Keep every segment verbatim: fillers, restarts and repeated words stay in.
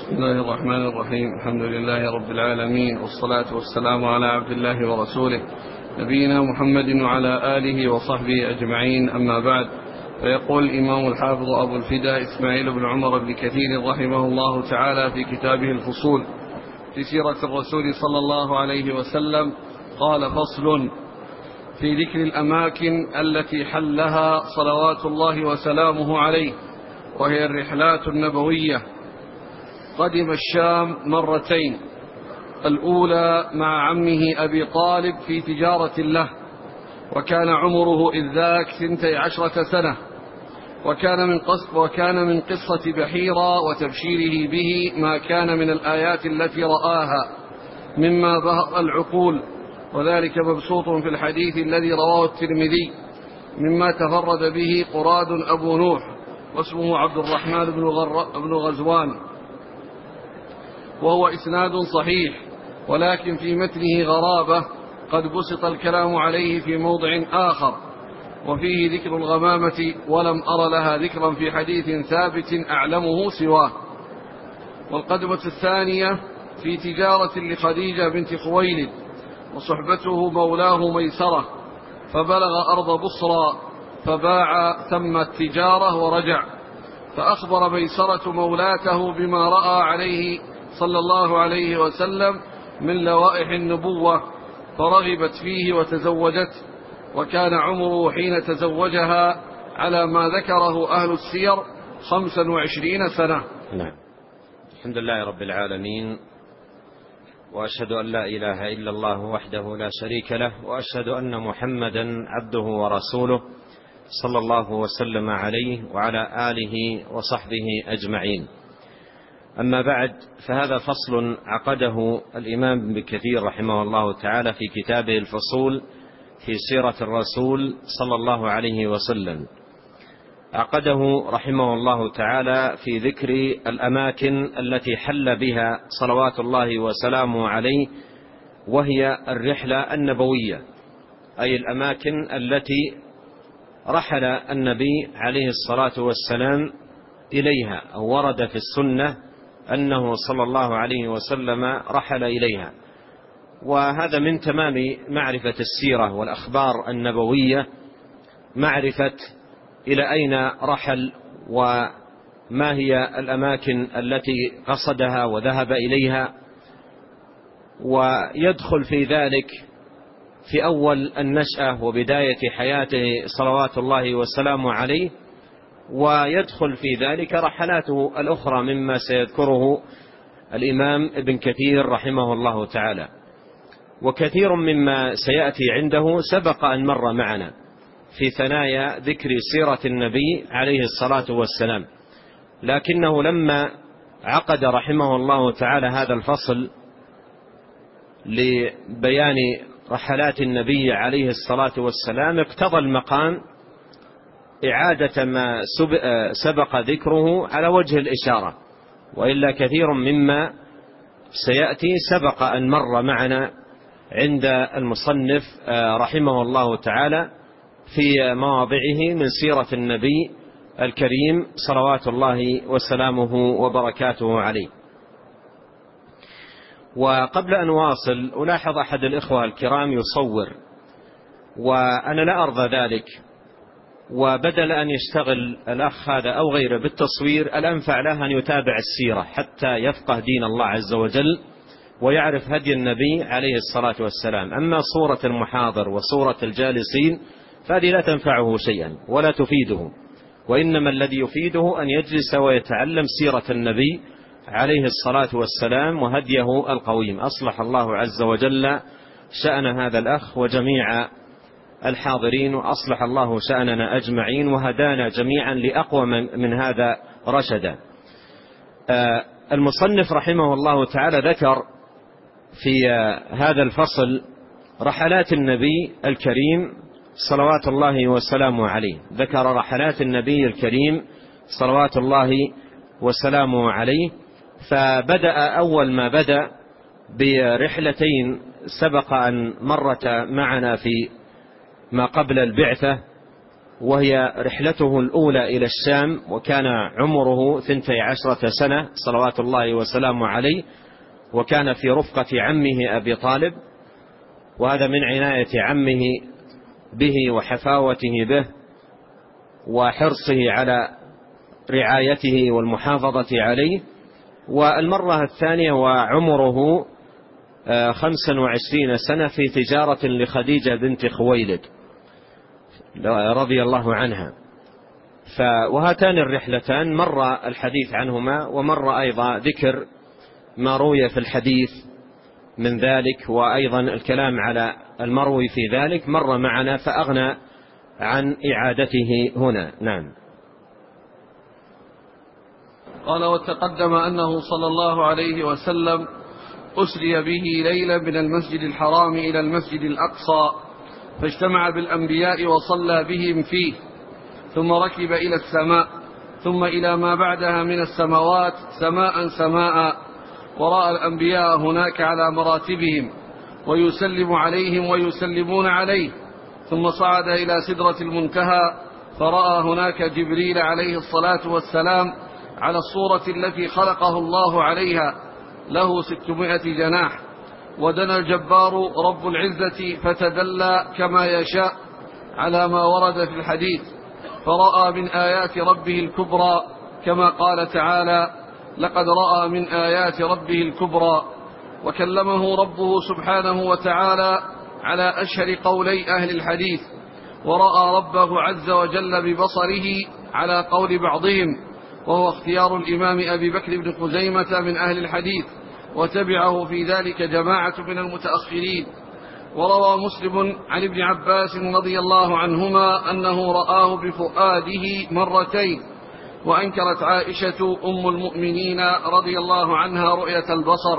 بسم الله الرحمن الرحيم. الحمد لله رب العالمين، والصلاة والسلام على عبد الله ورسوله نبينا محمد وعلى آله وصحبه أجمعين، أما بعد. فيقول الإمام الحافظ أبو الفداء إسماعيل بن عمر بن كثير رحمه الله تعالى في كتابه الفصول في سيرة الرسول صلى الله عليه وسلم، قال: فصل في ذكر الأماكن التي حلها صلوات الله وسلامه عليه، وهي الرحلات النبوية. قدم الشام مرتين، الأولى مع عمه أبي طالب في تجارة له، وكان عمره إذ ذاك ثنتي عشرة سنة، وكان من قصة, وكان من قصة بحيرة وتبشيره به ما كان من الآيات التي رآها مما بهر العقول، وذلك مبسوط في الحديث الذي رواه الترمذي مما تفرد به قراد أبو نوح، واسمه عبد الرحمن بن غزوان، وهو إسناد صحيح، ولكن في متنه غرابة قد بسط الكلام عليه في موضع آخر، وفيه ذكر الغمامة، ولم أر لها ذكرا في حديث ثابت أعلمه سواه. والقدمة الثانية في تجارة لخديجة بنت خويلد، وصحبته مولاه ميسرة، فبلغ أرض بصرى فباع ثم التجارة ورجع، فأخبر ميسرة مولاته بما رأى عليه صلى الله عليه وسلم من لوائح النبوة، فرغبت فيه وتزوجته، وكان عمره حين تزوجها على ما ذكره أهل السير خمسا وعشرين سنة. نعم. الحمد لله رب العالمين، وأشهد أن لا إله إلا الله وحده لا شريك له، وأشهد أن محمدا عبده ورسوله صلى الله وسلم عليه وعلى آله وصحبه أجمعين. أما بعد، فهذا فصل عقده الإمام ابن كثير رحمه الله تعالى في كتابه الفصول في سيرة الرسول صلى الله عليه وسلم. عقده رحمه الله تعالى في ذكر الأماكن التي حل بها صلوات الله وسلامه عليه، وهي الرحلة النبوية، أي الأماكن التي رحل النبي عليه الصلاة والسلام إليها، أو ورد في السنة أنه صلى الله عليه وسلم رحل إليها. وهذا من تمام معرفة السيرة والأخبار النبوية، معرفة إلى أين رحل وما هي الأماكن التي قصدها وذهب إليها، ويدخل في ذلك في أول النشأة وبداية حياته صلوات الله وسلامه عليه، ويدخل في ذلك رحلاته الأخرى مما سيذكره الإمام ابن كثير رحمه الله تعالى. وكثير مما سيأتي عنده سبق أن مر معنا في ثنايا ذكر سيرة النبي عليه الصلاة والسلام، لكنه لما عقد رحمه الله تعالى هذا الفصل لبيان رحلات النبي عليه الصلاة والسلام، اقتضى المقام إعادة ما سبق ذكره على وجه الإشارة، وإلا كثير مما سيأتي سبق أن مر معنا عند المصنف رحمه الله تعالى في مواضعه من سيرة النبي الكريم صلوات الله وسلامه وبركاته عليه. وقبل أن واصل، ألاحظ أحد الإخوة الكرام يصور، وأنا لا أرضى ذلك، وبدل أن يشتغل الأخ هذا أو غيره بالتصوير، الأنفع له أن يتابع السيرة حتى يفقه دين الله عز وجل ويعرف هدي النبي عليه الصلاة والسلام. أما صورة المحاضر وصورة الجالسين فهذه لا تنفعه شيئا ولا تفيده، وإنما الذي يفيده أن يجلس ويتعلم سيرة النبي عليه الصلاة والسلام وهديه القويم. أصلح الله عز وجل شأن هذا الأخ وجميع الحاضرين، وأصلح الله شأننا أجمعين، وهدانا جميعا لأقوى من هذا رشدا. المصنف رحمه الله تعالى ذكر في هذا الفصل رحلات النبي الكريم صلوات الله وسلامه عليه، ذكر رحلات النبي الكريم صلوات الله وسلامه عليه. فبدأ أول ما بدأ برحلتين سبق أن مرت معنا في ما قبل البعثة، وهي رحلته الأولى إلى الشام، وكان عمره ثنتي عشرة سنة صلوات الله وسلامه عليه، وكان في رفقة عمه أبي طالب، وهذا من عناية عمه به وحفاوته به وحرصه على رعايته والمحافظة عليه. والمرة الثانية وعمره خمسا وعشرين سنة في تجارة لخديجة بنت خويلد رضي الله عنها. وهاتان الرحلتان مر الحديث عنهما، ومر أيضا ذكر ما روي في الحديث من ذلك، وأيضا الكلام على المروي في ذلك مر معنا، فأغنى عن إعادته هنا. نعم. قال: وتقدم أنه صلى الله عليه وسلم أسري به ليلا من المسجد الحرام إلى المسجد الأقصى، فاجتمع بالأنبياء وصلى بهم فيه، ثم ركب إلى السماء، ثم إلى ما بعدها من السماوات سماء سماء، ورأى الأنبياء هناك على مراتبهم، ويسلم عليهم ويسلمون عليه، ثم صعد إلى سدرة المنتهى، فرأى هناك جبريل عليه الصلاة والسلام على الصورة التي خلقه الله عليها، له ستمائة جناح. ودنا الجبار رب العزة فتدلى كما يشاء على ما ورد في الحديث، فرأى من آيات ربه الكبرى، كما قال تعالى: لقد رأى من آيات ربه الكبرى. وكلمه ربه سبحانه وتعالى على أشهر قولي أهل الحديث، ورأى ربه عز وجل ببصره على قول بعضهم، وهو اختيار الإمام أبي بكر بن خزيمة من أهل الحديث، وتبعه في ذلك جماعة من المتأخرين. وروى مسلم عن ابن عباس رضي الله عنهما أنه رآه بفؤاده مرتين. وأنكرت عائشة أم المؤمنين رضي الله عنها رؤية البصر.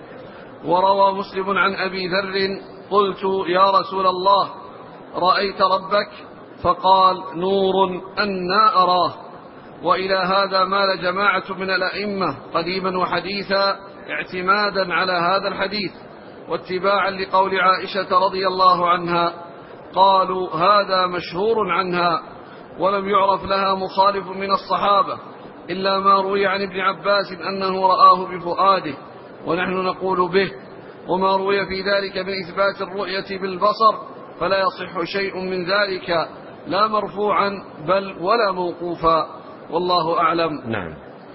وروى مسلم عن أبي ذر: قلت: يا رسول الله، رأيت ربك؟ فقال: نور أنا أراه. وإلى هذا مال جماعة من الأئمة قديما وحديثا اعتمادا على هذا الحديث، واتباعا لقول عائشة رضي الله عنها. قالوا: هذا مشهور عنها، ولم يعرف لها مخالف من الصحابة، إلا ما روي عن ابن عباس أنه رآه بفؤاده، ونحن نقول به. وما روي في ذلك من إثبات الرؤية بالبصر فلا يصح شيء من ذلك، لا مرفوعا بل ولا موقوفا، والله أعلم. نعم.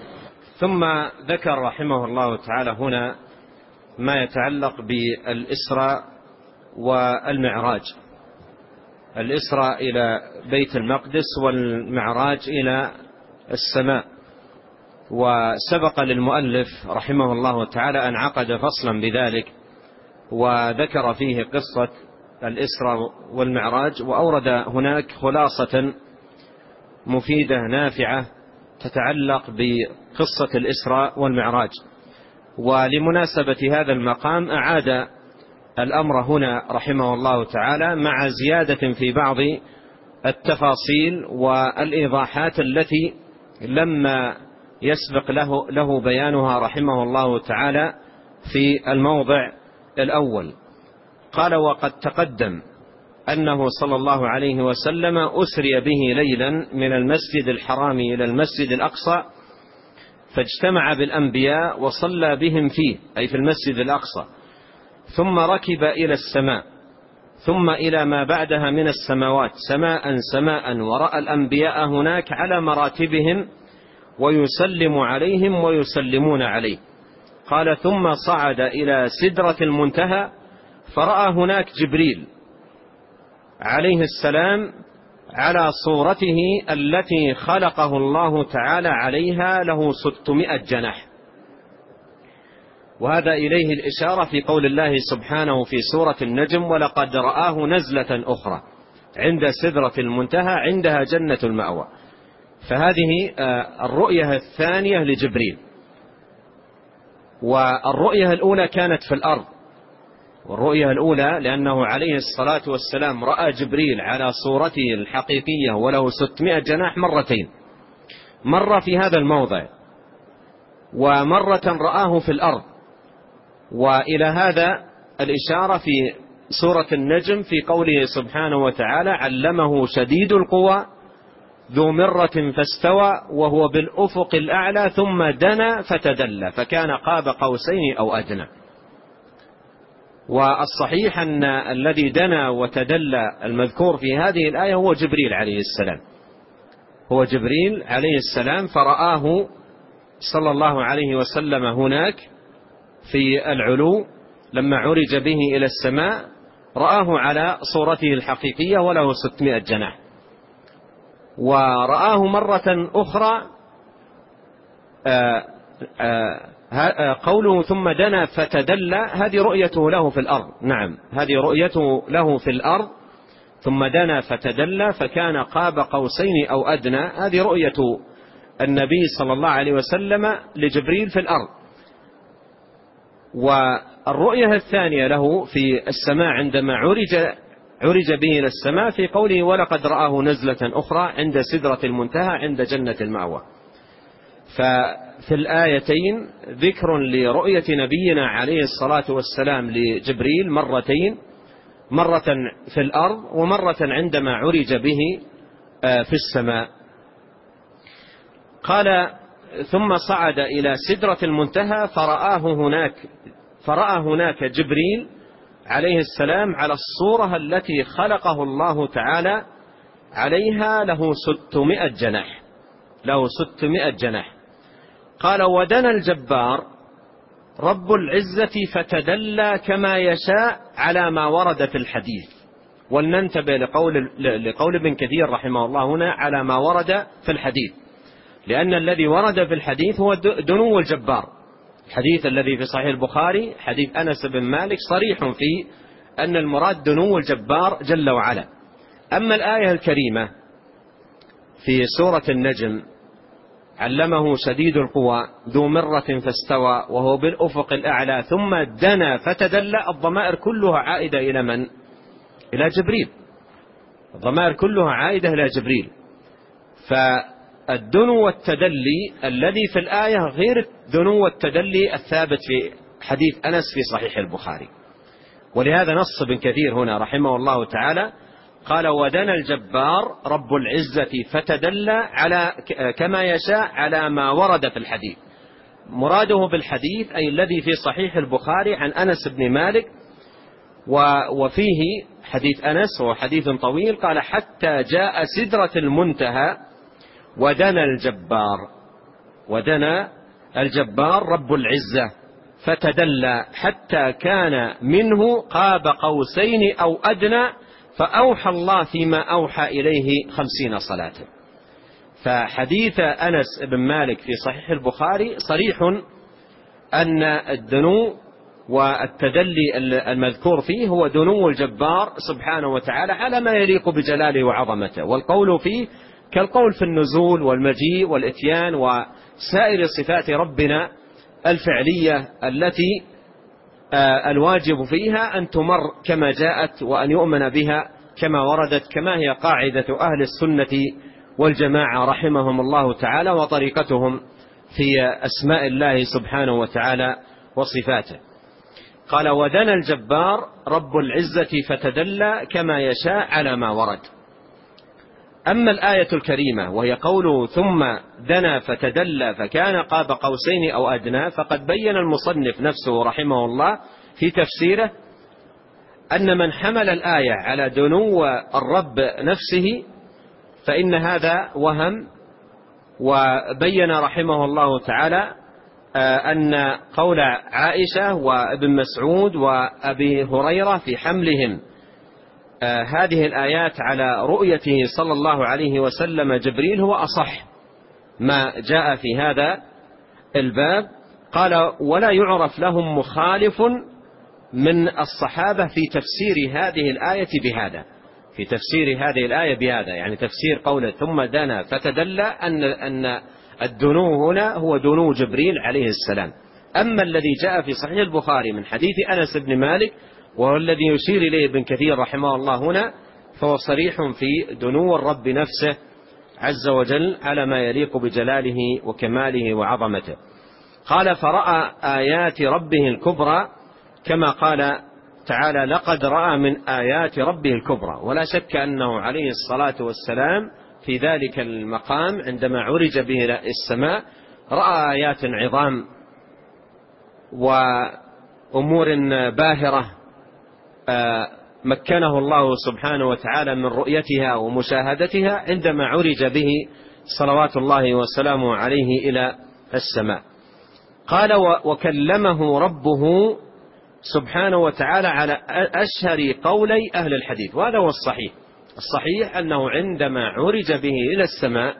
ثم ذكر رحمه الله تعالى هنا ما يتعلق بالإسراء والمعراج، الإسراء إلى بيت المقدس والمعراج إلى السماء. وسبق للمؤلف رحمه الله تعالى أن عقد فصلا بذلك، وذكر فيه قصة الإسراء والمعراج، وأورد هناك خلاصة مفيدة نافعة تتعلق بقصة الإسراء والمعراج. ولمناسبة هذا المقام أعاد الأمر هنا رحمه الله تعالى مع زيادة في بعض التفاصيل والإيضاحات التي لما يسبق له, له بيانها رحمه الله تعالى في الموضع الأول. قال: وقد تقدم أنه صلى الله عليه وسلم أسري به ليلا من المسجد الحرام إلى المسجد الأقصى، فاجتمع بالأنبياء وصلى بهم فيه، أي في المسجد الأقصى، ثم ركب إلى السماء، ثم إلى ما بعدها من السماوات سماء سماء، ورأى الأنبياء هناك على مراتبهم، ويسلم عليهم ويسلمون عليه. قال: ثم صعد إلى سدرة المنتهى، فرأى هناك جبريل عليه السلام على صورته التي خلقه الله تعالى عليها، له ستمائة جناح. وهذا إليه الإشارة في قول الله سبحانه في سورة النجم: ولقد رآه نزلة أخرى عند سدرة المنتهى عندها جنة المأوى. فهذه الرؤية الثانية لجبريل. والرؤية الأولى كانت في الأرض، والرؤية الأولى لأنه عليه الصلاة والسلام رأى جبريل على صورته الحقيقية وله ستمائة جناح مرتين، مرة في هذا الموضع ومرة رآه في الأرض. وإلى هذا الإشارة في سورة النجم في قوله سبحانه وتعالى: علمه شديد القوى ذو مرة فاستوى وهو بالأفق الأعلى ثم دنا فتدلى فكان قاب قوسين أو أدنى. والصحيح أن الذي دنا وتدلى المذكور في هذه الآية هو جبريل عليه السلام، هو جبريل عليه السلام، فرآه صلى الله عليه وسلم هناك في العلو لما عرج به إلى السماء، رآه على صورته الحقيقية وله ستمائة جناح. ورآه مرة أخرى آآ آآ قوله ثم دنا فتدلى، هذه رؤيته له في الأرض. نعم، هذه رؤيته له في الأرض، ثم دنا فتدلى فكان قاب قوسين أو أدنى، هذه رؤية النبي صلى الله عليه وسلم لجبريل في الأرض. والرؤية الثانية له في السماء عندما عرج عرج به إلى السماء في قوله ولقد رآه نزلة أخرى عند سدرة المنتهى عند جنة المأوى. ففي الآيتين ذكر لرؤية نبينا عليه الصلاة والسلام لجبريل مرتين، مرة في الأرض ومرة عندما عرج به في السماء. قال ثم صعد إلى سدرة المنتهى فرآه هناك فرأى هناك جبريل عليه السلام على الصورة التي خلقه الله تعالى عليها، له ستمائة جناح، له ستمائة جناح. قال ودنا الجبار رب العزة فتدلى كما يشاء على ما ورد في الحديث. ولننتبه لقول, لقول ابن كثير رحمه الله هنا على ما ورد في الحديث، لأن الذي ورد في الحديث هو دنو الجبار. الحديث الذي في صحيح البخاري حديث أنس بن مالك صريح في أن المراد دنو الجبار جل وعلا. أما الآية الكريمة في سورة النجم علمه شديد القوى ذو مرة فاستوى وهو بالأفق الأعلى ثم دنا فتدلى، الضمائر كلها عائدة إلى من؟ إلى جبريل، الضمائر كلها عائدة إلى جبريل. فالدنو والتدلي الذي في الآية غير دنو والتدلي الثابت في حديث أنس في صحيح البخاري. ولهذا نص ابن كثير هنا رحمه الله تعالى قال ودنا الجبار رب العزة فتدلى على كما يشاء على ما ورد في الحديث. مراده بالحديث أي الذي في صحيح البخاري عن أنس بن مالك، وفيه حديث أنس وهو حديث طويل، قال حتى جاء سدرة المنتهى ودنا الجبار ودنا الجبار رب العزة فتدلى حتى كان منه قاب قوسين أو أدنى فأوحى الله فيما أوحى إليه خمسين صلاة. فحديث أنس بن مالك في صحيح البخاري صريح أن الدنو والتدلي المذكور فيه هو دنو الجبار سبحانه وتعالى على ما يليق بجلاله وعظمته، والقول فيه كالقول في النزول والمجيء والإتيان وسائر صفات ربنا الفعلية التي الواجب فيها أن تمر كما جاءت وأن يؤمن بها كما وردت، كما هي قاعدة أهل السنة والجماعة رحمهم الله تعالى وطريقتهم في أسماء الله سبحانه وتعالى وصفاته. قال ودنا الجبار رب العزة فتدلى كما يشاء على ما ورد. أما الآية الكريمة وهي قوله ثم دنا فتدلى فكان قاب قوسين أو أدنى، فقد بين المصنف نفسه رحمه الله في تفسيره أن من حمل الآية على دنو الرب نفسه فإن هذا وهم. وبين رحمه الله تعالى أن قول عائشة وابن مسعود وأبي هريرة في حملهم هذه الآيات على رؤيته صلى الله عليه وسلم جبريل هو أصح ما جاء في هذا الباب. قال ولا يعرف لهم مخالف من الصحابة في تفسير هذه الآية بهذا، في تفسير هذه الآية بهذا، يعني تفسير قوله ثم دنا فتدلى أن أن الدنو هنا هو دنو جبريل عليه السلام. أما الذي جاء في صحيح البخاري من حديث أنس بن مالك وهو الذي يشير إليه ابن كثير رحمه الله هنا، فهو صريح في دنو الرب نفسه عز وجل على ما يليق بجلاله وكماله وعظمته. قال فرأى آيات ربه الكبرى كما قال تعالى لقد رأى من آيات ربه الكبرى. ولا شك أنه عليه الصلاة والسلام في ذلك المقام عندما عرج به إلى السماء رأى آيات عظام وأمور باهرة مكنه الله سبحانه وتعالى من رؤيتها ومشاهدتها عندما عرج به صلوات الله وسلامه عليه إلى السماء. قال وكلمه ربه سبحانه وتعالى على أشهر قولي أهل الحديث، وهذا هو الصحيح. الصحيح أنه عندما عرج به إلى السماء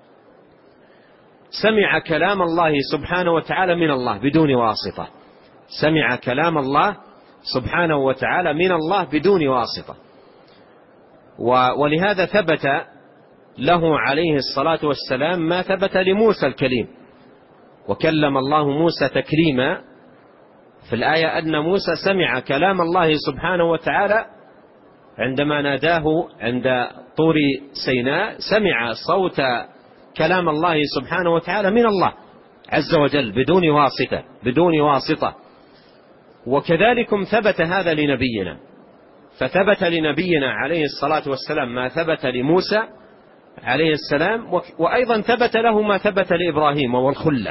سمع كلام الله سبحانه وتعالى من الله بدون واسطة، سمع كلام الله سبحانه وتعالى من الله بدون واسطة. ولهذا ثبت له عليه الصلاة والسلام ما ثبت لموسى الكليم، وكلم الله موسى تكليما في الآية أن موسى سمع كلام الله سبحانه وتعالى عندما ناداه عند طور سيناء، سمع صوت كلام الله سبحانه وتعالى من الله عز وجل بدون واسطة بدون واسطة. وكذلك ثبت هذا لنبينا، فثبت لنبينا عليه الصلاة والسلام ما ثبت لموسى عليه السلام، وأيضا ثبت له ما ثبت لإبراهيم والخلة،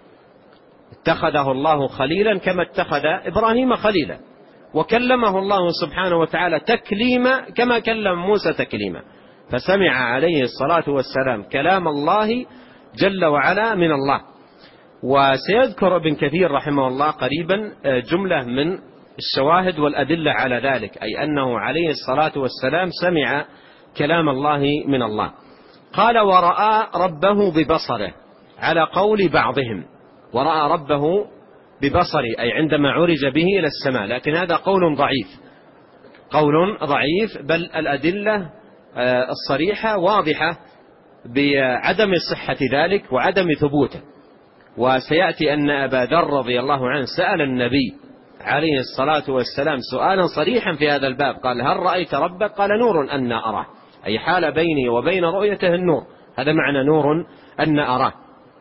اتخذه الله خليلا كما اتخذ إبراهيم خليلا، وكلمه الله سبحانه وتعالى تكليما كما كلم موسى تكليما. فسمع عليه الصلاة والسلام كلام الله جل وعلا من الله. وسيذكر ابن كثير رحمه الله قريبا جملة من الشواهد والأدلة على ذلك، أي أنه عليه الصلاة والسلام سمع كلام الله من الله. قال ورأى ربه ببصره على قول بعضهم، ورأى ربه ببصره أي عندما عرج به إلى السماء، لكن هذا قول ضعيف، قول ضعيف، بل الأدلة الصريحة واضحة بعدم صحة ذلك وعدم ثبوته. وسيأتي أن أبا ذر رضي الله عنه سأل النبي عليه الصلاة والسلام سؤالا صريحا في هذا الباب، قال هل رأيت ربك؟ قال نور أن أراه، أي حال بيني وبين رؤيته النور، هذا معنى نور أن أراه.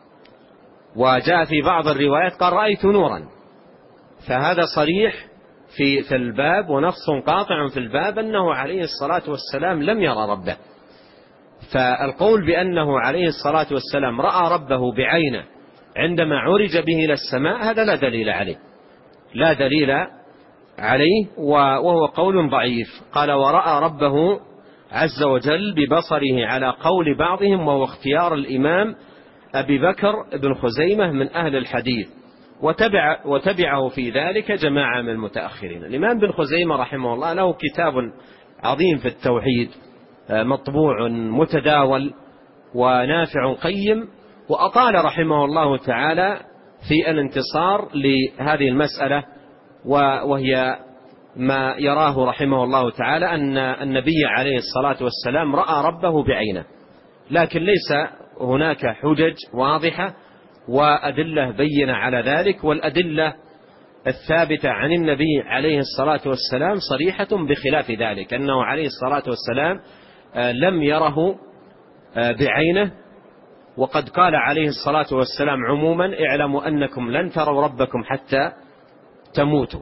وجاء في بعض الروايات قال رأيت نورا، فهذا صريح في في الباب ونص قاطع في الباب أنه عليه الصلاة والسلام لم يرى ربه. فالقول بأنه عليه الصلاة والسلام رأى ربه بعينه عندما عرج به إلى السماء هذا لا دليل عليه، لا دليل عليه، وهو قول ضعيف. قال ورأى ربه عز وجل ببصره على قول بعضهم، وهو اختيار الإمام أبي بكر بن خزيمة من أهل الحديث، وتبع وتبعه في ذلك جماعة من المتأخرين. الإمام بن خزيمة رحمه الله له كتاب عظيم في التوحيد مطبوع متداول ونافع قيم، وأطال رحمه الله تعالى في الانتصار لهذه المسألة، وهي ما يراه رحمه الله تعالى أن النبي عليه الصلاة والسلام رأى ربه بعينه، لكن ليس هناك حجج واضحة وأدلة بينة على ذلك. والأدلة الثابتة عن النبي عليه الصلاة والسلام صريحة بخلاف ذلك، أنه عليه الصلاة والسلام لم يره بعينه. وقد قال عليه الصلاة والسلام عموما اعلموا أنكم لن تروا ربكم حتى تموتوا.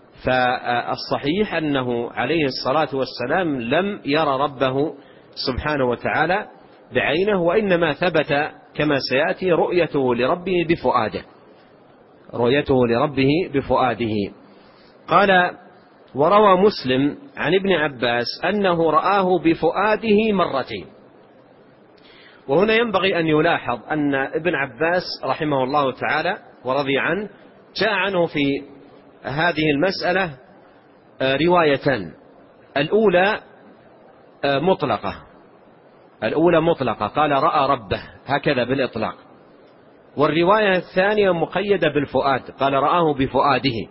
فالصحيح أنه عليه الصلاة والسلام لم يرى ربه سبحانه وتعالى بعينه، وإنما ثبت كما سيأتي رؤيته لربه بفؤاده، رؤيته لربه بفؤاده. قال وروى مسلم عن ابن عباس أنه رآه بفؤاده مرتين. وهنا ينبغي أن يلاحظ أن ابن عباس رحمه الله تعالى ورضي عنه جاء عنه في هذه المسألة روايتان، الأولى مطلقة الأولى مطلقة قال رأى ربه هكذا بالإطلاق، والرواية الثانية مقيدة بالفؤاد قال رآه بفؤاده.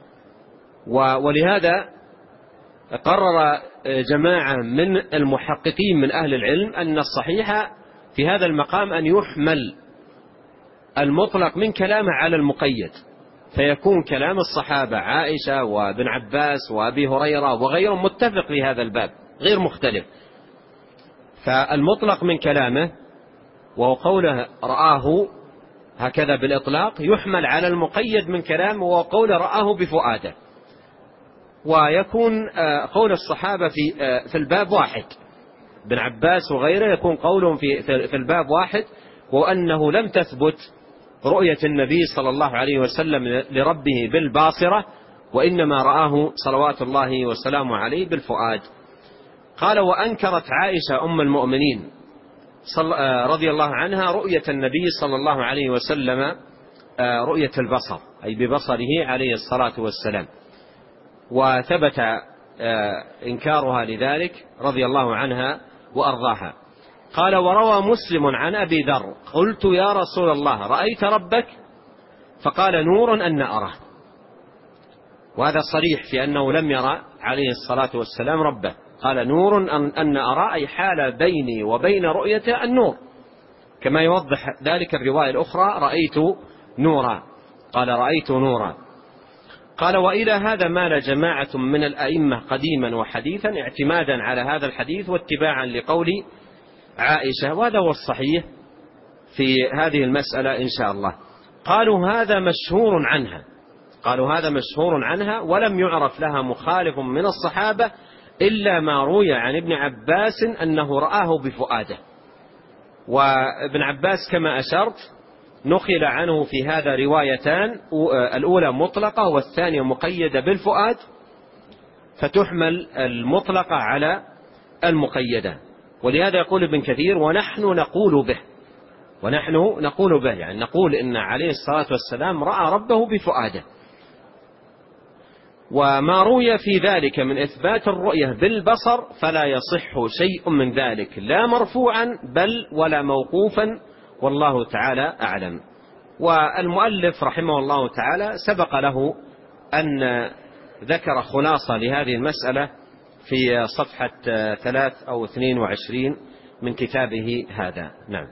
ولهذا قرر جماعة من المحققين من أهل العلم أن الصحيح في هذا المقام أن يحمل المطلق من كلامه على المقيد، فيكون كلام الصحابة عائشة وابن عباس وأبي هريرة وغيرهم متفق في هذا الباب غير مختلف. فالمطلق من كلامه وهو قوله رآه هكذا بالإطلاق يحمل على المقيد من كلامه وهو قول رآه بفؤاده، ويكون قول الصحابة في في الباب واحد ابن عباس وغيره يكون قولهم في في الباب واحد، وأنه لم تثبت رؤية النبي صلى الله عليه وسلم لربه بالباصرة، وإنما رآه صلوات الله وسلامه عليه بالفؤاد. قال: وأنكرت عائشة أم المؤمنين رضي الله عنها رؤية النبي صلى الله عليه وسلم رؤية البصر، أي ببصره عليه الصلاة والسلام، وثبت إنكارها لذلك رضي الله عنها وأرضاها. قال: وروى مسلم عن أبي ذر: قلت يا رسول الله رأيت ربك؟ فقال: نور أن أراه. وهذا صريح في أنه لم يرى عليه الصلاة والسلام ربه. قال: نور أن أرى، أي حال بيني وبين رؤيته النور، كما يوضح ذلك الرواية الأخرى: رأيت نورا. قال: رأيت نورا. قال: وإلى هذا مال جماعة من الأئمة قديما وحديثا اعتمادا على هذا الحديث واتباعا لقول عائشة، وهذا هو الصحيح في هذه المسألة إن شاء الله. قالوا: هذا مشهور عنها قالوا هذا مشهور عنها ولم يعرف لها مخالف من الصحابة إلا ما روي عن ابن عباس أنه رآه بفؤاده. وابن عباس كما أشرت نقل عنه في هذا روايتان، الأولى مطلقة والثانية مقيدة بالفؤاد، فتحمل المطلقة على المقيدة. ولهذا يقول ابن كثير: ونحن نقول به ونحن نقول به يعني نقول إن عليه الصلاة والسلام رأى ربه بفؤاده. وما روي في ذلك من إثبات الرؤية بالبصر فلا يصح شيء من ذلك، لا مرفوعا بل ولا موقوفا، والله تعالى أعلم. والمؤلف رحمه الله تعالى سبق له أن ذكر خلاصة لهذه المسألة في صفحة ثلاث أو اثنين وعشرين من كتابه هذا. نعم.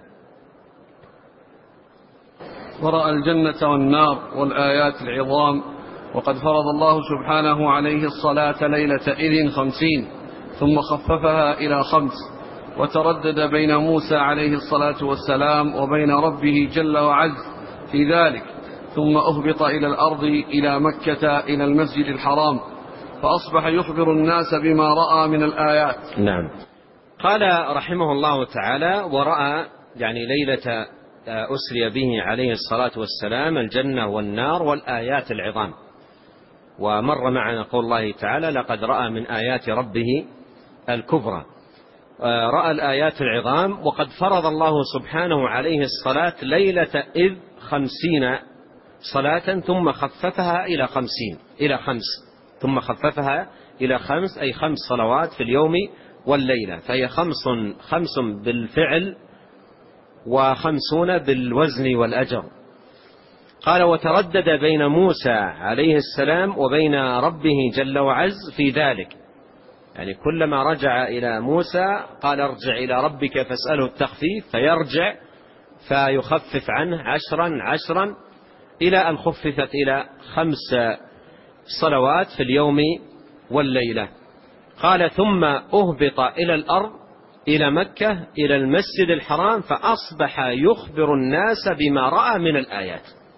ورأى الجنة والنار والآيات العظام، وقد فرض الله سبحانه عليه الصلاة ليلة إذن خمسين ثم خففها إلى خمس، وتردد بين موسى عليه الصلاة والسلام وبين ربه جل وعز في ذلك، ثم أهبط إلى الأرض إلى مكة إلى المسجد الحرام، فأصبح يخبر الناس بما رأى من الآيات. نعم. قال رحمه الله تعالى: ورأى يعني ليلة أسري به عليه الصلاة والسلام الجنة والنار والآيات العظام. ومر معنا قول الله تعالى: لقد رأى من آيات ربه الكبرى. رأى الآيات العظام، وقد فرض الله سبحانه عليه الصلاة ليلة إذ خمسين صلاة ثم خففها إلى خمسين إلى خمس ثم خففها إلى خمس أي خمس صلوات في اليوم والليلة، فهي خمس خمس بالفعل وخمسون بالوزن والأجر. قال: وتردد بين موسى عليه السلام وبين ربه جل وعز في ذلك، يعني كلما رجع إلى موسى قال: ارجع إلى ربك فاسأله التخفيف، فيرجع فيخفف عنه عشرا عشرا إلى أن خففت إلى خمس صلوات في اليوم والليلة. قال: ثم أهبط إلى الأرض إلى مكة إلى المسجد الحرام، فأصبح يخبر الناس بما رأى من الآيات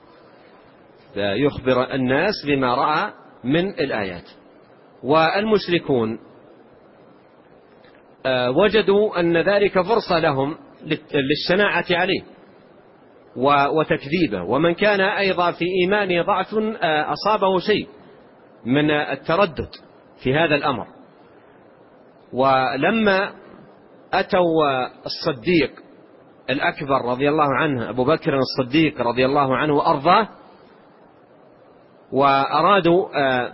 يخبر الناس بما رأى من الآيات. والمشركون وجدوا أن ذلك فرصة لهم للشناعة عليه وتكذيبه، ومن كان أيضا في إيمانه ضعف أصابه شيء من التردد في هذا الأمر. ولما أتوا الصديق الأكبر رضي الله عنه أبو بكر الصديق رضي الله عنه وأرضاه، وأرادوا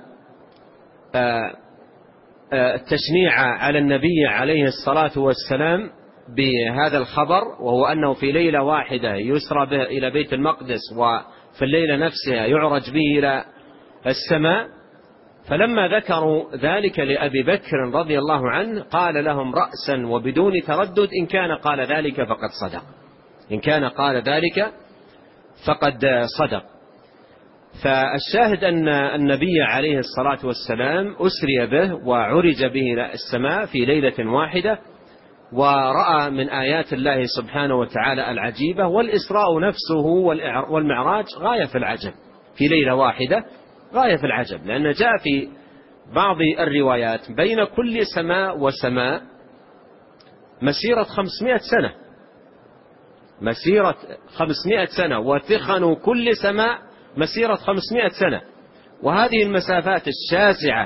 التشنيع على النبي عليه الصلاة والسلام بهذا الخبر، وهو أنه في ليلة واحدة يسرى به إلى بيت المقدس، وفي الليلة نفسها يعرج به إلى السماء، فلما ذكروا ذلك لأبي بكر رضي الله عنه قال لهم رأسا وبدون تردد: إن كان قال ذلك فقد صدق إن كان قال ذلك فقد صدق. فالشاهد أن النبي عليه الصلاة والسلام أسري به وعرج به إلى السماء في ليلة واحدة، ورأى من آيات الله سبحانه وتعالى العجيبة. والإسراء نفسه والمعراج غاية في العجب في ليلة واحدة، غاية في العجب، لأن جاء في بعض الروايات بين كل سماء وسماء مسيرة خمسمائة سنة، مسيرة خمسمائة سنة، وثخن كل سماء مسيرة خمسمائة سنة. وهذه المسافات الشاسعة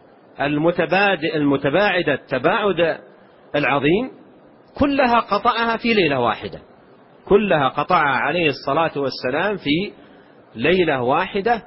المتباعدة التباعد العظيم كلها قطعها في ليلة واحدة، كلها قطعها عليه الصلاة والسلام في ليلة واحدة.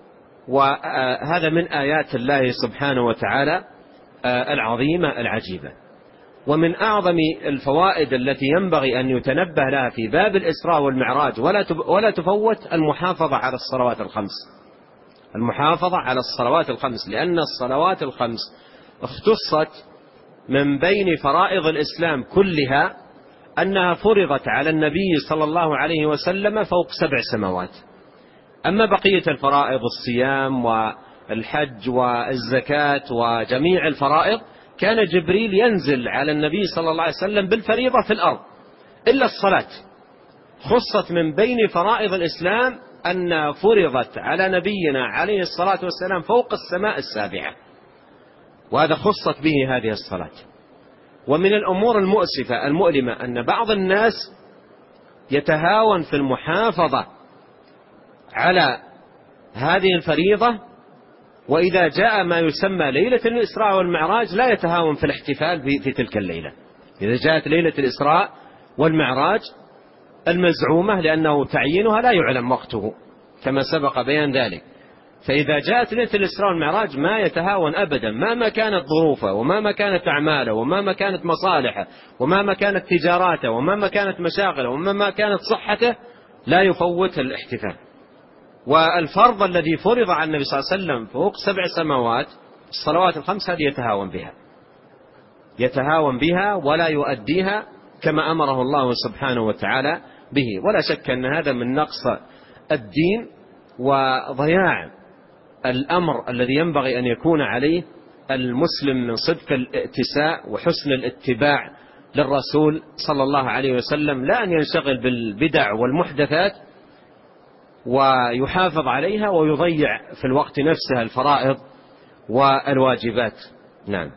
وهذا من آيات الله سبحانه وتعالى العظيمة العجيبة. ومن أعظم الفوائد التي ينبغي أن يتنبه لها في باب الإسراء والمعراج ولا تفوت المحافظة على الصلوات الخمس، المحافظة على الصلوات الخمس، لأن الصلوات الخمس اختصت من بين فرائض الإسلام كلها أنها فرضت على النبي صلى الله عليه وسلم فوق سبع سماوات. أما بقية الفرائض الصيام والحج والزكاة وجميع الفرائض كان جبريل ينزل على النبي صلى الله عليه وسلم بالفريضة في الأرض، إلا الصلاة خصت من بين فرائض الإسلام أن فرضت على نبينا عليه الصلاة والسلام فوق السماء السابعة، وهذا خصت به هذه الصلاة. ومن الأمور المؤسفة المؤلمة أن بعض الناس يتهاون في المحافظة على هذه الفريضة، وإذا جاء ما يسمى ليلة الإسراء والمعراج لا يتهاون في الاحتفال في, في تلك الليلة. إذا جاءت ليلة الإسراء والمعراج المزعومة، لأنه تعيينها لا يعلم وقته كما سبق بيان ذلك، فإذا جاءت ليلة الإسراء والمعراج ما يتهاون أبدا، مهما كانت ظروفه ومهما كانت أعماله ومهما كانت مصالحه ومهما كانت تجاراته ومهما كانت مشاغله ومهما كانت صحته لا يفوت الاحتفال. والفرض الذي فرض على النبي صلى الله عليه وسلم فوق سبع سماوات الصلوات الخمس هذه يتهاون بها، يتهاون بها ولا يؤديها كما أمره الله سبحانه وتعالى به. ولا شك أن هذا من نقص الدين وضياع الأمر الذي ينبغي أن يكون عليه المسلم من صدق الائتساء وحسن الاتباع للرسول صلى الله عليه وسلم، لا أن ينشغل بالبدع والمحدثات ويحافظ عليها ويضيع في الوقت نفسه الفرائض والواجبات. نعم.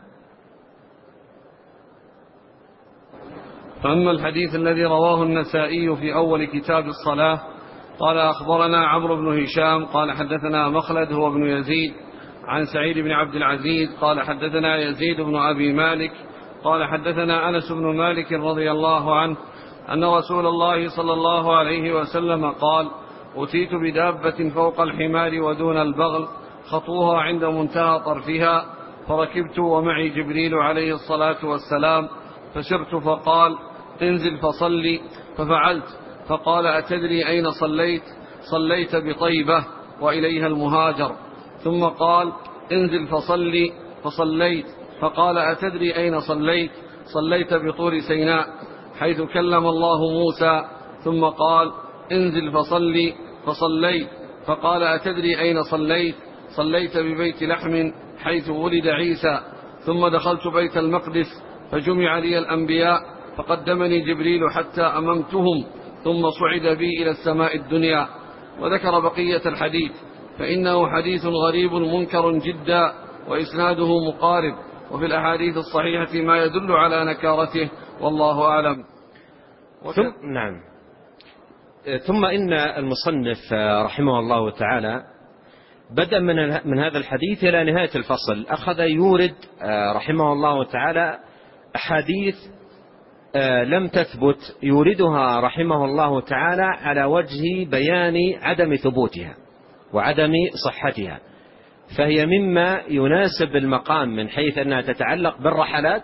فأما الحديث الذي رواه النسائي في أول كتاب الصلاة قال أخبرنا عمرو بن هشام قال حدثنا مخلد هو بن يزيد عن سعيد بن عبد العزيز قال حدثنا يزيد بن أبي مالك قال حدثنا أنس بن مالك رضي الله عنه أن رسول الله صلى الله عليه وسلم قال: أتيت بدابة فوق الحمار ودون البغل خطوها عند منتهى طرفها، فركبت ومعي جبريل عليه الصلاة والسلام، فسرت فقال: انزل فصلي، ففعلت، فقال: أتدري أين صليت؟ صليت بطيبة وإليها المهاجر. ثم قال: انزل فصلي، فصليت، فقال: أتدري أين صليت؟ صليت بطور سيناء حيث كلم الله موسى. ثم قال: انزل فصلي، فصليت، فقال: أتدري أين صليت؟ صليت ببيت لحم حيث ولد عيسى. ثم دخلت بيت المقدس فجمع لي الأنبياء فقدمني جبريل حتى أممتهم، ثم صعد بي إلى السماء الدنيا. وذكر بقية الحديث، فإنه حديث غريب منكر جدا وإسناده مقارب، وفي الأحاديث الصحيحة ما يدل على نكارته، والله أعلم. ثم نعم ثم إن المصنف رحمه الله تعالى بدأ من من هذا الحديث إلى نهاية الفصل أخذ يورد رحمه الله تعالى أحاديث لم تثبت، يوردها رحمه الله تعالى على وجه بيان عدم ثبوتها وعدم صحتها، فهي مما يناسب المقام من حيث أنها تتعلق بالرحلات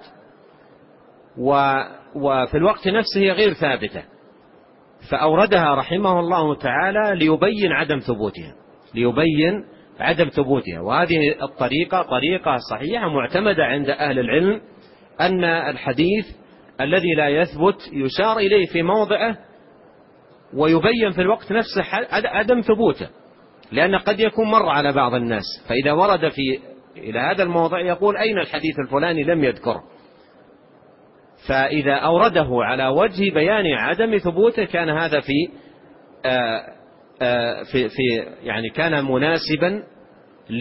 وفي الوقت نفسه هي غير ثابتة، فأوردها رحمه الله تعالى ليبين عدم ثبوتها ليبين عدم ثبوتها وهذه الطريقة طريقة صحيحة معتمدة عند أهل العلم، أن الحديث الذي لا يثبت يشار إليه في موضعه ويبين في الوقت نفسه عدم ثبوته، لأن قد يكون مر على بعض الناس، فإذا ورد في إلى هذا الموضع يقول: أين الحديث الفلاني؟ لم يذكره. فإذا أورده على وجه بيان عدم ثبوته كان هذا في آآ آآ في, في يعني كان مناسبا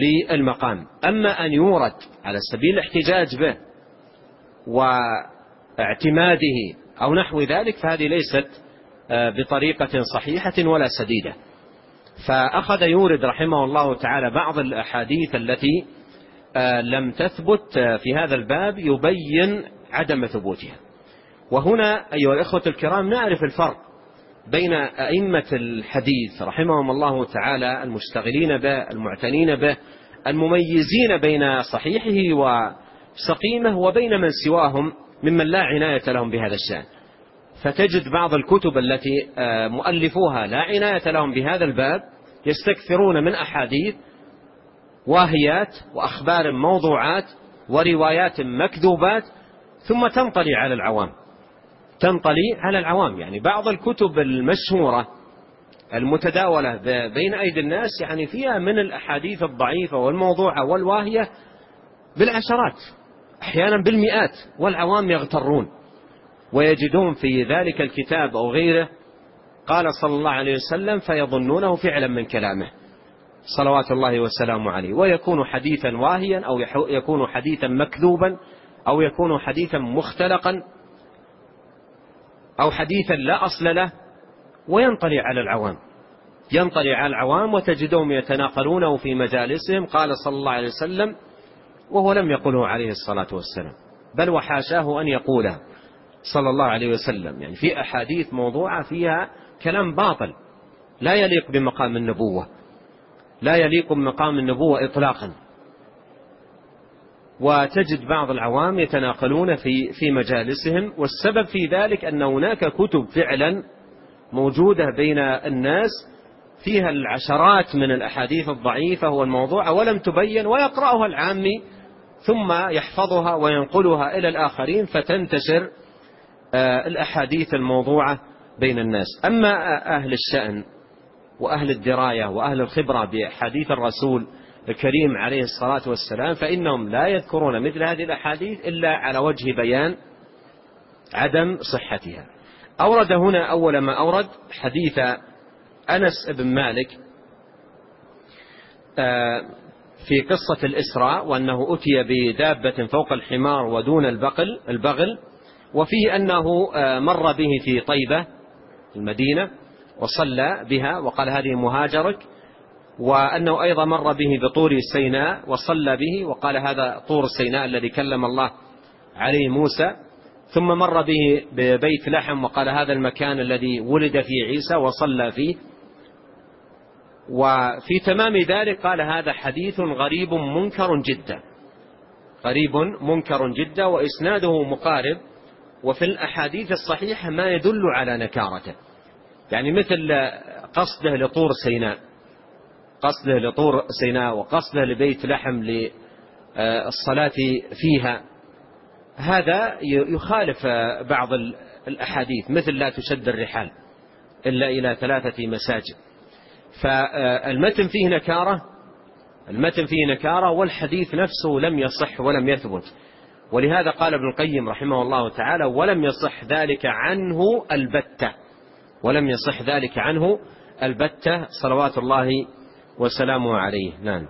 للمقام. أما أن يورد على سبيل الاحتجاج به اعتماده أو نحو ذلك، فهذه ليست بطريقة صحيحة ولا سديدة. فأخذ يورد رحمه الله تعالى بعض الأحاديث التي لم تثبت في هذا الباب يبين عدم ثبوتها. وهنا أيها الإخوة الكرام نعرف الفرق بين أئمة الحديث رحمهم الله تعالى المشتغلين به المعتنين به المميزين بين صحيحه وسقيمه وبين من سواهم ممن لا عناية لهم بهذا الشأن. فتجد بعض الكتب التي مؤلفوها لا عناية لهم بهذا الباب يستكثرون من أحاديث واهيات وأخبار موضوعات وروايات مكذوبات ثم تنطلي على العوام تنطلي على العوام يعني بعض الكتب المشهورة المتداولة بين أيدي الناس يعني فيها من الأحاديث الضعيفة والموضوعة والواهية بالعشرات أحيانا بالمئات، والعوام يغترون ويجدون في ذلك الكتاب أو غيره قال صلى الله عليه وسلم فيظنونه فعلا من كلامه صلوات الله وسلامه عليه، ويكون حديثا واهيا أو يكون حديثا مكذوبا أو يكون حديثا مختلقا أو حديثا لا أصل له، وينطلي على العوام ينطلي على العوام وتجدهم يتناقلونه في مجالسهم قال صلى الله عليه وسلم وهو لم يقله عليه الصلاة والسلام، بل وحاشاه أن يقوله صلى الله عليه وسلم. يعني في أحاديث موضوعة فيها كلام باطل لا يليق بمقام النبوة لا يليق بمقام النبوة إطلاقا، وتجد بعض العوام يتناقلون في في مجالسهم. والسبب في ذلك أن هناك كتب فعلا موجودة بين الناس فيها العشرات من الأحاديث الضعيفة والموضوعة ولم تبين، ويقرأها العامي ثم يحفظها وينقلها إلى الآخرين فتنتشر الأحاديث الموضوعة بين الناس. أما أهل الشأن وأهل الدراية وأهل الخبرة بحديث الرسول الكريم عليه الصلاة والسلام فإنهم لا يذكرون مثل هذه الأحاديث إلا على وجه بيان عدم صحتها. أورد هنا أول ما أورد حديث أنس بن مالك في قصة الإسراء، وأنه أتي بدابة فوق الحمار ودون البغل البغل وفيه أنه مر به في طيبة المدينة وصلى بها وقال هذه مهاجرك، وأنه أيضا مر به بطور سيناء وصلى به وقال هذا طور سيناء الذي كلم الله عليه موسى، ثم مر به ببيت لحم وقال هذا المكان الذي ولد فيه عيسى وصلى فيه. وفي تمام ذلك قال هذا حديث غريب منكر جدا غريب منكر جدا وإسناده مقارب، وفي الأحاديث الصحيحة ما يدل على نكارته، يعني مثل قصده لطور سيناء قصده لطور سيناء وقصده لبيت لحم للصلاة فيها، هذا يخالف بعض الأحاديث مثل لا تشد الرحال إلا إلى ثلاثة مساجد. فالمتن فيه نكارة المتن فيه نكارة والحديث نفسه لم يصح ولم يثبت، ولهذا قال ابن القيم رحمه الله تعالى ولم يصح ذلك عنه البتة ولم يصح ذلك عنه البتة صلوات الله وسلامه عليه. نعم.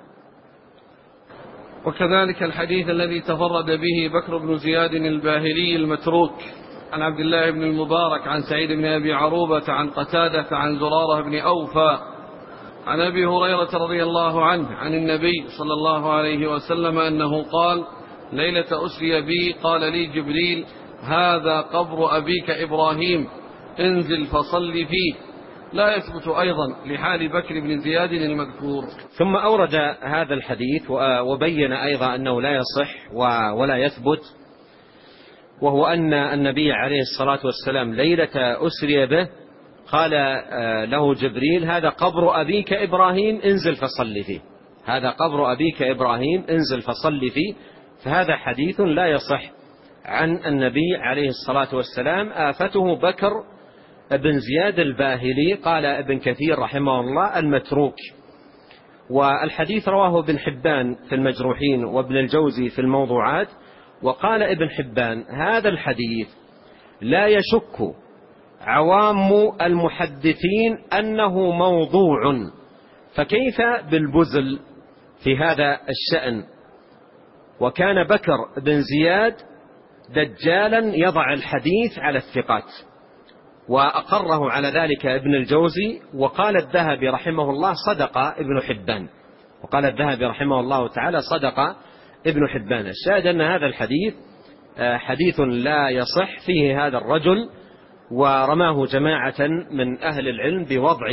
وكذلك الحديث الذي تفرد به بكر بن زياد الباهلي المتروك عن عبد الله بن المبارك عن سعيد بن أبي عروبة عن قتادة عن زرارة بن أوفى عن أبي هريرة رضي الله عنه عن النبي صلى الله عليه وسلم أنه قال ليلة أسري بي قال لي جبريل هذا قبر أبيك إبراهيم انزل فصل فيه، لا يثبت أيضا لحال بكر بن زياد المذكور. ثم أورد هذا الحديث وبين أيضا أنه لا يصح ولا يثبت، وهو أن النبي عليه الصلاة والسلام ليلة أسري به قال له جبريل هذا قبر أبيك إبراهيم انزل فصل فيه هذا قبر أبيك إبراهيم انزل فصل فيه. فهذا حديث لا يصح عن النبي عليه الصلاة والسلام. آفته بكر ابن زياد الباهلي قال ابن كثير رحمه الله المتروك، والحديث رواه ابن حبان في المجروحين وابن الجوزي في الموضوعات. وقال ابن حبان هذا الحديث لا يشك عوام المحدثين أنه موضوع، فكيف بالبزل في هذا الشأن؟ وكان بكر بن زياد دجالا يضع الحديث على الثقات، وأقره على ذلك ابن الجوزي. وقال الذهبي رحمه الله صدق ابن حبان، وقال الذهبي رحمه الله تعالى صدق ابن حبان. الشاهد أن هذا الحديث حديث لا يصح فيه هذا الرجل، ورماه جماعة من أهل العلم بوضع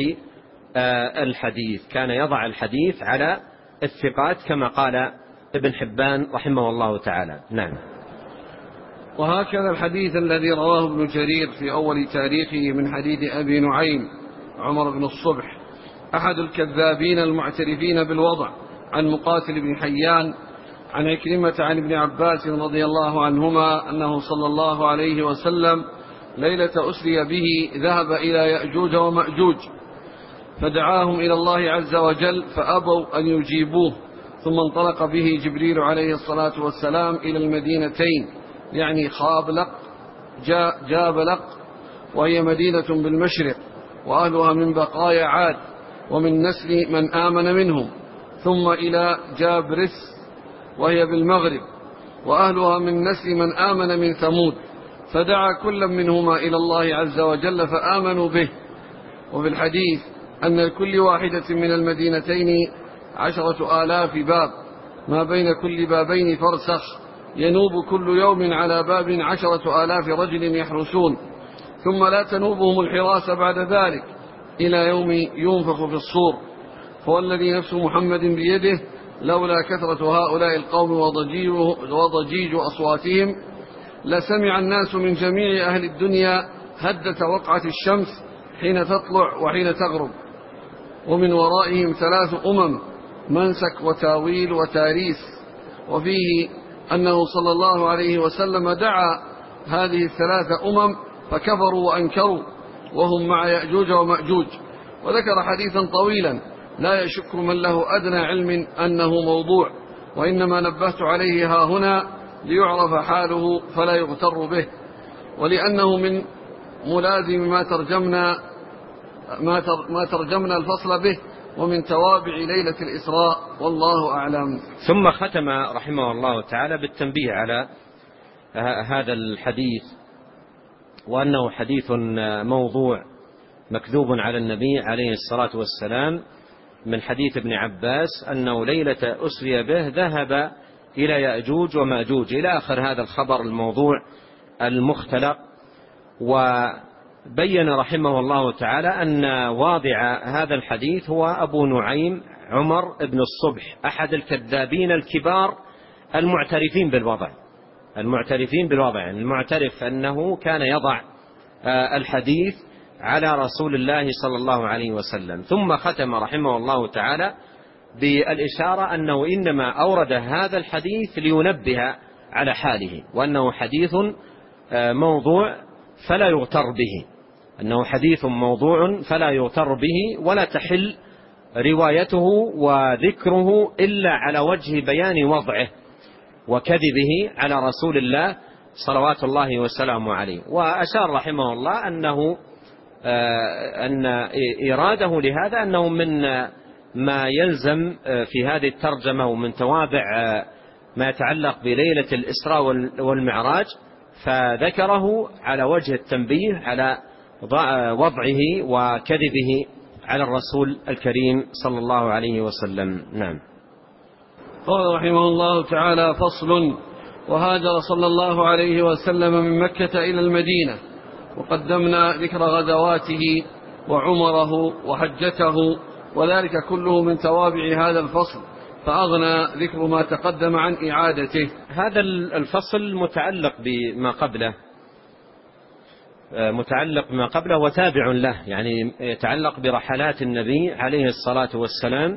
الحديث، كان يضع الحديث على الثقات كما قال ابن حبان رحمه الله تعالى. نعم. وهكذا الحديث الذي رواه ابن جرير في أول تاريخه من حديث أبي نعيم عمر بن الصبح أحد الكذابين المعترفين بالوضع عن مقاتل بن حيان عن عكرمة عن ابن عباس رضي الله عنهما أنه صلى الله عليه وسلم ليلة أسري به ذهب إلى يأجوج ومأجوج فدعاهم إلى الله عز وجل فأبوا أن يجيبوه، ثم انطلق به جبريل عليه الصلاة والسلام إلى المدينتين، يعني خابلق جابلق وهي مدينة بالمشرق وأهلها من بقايا عاد ومن نسل من آمن منهم، ثم إلى جابرس وهي بالمغرب وأهلها من نسل من آمن من ثمود، فدعا كل منهما إلى الله عز وجل فآمنوا به. وفي الحديث أن لكل واحدة من المدينتين عشرة آلاف باب، ما بين كل بابين فرسخ، ينوب كل يوم على باب عشرة آلاف رجل يحرسون، ثم لا تنوبهم الحراسة بعد ذلك إلى يوم ينفخ في الصور. فوالذي نفس محمد بيده لولا كثرة هؤلاء القوم وضجيج أصواتهم لسمع الناس من جميع أهل الدنيا هدة وقعة الشمس حين تطلع وحين تغرب، ومن ورائهم ثلاث أمم منسك وتاويل وتاريث. وفيه أنه صلى الله عليه وسلم دعا هذه الثلاث أمم فكفروا وأنكروا وهم مع يأجوج ومأجوج، وذكر حديثا طويلا لا يشك من له أدنى علم أنه موضوع، وإنما نبهت عليه ها هنا ليعرف حاله فلا يغتر به، ولأنه من ملازم ما ترجمنا ما ترجمنا الفصل به ومن توابع ليلة الإسراء، والله أعلم. ثم ختم رحمه الله تعالى بالتنبيه على هذا الحديث، وأنه حديث موضوع مكذوب على النبي عليه الصلاة والسلام، من حديث ابن عباس أنه ليلة أسري به ذهب إلى يأجوج ومأجوج إلى آخر هذا الخبر الموضوع المختلق. وبين رحمه الله تعالى أن واضع هذا الحديث هو أبو نعيم عمر بن الصبح أحد الكذابين الكبار المعترفين بالوضع المعترفين بالوضع المعترف أنه كان يضع الحديث على رسول الله صلى الله عليه وسلم. ثم ختم رحمه الله تعالى بالإشارة أنه إنما أورد هذا الحديث لينبه على حاله، وأنه حديث موضوع فلا يغتر به، أنه حديث موضوع فلا يغتر به، ولا تحل روايته وذكره إلا على وجه بيان وضعه وكذبه على رسول الله صلوات الله وسلامه عليه. وأشار رحمه الله أنه أن إراده لهذا أنه من ما يلزم في هذه الترجمة ومن توابع ما يتعلق بليلة الإسراء والمعراج، فذكره على وجه التنبيه على وضعه وكذبه على الرسول الكريم صلى الله عليه وسلم. نعم. قال رحمه الله تعالى: فصل. وهاجر صلى الله عليه وسلم من مكة إلى المدينة، وقدمنا ذكر غزواته وعمره وحجته، وذلك كله من توابع هذا الفصل، فأغنى ذكر ما تقدم عن إعادته. هذا الفصل متعلق بما قبله متعلق بما قبله وتابع له، يعني يتعلق برحلات النبي عليه الصلاة والسلام.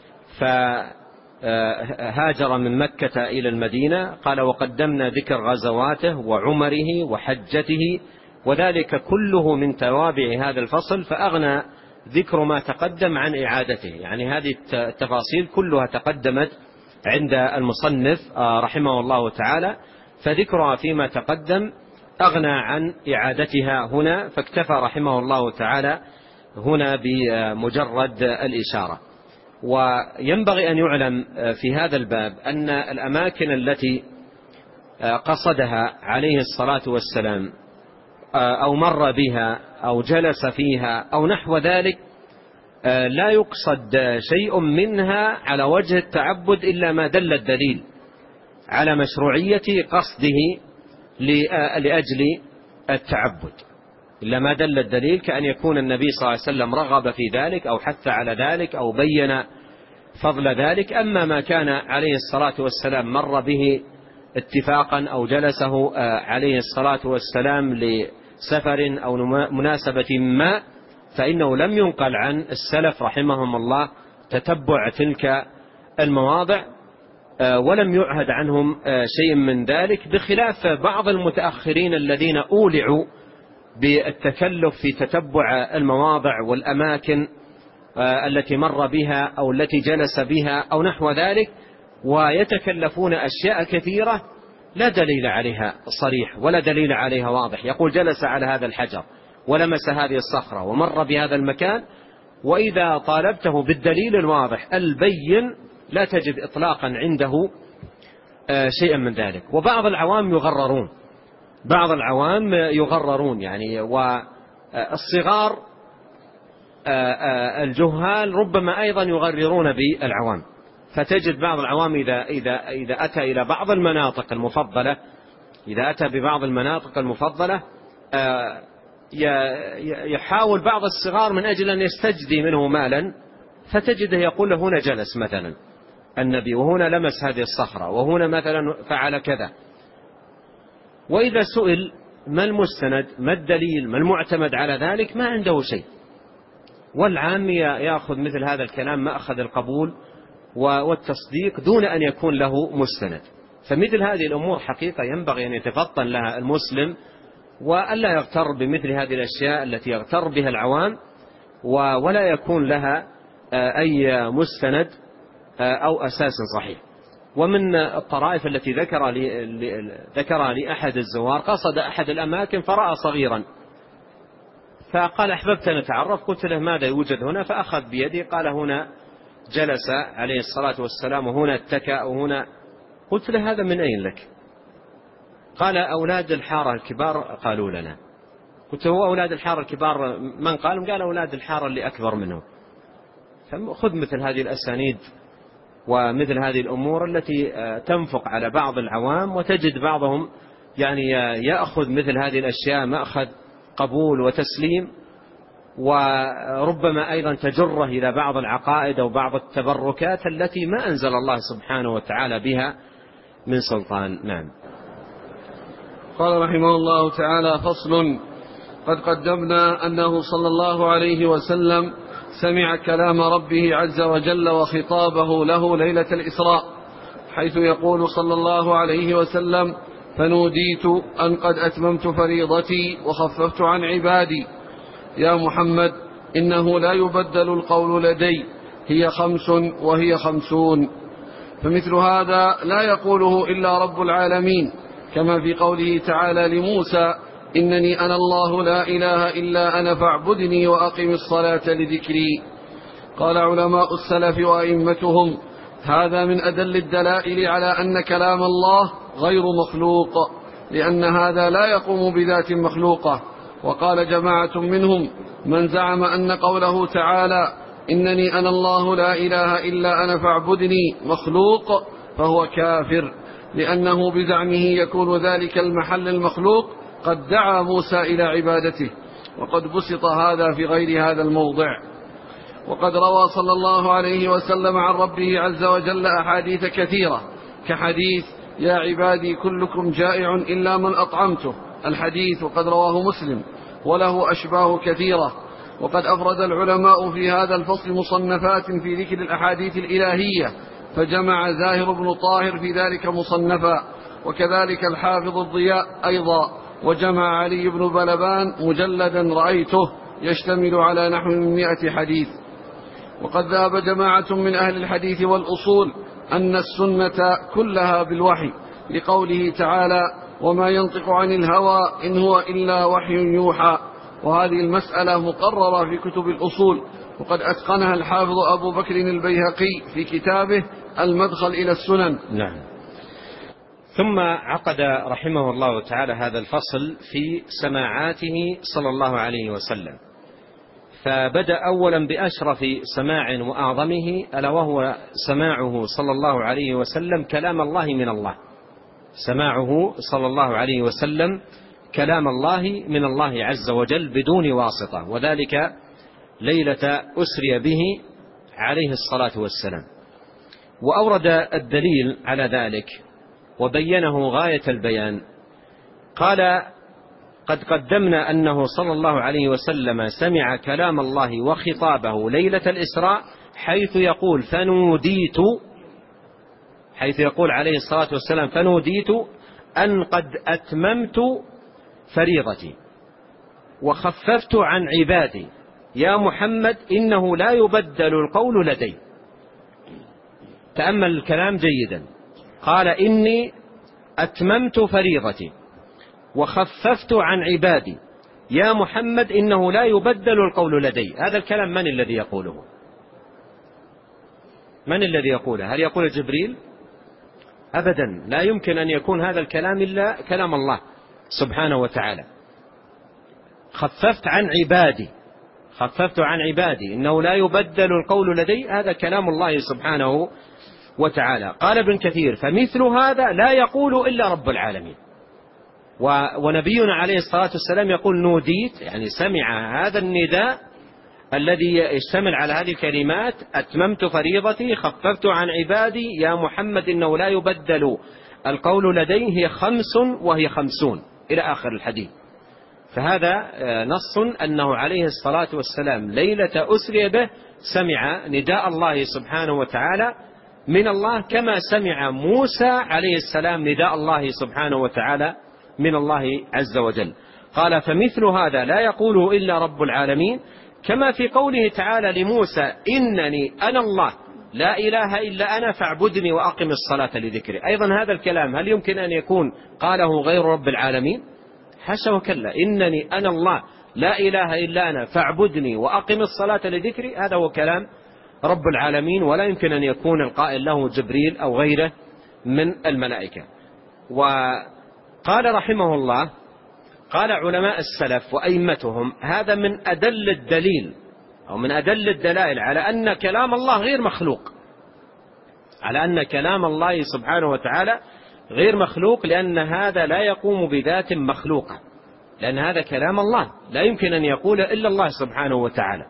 فهاجر من مكة إلى المدينة، قال: وقدمنا ذكر غزواته وعمره وحجته، وذلك كله من توابع هذا الفصل، فأغنى ذكر ما تقدم عن إعادته. يعني هذه التفاصيل كلها تقدمت عند المصنف رحمه الله تعالى، فذكرها فيما تقدم أغنى عن إعادتها هنا، فاكتفى رحمه الله تعالى هنا بمجرد الإشارة. وينبغي أن يعلم في هذا الباب أن الأماكن التي قصدها عليه الصلاة والسلام أو مر بها أو جلس فيها أو نحو ذلك، لا يقصد شيء منها على وجه التعبد إلا ما دل الدليل على مشروعية قصده لأجل التعبد، إلا ما دل الدليل كأن يكون النبي صلى الله عليه وسلم رغب في ذلك أو حث على ذلك أو بين فضل ذلك. أما ما كان عليه الصلاة والسلام مر به اتفاقا أو جلسه عليه الصلاة والسلام لسفر أو مناسبة ما، فإنه لم ينقل عن السلف رحمهم الله تتبع تلك المواضع، ولم يعهد عنهم شيء من ذلك، بخلاف بعض المتأخرين الذين أولعوا بالتكلف في تتبع المواضع والأماكن التي مر بها أو التي جلس بها أو نحو ذلك، ويتكلفون أشياء كثيرة لا دليل عليها صريح ولا دليل عليها واضح. يقول جلس على هذا الحجر ولمس هذه الصخرة ومر بهذا المكان، وإذا طالبته بالدليل الواضح البين لا تجد إطلاقا عنده شيئا من ذلك. وبعض العوام يغررون بعض العوام يغررون يعني، والصغار الجهال ربما أيضا يغررون بالعوام، فتجد بعض العوام إذا, إذا, إذا أتى إلى بعض المناطق المفضلة إذا أتى ببعض المناطق المفضلة يحاول بعض الصغار من أجل أن يستجدي منه مالا، فتجده يقول له هنا جلس مثلا النبي، وهنا لمس هذه الصخرة، وهنا مثلا فعل كذا. وإذا سئل ما المستند ما الدليل ما المعتمد على ذلك ما عنده شيء، والعام يأخذ مثل هذا الكلام مأخذ القبول والتصديق دون أن يكون له مستند. فمثل هذه الأمور حقيقة ينبغي أن يتفطن لها المسلم، وألا يغتر بمثل هذه الأشياء التي يغتر بها العوام ولا يكون لها أي مستند أو أساس صحيح. ومن الطرائف التي ذكر لي ذكر لي أحد الزوار قصد أحد الأماكن فرأى صغيرا، فقال أحببت أن أتعرف، قلت له ماذا يوجد هنا؟ فأخذ بيدي قال هنا جلس عليه الصلاة والسلام وهنا اتكأ وهنا. قلت له هذا من أين لك؟ قال أولاد الحارة الكبار قالوا لنا. قلت هو أولاد الحارة الكبار من قال؟ قال أولاد الحارة اللي أكبر منهم. فخذ مثل هذه الأسانيد ومثل هذه الأمور التي تنفق على بعض العوام، وتجد بعضهم يعني يأخذ مثل هذه الأشياء مأخذ قبول وتسليم، وربما أيضا تجره إلى بعض العقائد أو بعض التبركات التي ما أنزل الله سبحانه وتعالى بها من سلطان. نعم. قال رحمه الله تعالى: فصل. قد قدمنا أنه صلى الله عليه وسلم سمع كلام ربه عز وجل وخطابه له ليلة الإسراء، حيث يقول صلى الله عليه وسلم: فنوديت أن قد أتممت فريضتي وخففت عن عبادي. يا محمد إنه لا يبدل القول لدي، هي خمس وهي خمسون. فمثل هذا لا يقوله إلا رب العالمين، كما في قوله تعالى لموسى: إنني أنا الله لا إله إلا أنا فاعبدني وأقم الصلاة لذكري. قال علماء السلف وأئمتهم: هذا من أدل الدلائل على أن كلام الله غير مخلوق، لأن هذا لا يقوم بذات مخلوقة. وقال جماعة منهم من زعم أن قوله تعالى إنني أنا الله لا إله إلا أنا فاعبدني مخلوق فهو كافر، لأنه بزعمه يكون ذلك المحل المخلوق قد دعا موسى إلى عبادته، وقد بسط هذا في غير هذا الموضع. وقد روى صلى الله عليه وسلم عن ربه عز وجل أحاديث كثيرة، كحديث يا عبادي كلكم جائع إلا من أطعمته، الحديث وقد رواه مسلم، وله أشباه كثيرة. وقد أفرد العلماء في هذا الفصل مصنفات في ذكر الأحاديث الإلهية، فجمع زاهر بن طاهر في ذلك مصنفا، وكذلك الحافظ الضياء أيضا، وجمع علي بن بلبان مجلدا رأيته يشتمل على نحو من مئة حديث. وقد ذهب جماعة من أهل الحديث والأصول أن السنة كلها بالوحي، لقوله تعالى وما ينطق عن الهوى إن هو إلا وحي يوحى. وهذه المسألة مقررة في كتب الأصول، وقد أتقنها الحافظ أبو بكر البيهقي في كتابه المدخل إلى السنن. نعم. ثم عقد رحمه الله تعالى هذا الفصل في سماعاته صلى الله عليه وسلم، فبدأ أولا بأشرف سماع وأعظمه، ألا وهو سماعه صلى الله عليه وسلم كلام الله من الله. سماعه صلى الله عليه وسلم كلام الله من الله عز وجل بدون واسطة، وذلك ليلة أسري به عليه الصلاة والسلام. وأورد الدليل على ذلك وبينه غاية البيان. قال: قد قدمنا أنه صلى الله عليه وسلم سمع كلام الله وخطابه ليلة الإسراء، حيث يقول فنوديت حيث يقول عليه الصلاة والسلام فنوديت أن قد أتممت فريضتي وخففت عن عبادي يا محمد إنه لا يبدل القول لدي. تأمل الكلام جيدا. قال: إني أتممت فريضتي وخففت عن عبادي يا محمد إنه لا يبدل القول لدي. هذا الكلام من الذي يقوله؟ من الذي يقوله؟ هل يقول جبريل؟ أبدا، لا يمكن أن يكون هذا الكلام إلا كلام الله سبحانه وتعالى. خففت عن عبادي خففت عن عبادي إنه لا يبدل القول لدي، هذا كلام الله سبحانه وتعالى. قال ابن كثير: فمثل هذا لا يقول إلا رب العالمين. ونبينا عليه الصلاة والسلام يقول نوديت، يعني سمع هذا النداء الذي يشتمل على هذه الكلمات: أتممت فريضتي، خففت عن عبادي يا محمد إنه لا يبدل القول لديه، هي خمس وهي خمسون إلى آخر الحديث. فهذا نص أنه عليه الصلاة والسلام ليلة أسري به سمع نداء الله سبحانه وتعالى من الله، كما سمع موسى عليه السلام نداء الله سبحانه وتعالى من الله عز وجل. قال: فمثل هذا لا يقوله إلا رب العالمين، كما في قوله تعالى لموسى: إنني أنا الله لا إله إلا أنا فاعبدني وأقم الصلاة لذكري. أيضا هذا الكلام هل يمكن أن يكون قاله غير رب العالمين؟ حاشا وكلا. إنني أنا الله لا إله إلا أنا فاعبدني وأقم الصلاة لذكري، هذا هو كلام رب العالمين، ولا يمكن أن يكون القائل له جبريل أو غيره من الملائكة. وقال رحمه الله: قال علماء السلف وأئمتهم: هذا من أدل الدليل أو من أدل الدلائل على أن كلام الله غير مخلوق، على أن كلام الله سبحانه وتعالى غير مخلوق، لأن هذا لا يقوم بذات مخلوقة، لأن هذا كلام الله لا يمكن أن يقول إلا الله سبحانه وتعالى.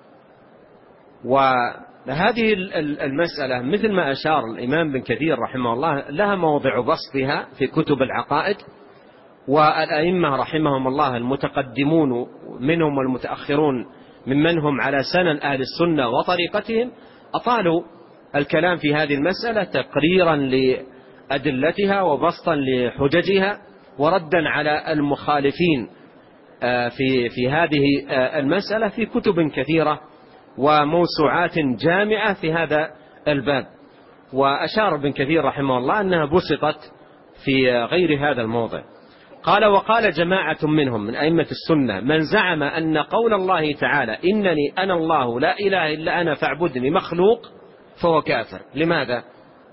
وهذه المسألة مثل ما أشار الإمام بن كثير رحمه الله لها موضع بسطها في كتب العقائد، والأئمة رحمهم الله المتقدمون منهم والمتأخرون ممن هم على سنن أهل السنة وطريقتهم أطالوا الكلام في هذه المسألة تقريرا لأدلتها وبسطا لحججها وردا على المخالفين في في هذه المسألة في كتب كثيرة وموسوعات جامعة في هذا الباب. وأشار ابن كثير رحمه الله أنها بسطت في غير هذا الموضع. قال: وقال جماعة منهم من أئمة السنة: من زعم أن قول الله تعالى إنني أنا الله لا إله إلا أنا فاعبدني مخلوق فهو كافر. لماذا؟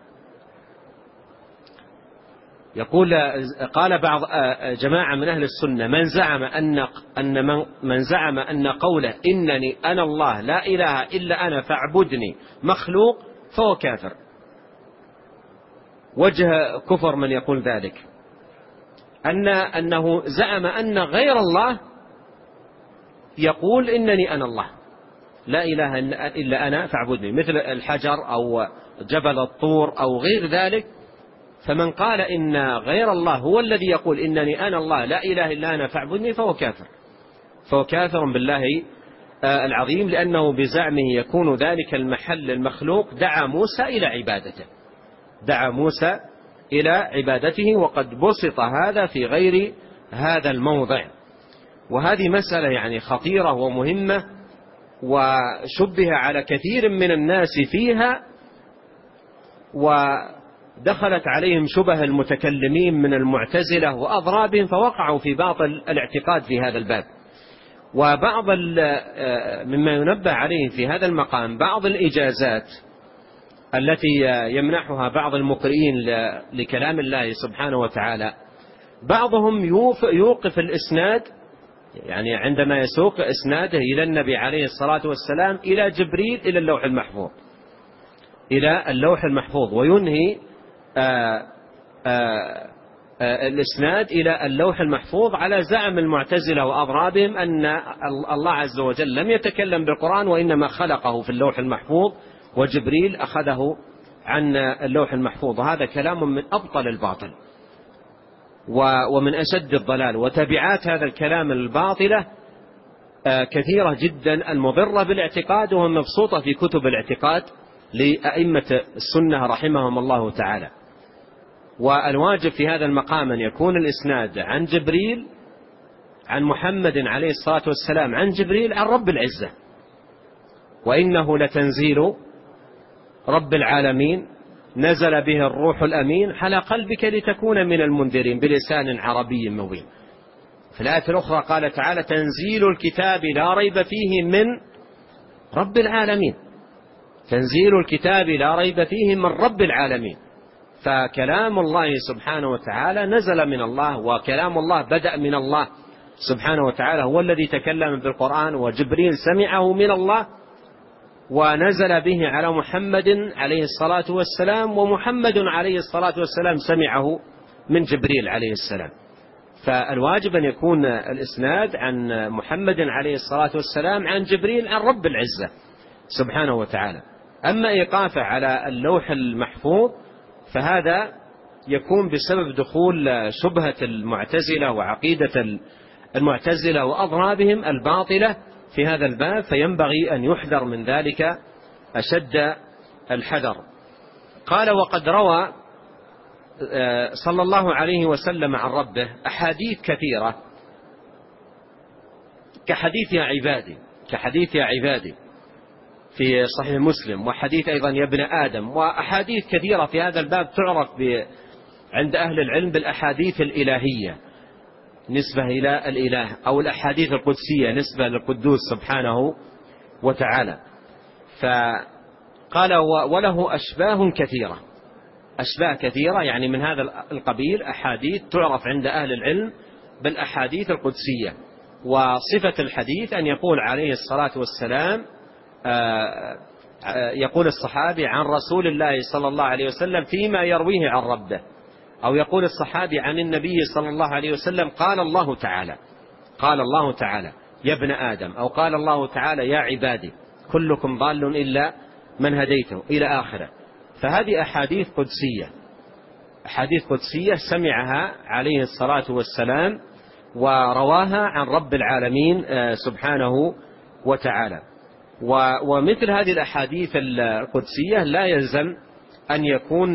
يقول: قال بعض جماعة من أهل السنة: من زعم أن أن من, من زعم أن قوله إنني أنا الله لا إله إلا أنا فاعبدني مخلوق فهو كافر. وجه كفر من يقول ذلك أن أنه زعم أن غير الله يقول إنني أنا الله لا إله إلا أنا فاعبدني، مثل الحجر أو جبل الطور أو غير ذلك. فمن قال إن غير الله هو الذي يقول إنني أنا الله لا إله إلا أنا فاعبدني فهو كافر، فهو كافر بالله العظيم، لأنه بزعمه يكون ذلك المحل المخلوق دعا موسى إلى عبادته دعا موسى إلى عبادته وقد بسط هذا في غير هذا الموضع. وهذه مسألة يعني خطيرة ومهمة، وشبه على كثير من الناس فيها، ودخلت عليهم شبه المتكلمين من المعتزلة وأضرابهم فوقعوا في باطل الاعتقاد في هذا الباب. وبعض مما ينبه عليه في هذا المقام بعض الإجازات التي يمنحها بعض المقرئين لكلام الله سبحانه وتعالى، بعضهم يوقف الإسناد، يعني عندما يسوق إسناده إلى النبي عليه الصلاة والسلام إلى جبريل إلى اللوح المحفوظ، إلى اللوح المحفوظ، وينهي آآ آآ آآ الإسناد إلى اللوح المحفوظ على زعم المعتزلة وأضرابهم أن الله عز وجل لم يتكلم بالقرآن وإنما خلقه في اللوح المحفوظ وجبريل أخذه عن اللوح المحفوظ. وهذا كلام من أبطل الباطل ومن أشد الضلال، وتبعات هذا الكلام الباطلة كثيرة جدا المضرة بالاعتقاد ومبسوطة في كتب الاعتقاد لأئمة السنة رحمهم الله تعالى. والواجب في هذا المقام أن يكون الإسناد عن جبريل عن محمد عليه الصلاة والسلام عن جبريل عن رب العزة، وإنه لتنزيل رب العالمين نزل به الروح الأمين على قلبك لتكون من المنذرين بلسان عربي مبين. في الآية الأخرى قال تعالى تنزيل الكتاب لا ريب فيه من رب العالمين، تنزيل الكتاب لا ريب فيه من رب العالمين. فكلام الله سبحانه وتعالى نزل من الله، وكلام الله بدأ من الله سبحانه وتعالى، هو الذي تكلم بالقرآن، وجبريل سمعه من الله ونزل به على محمد عليه الصلاة والسلام، ومحمد عليه الصلاة والسلام سمعه من جبريل عليه السلام. فالواجب أن يكون الإسناد عن محمد عليه الصلاة والسلام عن جبريل عن رب العزة سبحانه وتعالى. أما إيقافه على اللوح المحفوظ فهذا يكون بسبب دخول شبهة المعتزلة وعقيدة المعتزلة وأضرابهم الباطلة في هذا الباب، فينبغي أن يحذر من ذلك أشد الحذر. قال وقد روى صلى الله عليه وسلم عن ربه أحاديث كثيرة كحديث يا عبادي كحديث يا عبادي في صحيح مسلم، وحديث أيضا يا ابن آدم، وأحاديث كثيرة في هذا الباب تعرف عند أهل العلم بالأحاديث الإلهية نسبة إلى الإله، أو الأحاديث القدسية نسبة للقدوس سبحانه وتعالى. فقال وله أشباه كثيرة، أشباه كثيرة يعني من هذا القبيل، أحاديث تعرف عند أهل العلم بالأحاديث القدسية. وصفة الحديث أن يقول عليه الصلاة والسلام يقول الصحابي عن رسول الله صلى الله عليه وسلم فيما يرويه عن ربه، أو يقول الصحابي عن النبي صلى الله عليه وسلم قال الله تعالى قال الله تعالى يا ابن آدم، أو قال الله تعالى يا عبادي كلكم ضال إلا من هديته إلى آخره. فهذه أحاديث قدسية، أحاديث قدسية سمعها عليه الصلاة والسلام ورواها عن رب العالمين سبحانه وتعالى. ومثل هذه الأحاديث القدسية لا يلزم أن يكون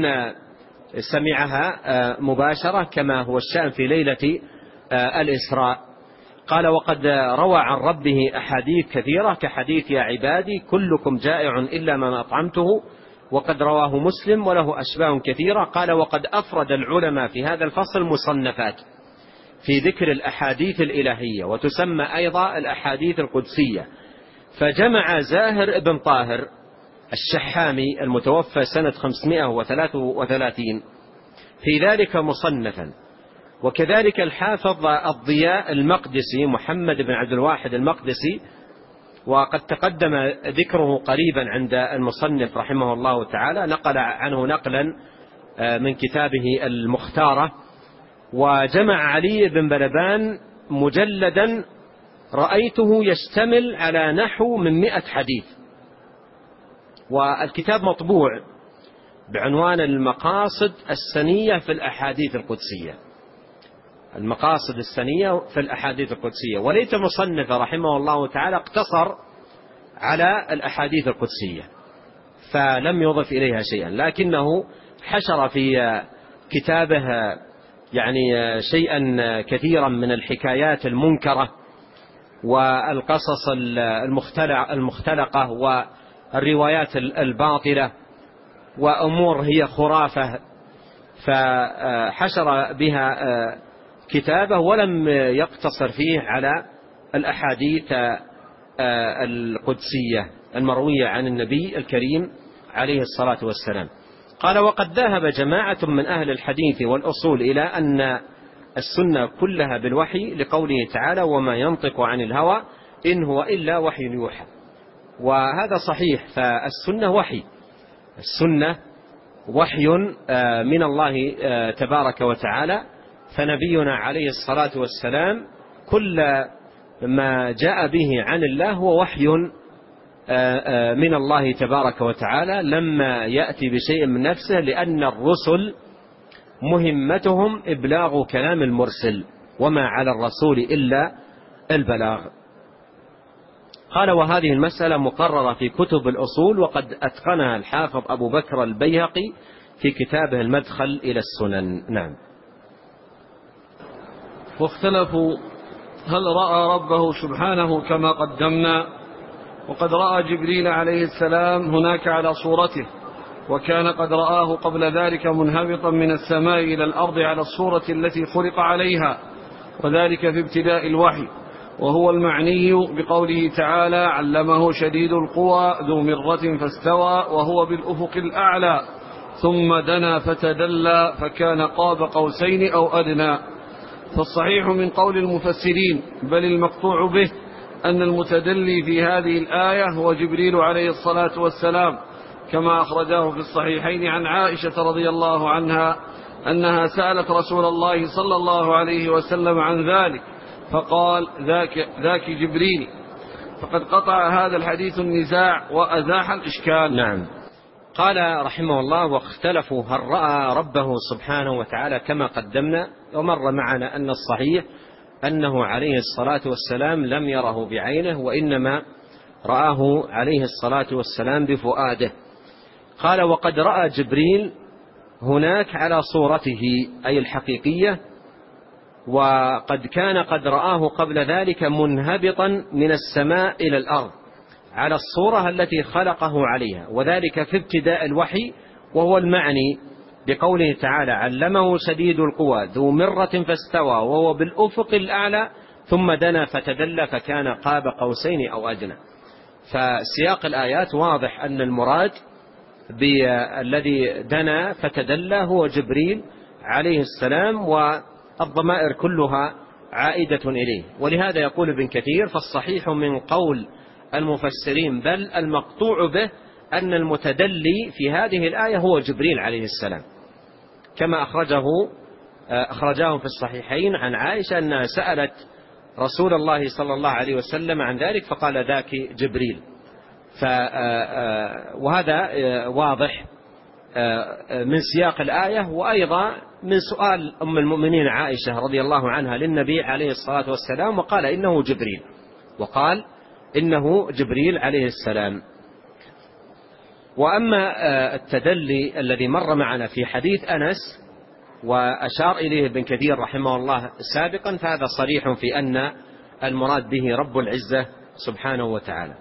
سمعها مباشرة كما هو الشأن في ليلة الإسراء. قال وقد روى عن ربه أحاديث كثيرة كحديث يا عبادي كلكم جائع إلا ما أطعمته، وقد رواه مسلم وله أشباه كثيرة. قال وقد أفرد العلماء في هذا الفصل مصنفات في ذكر الأحاديث الإلهية، وتسمى أيضا الأحاديث القدسية. فجمع زاهر ابن طاهر الشحامي المتوفى سنة خمسمائة وثلاثة وثلاثين في ذلك مصنفا، وكذلك الحافظ الضياء المقدسي محمد بن عبد الواحد المقدسي، وقد تقدم ذكره قريبا عند المصنف رحمه الله تعالى، نقل عنه نقلا من كتابه المختارة. وجمع علي بن بلبان مجلدا رأيته يشتمل على نحو من مئة حديث، والكتاب مطبوع بعنوان المقاصد السنية في الأحاديث القدسية، المقاصد السنية في الأحاديث القدسية. وليت مصنف رحمه الله تعالى اقتصر على الأحاديث القدسية فلم يضف إليها شيئا، لكنه حشر في كتابه يعني شيئا كثيرا من الحكايات المنكرة والقصص المختلقة والروايات الباطلة وأمور هي خرافة، فحشر بها كتابه ولم يقتصر فيه على الأحاديث القدسية المروية عن النبي الكريم عليه الصلاة والسلام. قال: وقد ذهب جماعة من أهل الحديث والأصول إلى أن السنة كلها بالوحي، لقوله تعالى: وما ينطق عن الهوى إن هو إلا وحي يوحى. وهذا صحيح، فالسنة وحي، السنة وحي من الله تبارك وتعالى. فنبينا عليه الصلاة والسلام كل ما جاء به عن الله هو وحي من الله تبارك وتعالى، لما يأتي بشيء من نفسه، لأن الرسل مهمتهم إبلاغ كلام المرسل، وما على الرسول إلا البلاغ. قال: وهذه المسألة مقررة في كتب الأصول، وقد أتقنها الحافظ أبو بكر البيهقي في كتابه المدخل إلى السنن. نعم. واختلفوا هل رأى ربه سبحانه كما قدمنا، وقد رأى جبريل عليه السلام هناك على صورته، وكان قد رآه قبل ذلك منهبطا من السماء إلى الأرض على الصورة التي خلق عليها، وذلك في ابتداء الوحي، وهو المعني بقوله تعالى: علمه شديد القوى ذو مرة فاستوى وهو بالأفق الأعلى ثم دنا فتدلى فكان قاب قوسين أو أدنى. فالصحيح من قول المفسرين بل المقطوع به أن المتدلي في هذه الآية هو جبريل عليه الصلاة والسلام، كما أخرجاه في الصحيحين عن عائشة رضي الله عنها أنها سألت رسول الله صلى الله عليه وسلم عن ذلك فقال: ذاك, ذاك جبريل. فقد قطع هذا الحديث النزاع وأزاح الإشكال. نعم. قال رحمه الله: واختلفوا هل رأى ربه سبحانه وتعالى كما قدمنا. ومر معنا أن الصحيح أنه عليه الصلاة والسلام لم يره بعينه، وإنما رآه عليه الصلاة والسلام بفؤاده. قال: وقد رأى جبريل هناك على صورته أي الحقيقية، وقد كان قد رآه قبل ذلك منهبطا من السماء إلى الأرض على الصورة التي خلقه عليها، وذلك في ابتداء الوحي، وهو المعني بقوله تعالى: علمه شديد القوى ذو مرة فاستوى وهو بالأفق الأعلى ثم دنا فتدلى فكان قاب قوسين أو أدنى. فسياق الآيات واضح أن المراد بالذي دنا فتدلى هو جبريل عليه السلام، والضمائر كلها عائدة إليه. ولهذا يقول ابن كثير: فالصحيح من قول المفسرين بل المقطوع به أن المتدلي في هذه الآية هو جبريل عليه السلام، كما أخرجه أخرجاه في الصحيحين عن عائشة أنها سألت رسول الله صلى الله عليه وسلم عن ذلك فقال: ذاك جبريل. وهذا واضح من سياق الآية، وأيضا من سؤال أم المؤمنين عائشة رضي الله عنها للنبي عليه الصلاة والسلام، وقال إنه جبريل وقال إنه جبريل عليه السلام. وأما التدلي الذي مر معنا في حديث أنس وأشار إليه ابن كثير رحمه الله سابقا، فهذا صريح في أن المراد به رب العزة سبحانه وتعالى.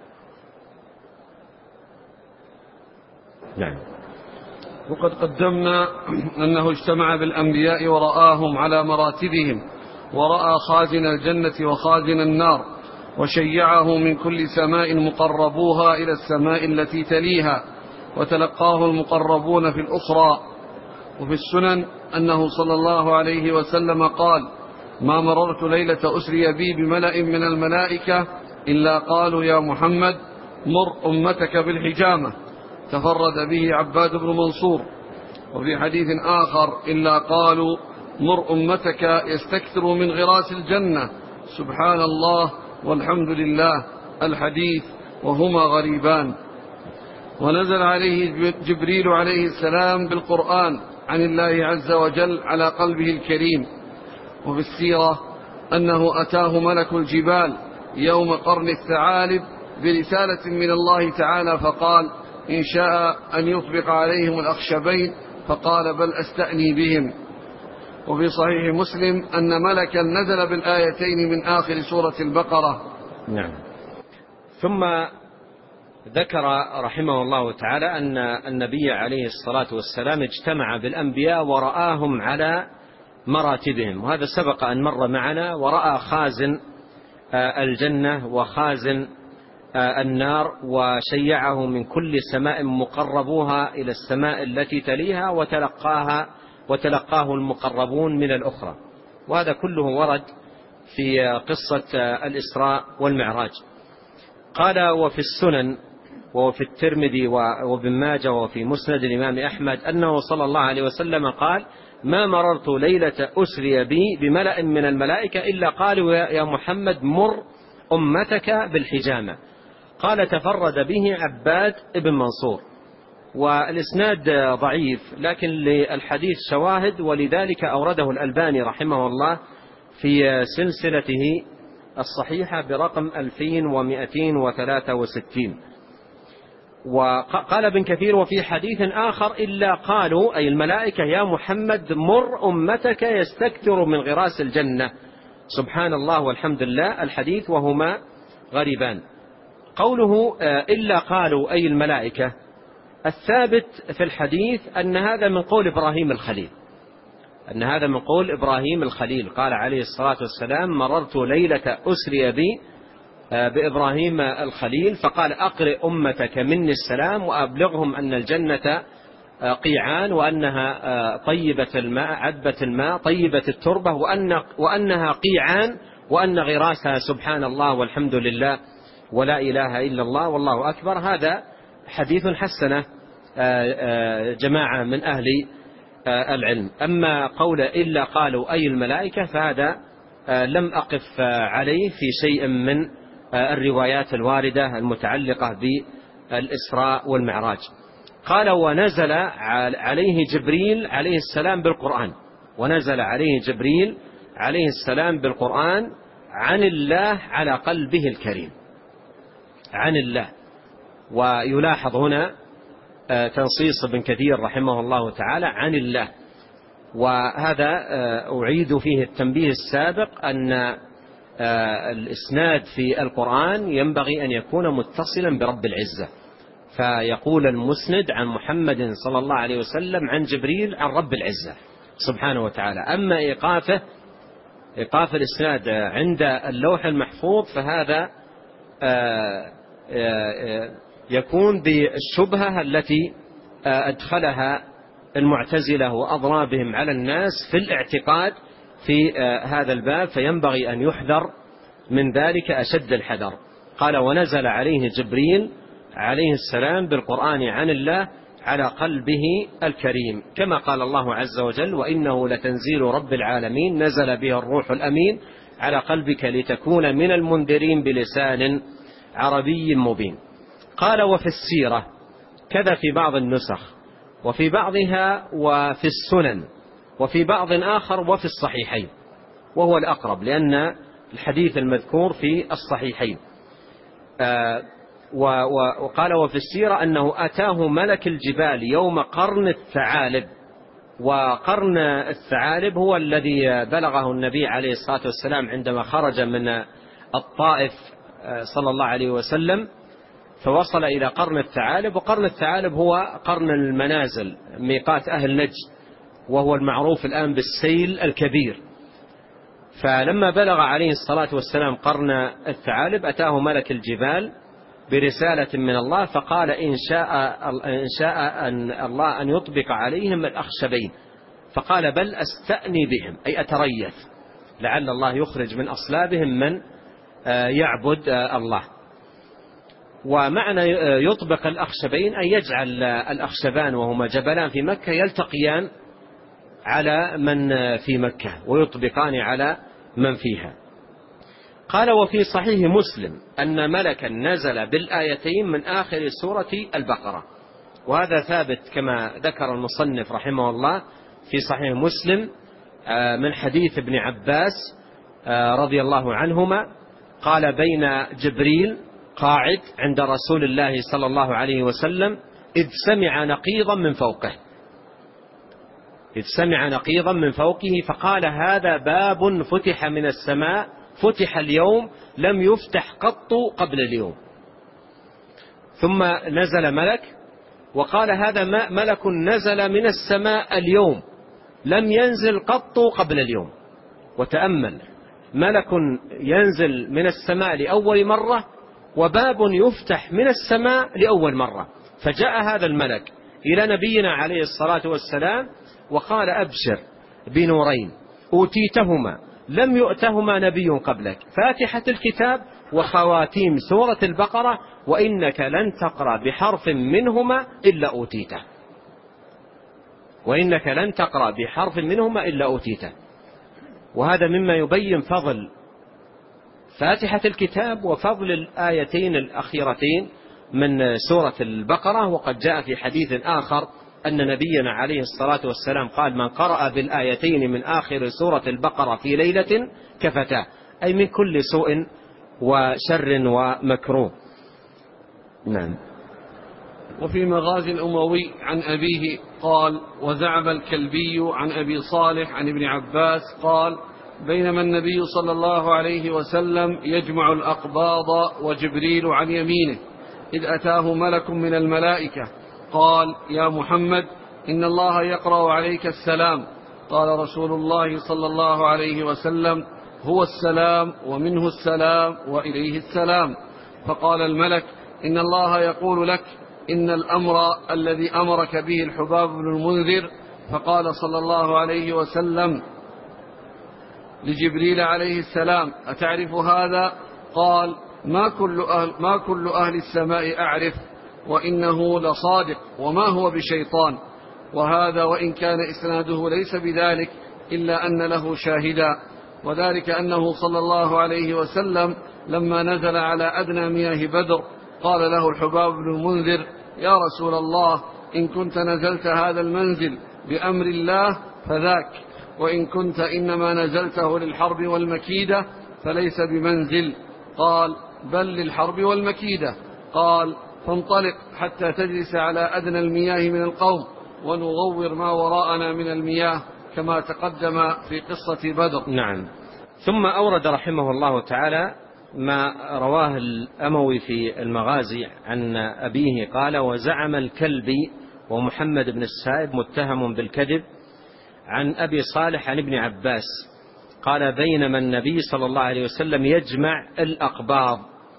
نعم. وقد قدمنا أنه اجتمع بالأنبياء ورآهم على مراتبهم، ورأى خازن الجنة وخازن النار، وشيعه من كل سماء مقربوها إلى السماء التي تليها، وتلقاه المقربون في الأخرى. وفي السنن أنه صلى الله عليه وسلم قال: ما مررت ليلة أسري بي بملأ من الملائكة إلا قالوا يا محمد مر أمتك بالحجامة. تفرد به عباد بن منصور. وفي حديث آخر إلا قالوا مر أمتك يستكثر من غراس الجنة. سبحان الله والحمد لله الحديث وهما غريبان. ونزل عليه جبريل عليه السلام بالقرآن عن الله عز وجل على قلبه الكريم. وفي السيرة أنه أتاه ملك الجبال يوم قرن الثعالب برسالة من الله تعالى فقال: إن شاء أن يطبق عليهم الأخشبين، فقال: بل أستأني بهم. وفي صحيح مسلم أن ملكا نزل بالآيتين من آخر سورة البقرة. نعم. ثم ذكر رحمه الله تعالى أن النبي عليه الصلاة والسلام اجتمع بالأنبياء ورآهم على مراتبهم، وهذا سبق أن مر معنا، ورأى خازن الجنة وخازن النار وشيعه من كل سماء مقربوها إلى السماء التي تليها وتلقاها وتلقاه المقربون من الأخرى. وهذا كله ورد في قصة الإسراء والمعراج. قال وفي السنن وفي الترمذي وابن ماجه وفي مسند الإمام أحمد أنه صلى الله عليه وسلم قال ما مررت ليلة أسري بي بملأ من الملائكة إلا قالوا يا محمد مر أمتك بالحجامة. قال تفرد به عباد ابن منصور، والإسناد ضعيف لكن للحديث شواهد، ولذلك أورده الألباني رحمه الله في سلسلته الصحيحة برقم ألفين ومئتين وثلاثة وستين. وقال ابن كثير وفي حديث آخر إلا قالوا أي الملائكة يا محمد مر أمتك يستكثر من غراس الجنة. سبحان الله والحمد لله الحديث وهما غريبان. قوله إلا قالوا أي الملائكة، الثابت في الحديث أن هذا من قول إبراهيم الخليل، أن هذا من قول إبراهيم الخليل. قال عليه الصلاة والسلام مررت ليلة أسري بي بإبراهيم الخليل فقال أقرئ أمتك مني السلام وأبلغهم أن الجنة قيعان وأنها طيبة الماء عذبة الماء طيبة التربة وأن وأنها قيعان وأن غراسها سبحان الله والحمد لله ولا إله إلا الله والله أكبر. هذا حديث حسنه جماعة من أهل العلم. أما قول إلا قالوا أي الملائكة فهذا لم أقف عليه في شيء من الروايات الواردة المتعلقة بالإسراء والمعراج. قال ونزل عليه جبريل عليه السلام بالقرآن، ونزل عليه جبريل عليه السلام بالقرآن عن الله على قلبه الكريم، عن الله. ويلاحظ هنا تنصيص ابن كثير رحمه الله تعالى عن الله، وهذا أعيد فيه التنبيه السابق أن الإسناد في القرآن ينبغي أن يكون متصلا برب العزة، فيقول المسند عن محمد صلى الله عليه وسلم عن جبريل عن رب العزة سبحانه وتعالى. أما إيقافه إيقاف الإسناد عند اللوح المحفوظ فهذا يكون بالشبهة التي أدخلها المعتزلة وأضرابهم على الناس في الاعتقاد في هذا الباب، فينبغي أن يحذر من ذلك أشد الحذر. قال ونزل عليه جبريل عليه السلام بالقرآن عن الله على قلبه الكريم، كما قال الله عز وجل وإنه لتنزيل رب العالمين نزل به الروح الأمين على قلبك لتكون من المنذرين بلسان عربي مبين. قال وفي السيرة كذا في بعض النسخ وفي بعضها وفي السنن وفي بعض آخر وفي الصحيحين، وهو الأقرب لأن الحديث المذكور في الصحيحين. آه وقال وفي السيرة أنه أتاه ملك الجبال يوم قرن الثعالب، وقرن الثعالب هو الذي بلغه النبي عليه الصلاة والسلام عندما خرج من الطائف صلى الله عليه وسلم فوصل إلى قرن الثعالب. وقرن الثعالب هو قرن المنازل ميقات أهل نجد، وهو المعروف الآن بالسيل الكبير. فلما بلغ عليه الصلاة والسلام قرن الثعالب أتاه ملك الجبال برسالة من الله فقال إن شاء, إن شاء أن الله أن يطبق عليهم الأخشبين، فقال بل أستأني بهم أي أتريث لعل الله يخرج من أصلابهم من يعبد الله. ومعنى يطبق الأخشبين أن يجعل الأخشبان وهما جبلان في مكة يلتقيان على من في مكة ويطبقان على من فيها. قال وفي صحيح مسلم أن ملكا نزل بالآيتين من آخر سورة البقرة، وهذا ثابت كما ذكر المصنف رحمه الله في صحيح مسلم من حديث ابن عباس رضي الله عنهما قال بين جبريل قاعد عند رسول الله صلى الله عليه وسلم إذ سمع نقيضا من فوقه إذ سمع نقيضا من فوقه فقال هذا باب فتح من السماء فتح اليوم لم يفتح قط قبل اليوم. ثم نزل ملك وقال هذا ملك نزل من السماء اليوم لم ينزل قط قبل اليوم. وتأمل، ملك ينزل من السماء لأول مرة وباب يفتح من السماء لأول مرة. فجاء هذا الملك إلى نبينا عليه الصلاة والسلام وقال: أبشر بنورين أوتيتهما لم يؤتهما نبي قبلك، فاتحة الكتاب وخواتيم سورة البقرة، وإنك لن تقرأ بحرف منهما إلا أوتيته، وإنك لن تقرأ بحرف منهما إلا أوتيته. وهذا مما يبين فضل فاتحة الكتاب وفضل الآيتين الأخيرتين من سورة البقرة. وقد جاء في حديث آخر أن نبينا عليه الصلاة والسلام قال: من قرأ بالآيتين من آخر سورة البقرة في ليلة كفتاه، أي من كل سوء وشر ومكروه. نعم. وفي مغازي الأموي عن أبيه قال: وزعم الكلبي عن أبي صالح عن ابن عباس قال: بينما النبي صلى الله عليه وسلم يجمع الأقباض وجبريل عن يمينه إذ أتاه ملك من الملائكة قال: يا محمد إن الله يقرأ عليك السلام. قال رسول الله صلى الله عليه وسلم: هو السلام ومنه السلام وإليه السلام. فقال الملك: إن الله يقول لك إن الأمر الذي أمرك به الحباب بن المنذر. فقال صلى الله عليه وسلم لجبريل عليه السلام: أتعرف هذا؟ قال: ما كل أهل, ما كل أهل السماء أعرف، وإنه لصادق وما هو بشيطان. وهذا وإن كان إسناده ليس بذلك إلا أن له شاهدا، وذلك أنه صلى الله عليه وسلم لما نزل على أدنى مياه بدر قال له الحباب بن المنذر: يا رسول الله، إن كنت نزلت هذا المنزل بأمر الله فذاك، وإن كنت إنما نزلته للحرب والمكيدة فليس بمنزل. قال: بل للحرب والمكيدة. قال: فانطلق حتى تجلس على أدنى المياه من القوم ونغور ما وراءنا من المياه، كما تقدم في قصة بدر. نعم. ثم أورد رحمه الله تعالى ما رواه الأموي في المغازي عن أبيه قال: وزعم الكلبي ومحمد بن السائب متهم بالكذب عن أبي صالح عن ابن عباس قال: بينما النبي صلى الله عليه وسلم يجمع الأقباض،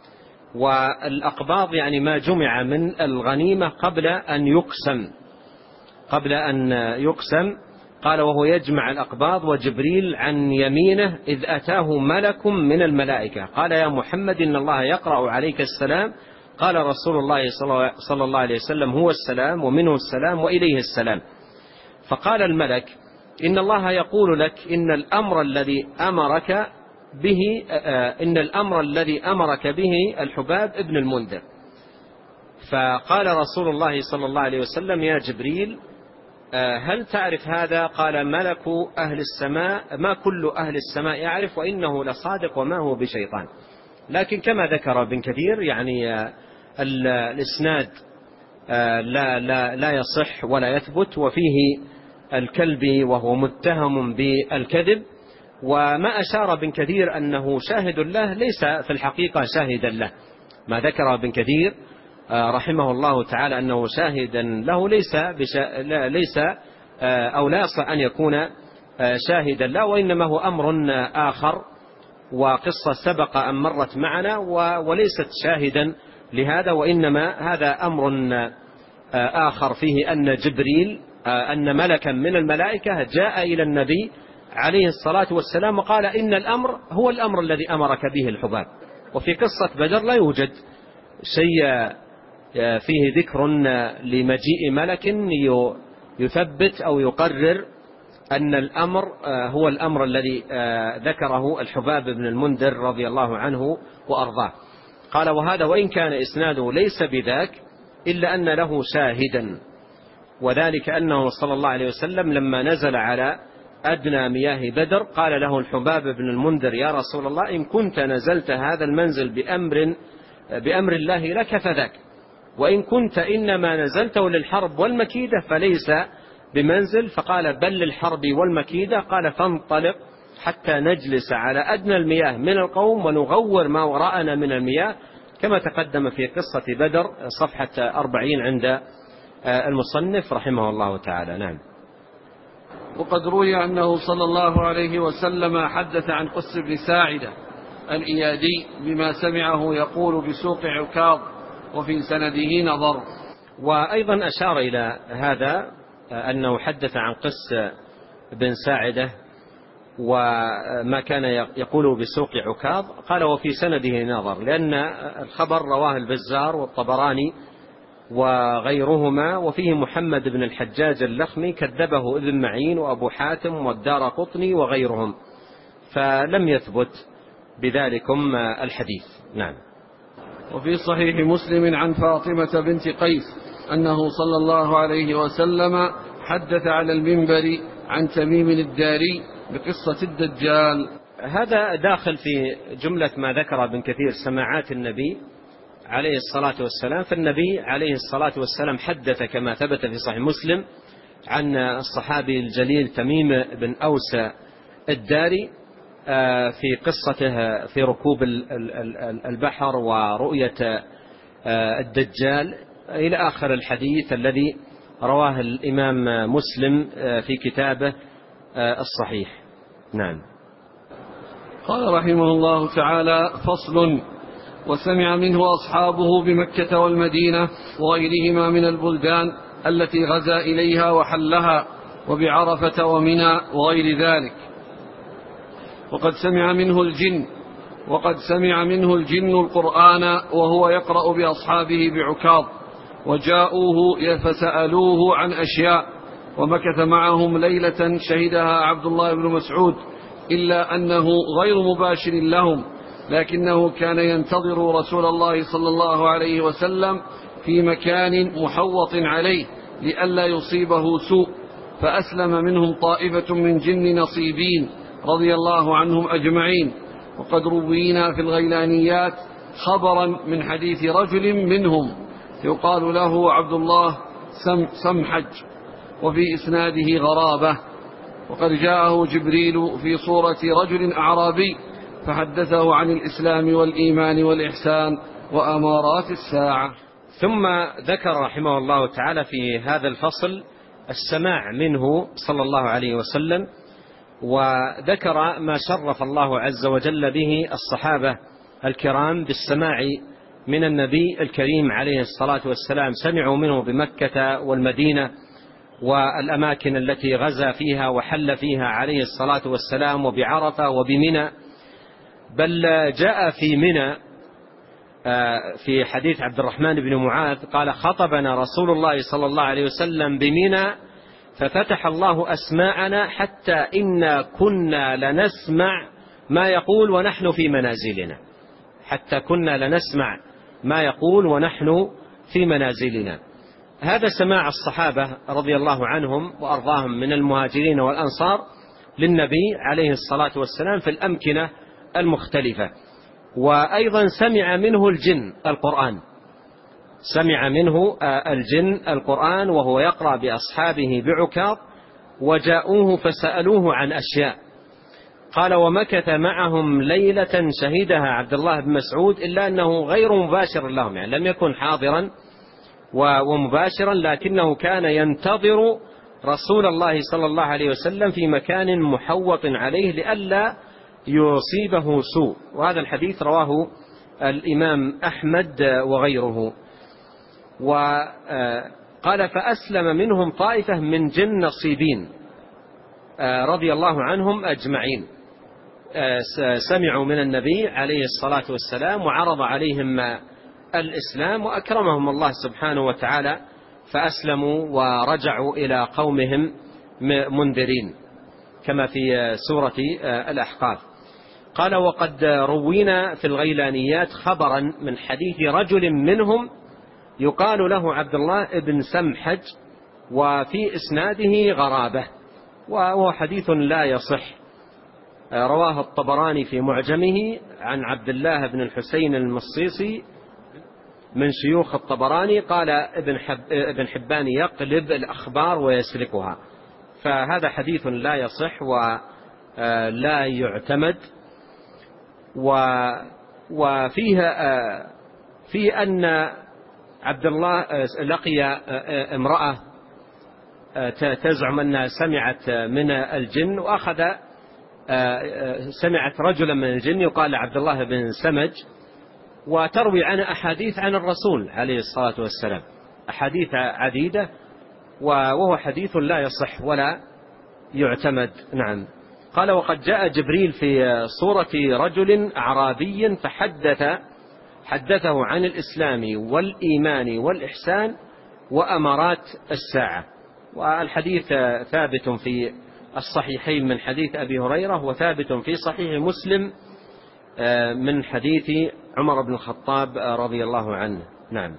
والأقباض يعني ما جمع من الغنيمة قبل أن يقسم قبل أن يقسم قال: وهو يجمع الأقباض وجبريل عن يمينه إذ أتاه ملك من الملائكة قال: يا محمد إن الله يقرأ عليك السلام. قال رسول الله صلى الله عليه وسلم: هو السلام ومنه السلام وإليه السلام. فقال الملك: إن الله يقول لك إن الأمر الذي أمرك به إن الأمر الذي أمرك به الحباب ابن المنذر. فقال رسول الله صلى الله عليه وسلم: يا جبريل، هل تعرف هذا؟ قال: ملك أهل السماء ما كل أهل السماء يعرف، وإنه لصادق وما هو بشيطان. لكن كما ذكر ابن كثير يعني الإسناد لا, لا, لا يصح ولا يثبت، وفيه الكلبي وهو متهم بالكذب. وما أشار ابن كثير أنه شاهد له ليس في الحقيقة شاهدا له. ما ذكر ابن كثير رحمه الله تعالى أنه شاهدا له ليس بشا... لا ليس أو لا يصح أن يكون شاهدا له، وإنما هو أمر آخر وقصة سبق أن مرت معنا وليست شاهدا لهذا، وإنما هذا أمر آخر فيه أن جبريل أن ملكا من الملائكة جاء إلى النبي عليه الصلاة والسلام وقال: إن الأمر هو الأمر الذي أمرك به الحباب. وفي قصة بدر لا يوجد شيء فيه ذكر لمجيء ملك يثبت أو يقرر أن الأمر هو الأمر الذي ذكره الحباب بن المنذر رضي الله عنه وأرضاه. قال: وهذا وإن كان إسناده ليس بذاك إلا أن له شاهدا، وذلك أنه صلى الله عليه وسلم لما نزل على أدنى مياه بدر قال له الحباب بن المنذر: يا رسول الله، إن كنت نزلت هذا المنزل بأمر, بأمر الله لك فذاك، وإن كنت إنما نزلته للحرب والمكيدة فليس بمنزل. فقال: بل للحرب والمكيدة. قال: فانطلق حتى نجلس على أدنى المياه من القوم ونغور ما وراءنا من المياه، كما تقدم في قصة بدر صفحة أربعين عند المصنف رحمه الله تعالى. نعم. وقد روي أنه صلى الله عليه وسلم حدث عن قس بن ساعدة الإيادي بما سمعه يقول بسوق عكاظ وفي سنده نظر. وأيضا أشار إلى هذا أنه حدث عن قس بن ساعدة وما كان يقول بسوق عكاظ، قال وفي سنده نظر، لأن الخبر رواه البزار والطبراني وغيرهما، وفيه محمد بن الحجاج اللخمي كذبه ابن معين وأبو حاتم والدارقطني وغيرهم، فلم يثبت بذلكم الحديث. نعم. وفي صحيح مسلم عن فاطمة بنت قيس أنه صلى الله عليه وسلم حدث على المنبر عن تميم الداري بقصة الدجال. هذا داخل في جملة ما ذكر ابن كثير سماعات النبي عليه الصلاة والسلام. فالنبي عليه الصلاة والسلام حدث كما ثبت في صحيح مسلم عن الصحابي الجليل تميم بن أوس الداري في قصته في ركوب البحر ورؤية الدجال إلى آخر الحديث الذي رواه الإمام مسلم في كتابه الصحيح. نعم. قال رحمه الله تعالى: فصل. وسمع منه أصحابه بمكة والمدينة وغيرهما من البلدان التي غزا إليها وحلها، وبعرفة ومنى وغير ذلك. وقد سمع منه الجن وقد سمع منه الجن القرآن وهو يقرأ بأصحابه بعكاظ، وجاءوه فسألوه عن أشياء، ومكث معهم ليلة شهدها عبد الله بن مسعود، إلا أنه غير مباشر لهم، لكنه كان ينتظر رسول الله صلى الله عليه وسلم في مكان محوط عليه لئلا يصيبه سوء، فأسلم منهم طائفة من جن نصيبين رضي الله عنهم أجمعين. وقد روينا في الغيلانيات خبرا من حديث رجل منهم يقال له عبد الله سمحج، وفي إسناده غرابة. وقد جاءه جبريل في صورة رجل أعرابي فحدثه عن الإسلام والإيمان والإحسان وأمارات الساعة. ثم ذكر رحمه الله تعالى في هذا الفصل السماع منه صلى الله عليه وسلم، وذكر ما شرف الله عز وجل به الصحابة الكرام بالسماع من النبي الكريم عليه الصلاة والسلام. سمعوا منه بمكة والمدينة والأماكن التي غزا فيها وحل فيها عليه الصلاة والسلام، وبعرفة وبمنى. بل جاء في منى في حديث عبد الرحمن بن معاذ قال: خطبنا رسول الله صلى الله عليه وسلم بمنى ففتح الله أسماعنا حتى إنا كنا لنسمع ما يقول ونحن في منازلنا حتى كنا لنسمع ما يقول ونحن في منازلنا. هذا سماع الصحابة رضي الله عنهم وأرضاهم من المهاجرين والأنصار للنبي عليه الصلاة والسلام في الأمكنة المختلفة. وأيضا سمع منه الجن القرآن سمع منه الجن القرآن وهو يقرأ بأصحابه بعكاظ، وجاءوه فسألوه عن أشياء. قال: ومكث معهم ليلة شهدها عبد الله بن مسعود، إلا أنه غير مباشر لهم، يعني لم يكن حاضرا ومباشرا، لكنه كان ينتظر رسول الله صلى الله عليه وسلم في مكان محوط عليه لئلا يصيبه سوء. وهذا الحديث رواه الإمام أحمد وغيره. وقال: فأسلم منهم طائفة من جن نصيبين رضي الله عنهم أجمعين، سمعوا من النبي عليه الصلاة والسلام وعرض عليهم الإسلام وأكرمهم الله سبحانه وتعالى، فأسلموا ورجعوا إلى قومهم منذرين كما في سورة الأحقاف. قال: وقد روينا في الغيلانيات خبرا من حديث رجل منهم يقال له عبد الله بن سمحج، وفي إسناده غرابة، وهو حديث لا يصح. رواه الطبراني في معجمه عن عبد الله بن الحسين المصيصي من شيوخ الطبراني. قال ابن, حب ابن حبان: يقلب الأخبار ويسلكها. فهذا حديث لا يصح ولا يعتمد. وفيه في أن عبد الله لقي امرأة تزعم أنها سمعت من الجن، وأخذ سمعت رجلا من الجن يقال عبد الله بن سمج، وتروي عن أحاديث عن الرسول عليه الصلاة والسلام، أحاديث عديدة، وهو حديث لا يصح ولا يعتمد. نعم. قال: وقد جاء جبريل في صورة رجل أعرابي فحدث حدثه عن الإسلام والإيمان والإحسان وأمارات الساعة. والحديث ثابت في الصحيحين من حديث أبي هريرة، وثابت في صحيح مسلم من حديث عمر بن الخطاب رضي الله عنه. نعم.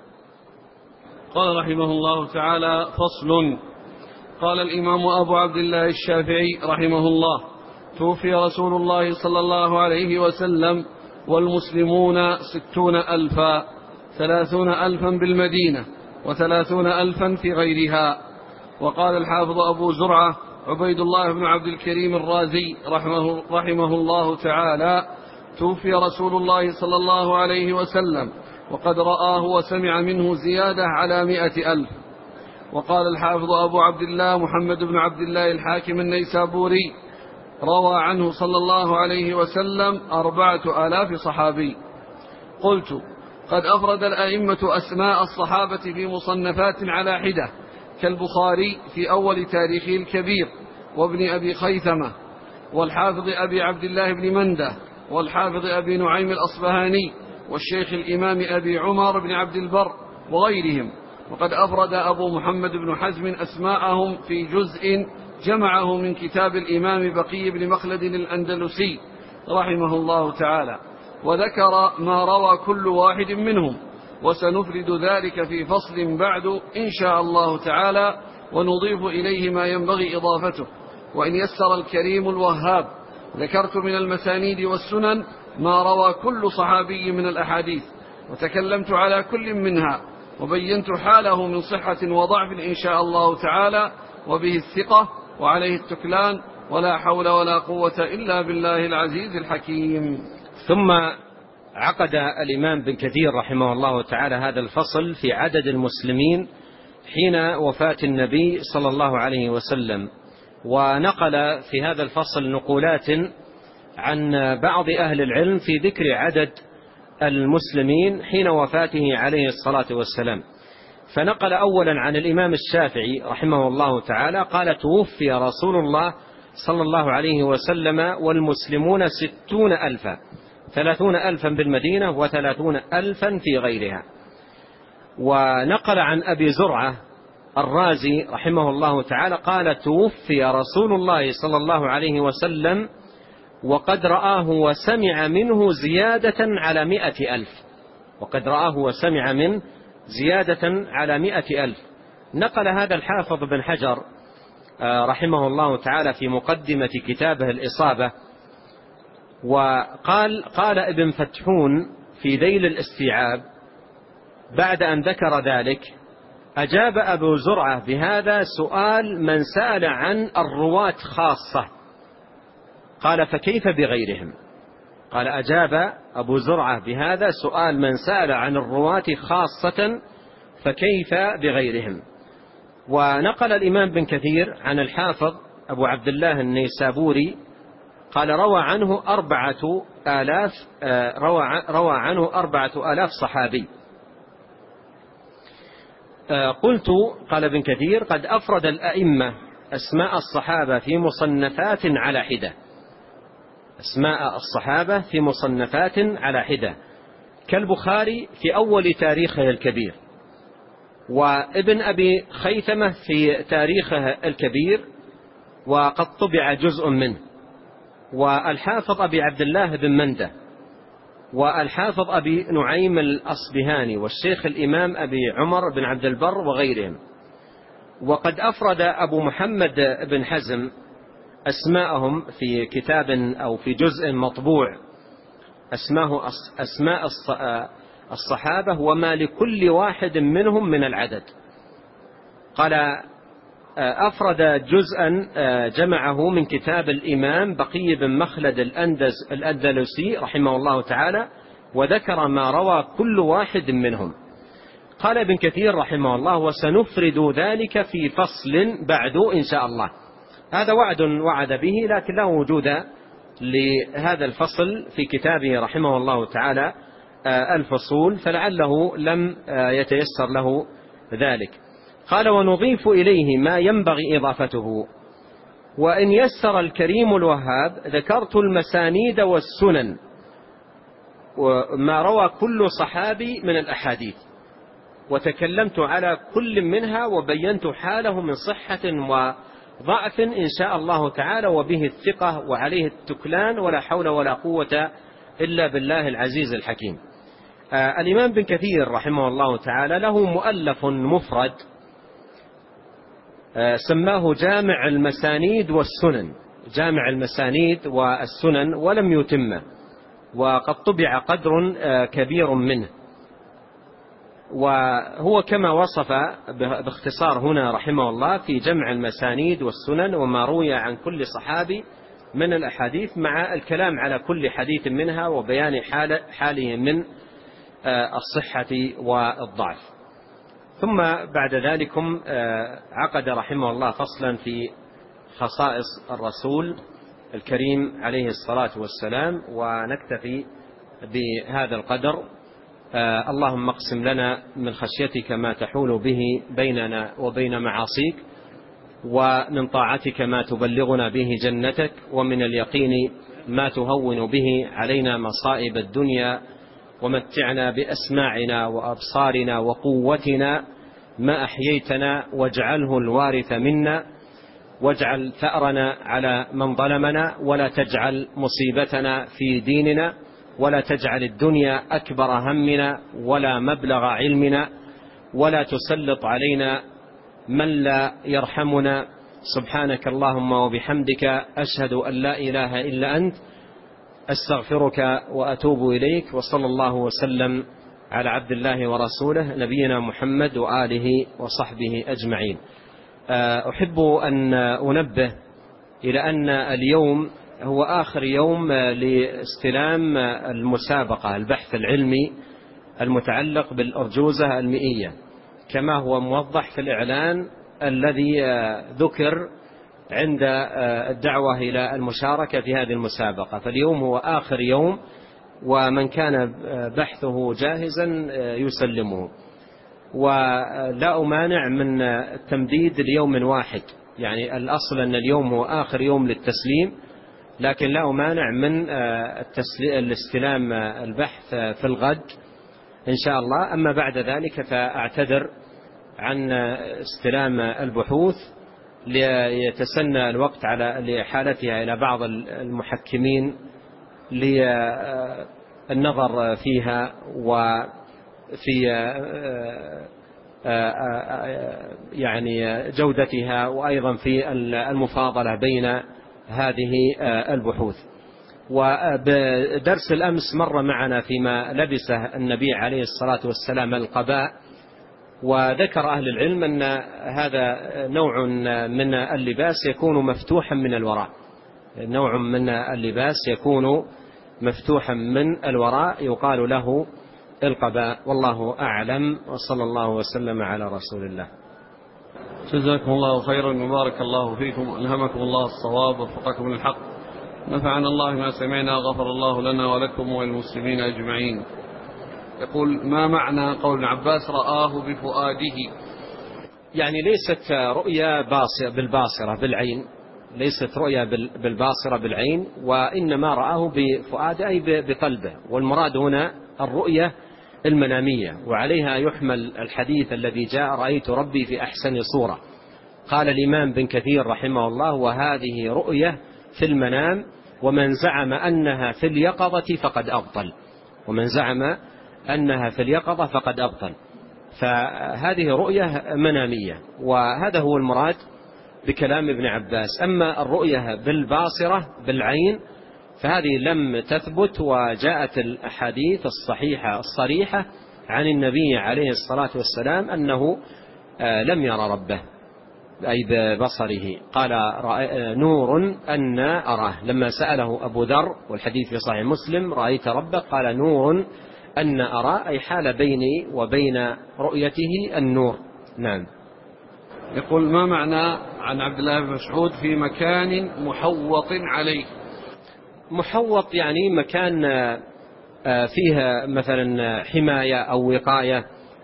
قال رحمه الله تعالى: فصل. قال الإمام أبو عبد الله الشافعي رحمه الله: توفي رسول الله صلى الله عليه وسلم والمسلمون ستون ألفا، ثلاثون ألفا بالمدينة وثلاثون ألفا في غيرها. وقال الحافظ أبو زرعة عبيد الله بن عبد الكريم الرازي رحمه, رحمه الله تعالى: توفي رسول الله صلى الله عليه وسلم وقد رآه وسمع منه زيادة على مئة ألف. وقال الحافظ أبو عبد الله محمد بن عبد الله الحاكم النيسابوري: روى عنه صلى الله عليه وسلم أربعة آلاف صحابي. قلت: قد أفرد الأئمة أسماء الصحابة في مصنفات على حدة، كالبخاري في أول تاريخه الكبير، وابن أبي خيثمة، والحافظ أبي عبد الله بن منده، والحافظ أبي نعيم الأصبهاني، والشيخ الإمام أبي عمر بن عبد البر وغيرهم. وقد أفرد أبو محمد بن حزم أسماءهم في جزء جمعه من كتاب الإمام بقي بن مخلد الأندلسي رحمه الله تعالى، وذكر ما روى كل واحد منهم، وسنفرد ذلك في فصل بعد إن شاء الله تعالى، ونضيف إليه ما ينبغي إضافته، وإن يسر الكريم الوهاب. ذكرت من المسانيد والسنن ما روى كل صحابي من الأحاديث، وتكلمت على كل منها، وبينت حاله من صحة وضعف إن شاء الله تعالى، وبه الثقة وعليه التكلان، ولا حول ولا قوة إلا بالله العزيز الحكيم. ثم عقد الإمام بن كثير رحمه الله تعالى هذا الفصل في عدد المسلمين حين وفاة النبي صلى الله عليه وسلم، ونقل في هذا الفصل نقولات عن بعض أهل العلم في ذكر عدد المسلمين حين وفاته عليه الصلاة والسلام. فنقل أولا عن الإمام الشافعي رحمه الله تعالى قال: توفي رسول الله صلى الله عليه وسلم والمسلمون ستون ألفا، ثلاثون ألفا بالمدينة وثلاثون ألفا في غيرها. ونقل عن أبي زرعة الرازي رحمه الله تعالى قال: توفي رسول الله صلى الله عليه وسلم وقد رآه وسمع منه زيادة على مئة ألف، وقد رآه وسمع منه زيادة على مئة ألف. نقل هذا الحافظ بن حجر رحمه الله تعالى في مقدمة كتابه الإصابة، وقال: قال ابن فتحون في ذيل الاستيعاب بعد أن ذكر ذلك: أجاب أبو زرعة بهذا سؤال من سأل عن الرواة خاصة. قال: فكيف بغيرهم؟ قال: أجاب أبو زرعة بهذا سؤال من سأل عن الرواة خاصة فكيف بغيرهم. ونقل الإمام بن كثير عن الحافظ أبو عبد الله النيسابوري قال: روى عنه أربعة آلاف روى, روى عنه أربعة آلاف صحابي. قلت: قال ابن كثير: قد أفرد الأئمة أسماء الصحابة في مصنفات على حدة، أسماء الصحابة في مصنفات على حدة، كالبخاري في أول تاريخه الكبير، وابن أبي خيثمة في تاريخه الكبير وقد طبع جزء منه، والحافظ أبي عبد الله بن منده، والحافظ أبي نعيم الأصبهاني، والشيخ الإمام أبي عمر بن عبد البر وغيرهم. وقد أفرد أبو محمد بن حزم أسماءهم في كتاب أو في جزء مطبوع أسماه أسماء الصحابة وما لكل واحد منهم من العدد. قال: أفرد جزءا جمعه من كتاب الإمام بقي بن مخلد الأندلسي رحمه الله تعالى، وذكر ما روى كل واحد منهم. قال ابن كثير رحمه الله: وسنفرد ذلك في فصل بعد إن شاء الله. هذا وعد وعد به، لكن لا وجود لهذا الفصل في كتابه رحمه الله تعالى الفصول، فلعله لم يتيسر له ذلك. قال: ونضيف إليه ما ينبغي إضافته، وإن يسر الكريم الوهاب ذكرت المسانيد والسنن وما روى كل صحابي من الأحاديث، وتكلمت على كل منها وبينت حاله من صحة وضعف إن شاء الله تعالى، وبه الثقة وعليه التكلان، ولا حول ولا قوة إلا بالله العزيز الحكيم. آه الإمام بن كثير رحمه الله تعالى له مؤلف مفرد آه سماه جامع المسانيد والسنن، جامع المسانيد والسنن، ولم يتمه، وقد طبع قدر آه كبير منه، وهو كما وصف باختصار هنا رحمه الله في جمع المسانيد والسنن وما روي عن كل صحابي من الأحاديث، مع الكلام على كل حديث منها وبيان حال حاله من الصحة والضعف. ثم بعد ذلكم عقد رحمه الله فصلا في خصائص الرسول الكريم عليه الصلاة والسلام، ونكتفي بهذا القدر. آه اللهم اقسم لنا من خشيتك ما تحول به بيننا وبين معاصيك، ومن طاعتك ما تبلغنا به جنتك، ومن اليقين ما تهون به علينا مصائب الدنيا، ومتعنا بأسماعنا وأبصارنا وقوتنا ما أحييتنا، واجعله الوارث منا، واجعل ثأرنا على من ظلمنا، ولا تجعل مصيبتنا في ديننا، ولا تجعل الدنيا أكبر همنا ولا مبلغ علمنا، ولا تسلط علينا من لا يرحمنا. سبحانك اللهم وبحمدك، أشهد أن لا إله إلا أنت، أستغفرك وأتوب إليك. وصلى الله وسلم على عبد الله ورسوله نبينا محمد وآله وصحبه أجمعين. أحب أن أنبه إلى أن اليوم هو آخر يوم لاستلام المسابقة البحث العلمي المتعلق بالأرجوزة المئية، كما هو موضح في الإعلان الذي ذكر عند الدعوة إلى المشاركة في هذه المسابقة. فاليوم هو آخر يوم، ومن كان بحثه جاهزا يسلمه، ولا أمانع من التمديد ليوم واحد، يعني الأصل أن اليوم هو آخر يوم للتسليم، لكن لا أمانع من الاستلام البحث في الغد إن شاء الله. أما بعد ذلك فأعتذر عن استلام البحوث ليتسنى الوقت على لإحالتها إلى بعض المحكمين للنظر فيها وفي يعني جودتها، وأيضا في المفاضلة بين هذه البحوث. وبدرس الأمس مر معنا فيما لبسه النبي عليه الصلاة والسلام القباء، وذكر أهل العلم أن هذا نوع من اللباس يكون مفتوحا من الوراء، نوع من اللباس يكون مفتوحا من الوراء يقال له القباء، والله أعلم، وصلى الله وسلم على رسول الله. جزاكم الله خيرا وبارك الله فيكم، ألهمكم الله الصواب ووفقكم للحق، نفعنا الله ما سمعنا، غفر الله لنا ولكم وللمسلمين أجمعين. يقول: ما معنى قول ابن عباس رآه بفؤاده؟ يعني ليست رؤيا بالباصرة بالعين، ليست رؤيا بالباصرة بالعين، وإنما رآه بفؤاده أي بقلبه، والمراد هنا الرؤية المنامية، وعليها يحمل الحديث الذي جاء: رأيت ربي في أحسن صورة. قال الإمام بن كثير رحمه الله: وهذه رؤية في المنام، ومن زعم أنها في اليقظة فقد أبطل، ومن زعم أنها في اليقظة فقد أبطل. فهذه رؤية منامية، وهذا هو المراد بكلام ابن عباس. أما الرؤية بالباصرة بالعين فهذه لم تثبت، وجاءت الأحاديث الصحيحة الصريحة عن النبي عليه الصلاة والسلام أنه لم يرى ربه أي ببصره. قال: نور أن أراه، لما سأله أبو ذر والحديث في صحيح مسلم: رأيت ربك؟ قال: نور أن أرى، أي حال بيني وبين رؤيته النور. نعم. يقول: ما معنى عن عبد الله بن مسعود في مكان محوط عليه؟ محوط يعني مكان فيه مثلا حماية أو وقاية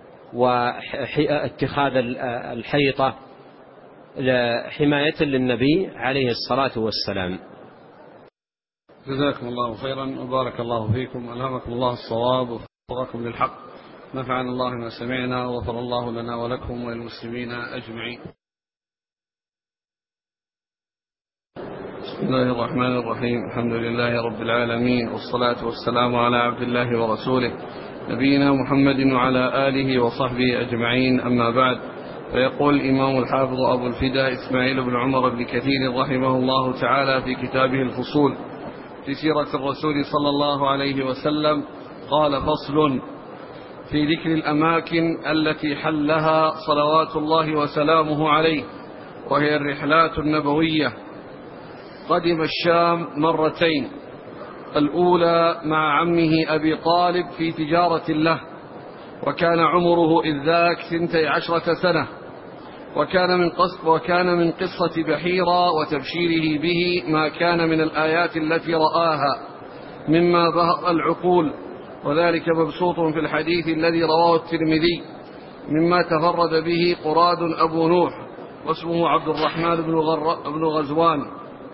واتخاذ الحيطة حماية للنبي عليه الصلاة والسلام. جزاكم الله خيرا وبارك الله فيكم، ألهمكم الله الصواب ووفقكم للحق، نفعنا الله ما سمعنا وغفر الله لنا ولكم وللمسلمين أجمعين. بسم الله الرحمن الرحيم، الحمد لله رب العالمين، والصلاة والسلام على عبد الله ورسوله نبينا محمد وعلى آله وصحبه أجمعين، أما بعد. فيقول الإمام الحافظ أبو الفداء إسماعيل بن عمر بن كثير رحمه الله تعالى في كتابه الفصول في سيرة الرسول صلى الله عليه وسلم قال: فصل في ذكر الأماكن التي حلها صلوات الله وسلامه عليه، وهي الرحلات النبوية. قدم الشام مرتين، الأولى مع عمه أبي طالب في تجارة له، وكان عمره إذ ذاك ثنتي عشرة سنة، وكان من قصة, وكان من قصة بحيرة وتبشيره به ما كان من الآيات التي رآها مما بهر العقول، وذلك مبسوط في الحديث الذي رواه الترمذي مما تفرد به قراد أبو نوح واسمه عبد الرحمن بن غزوان،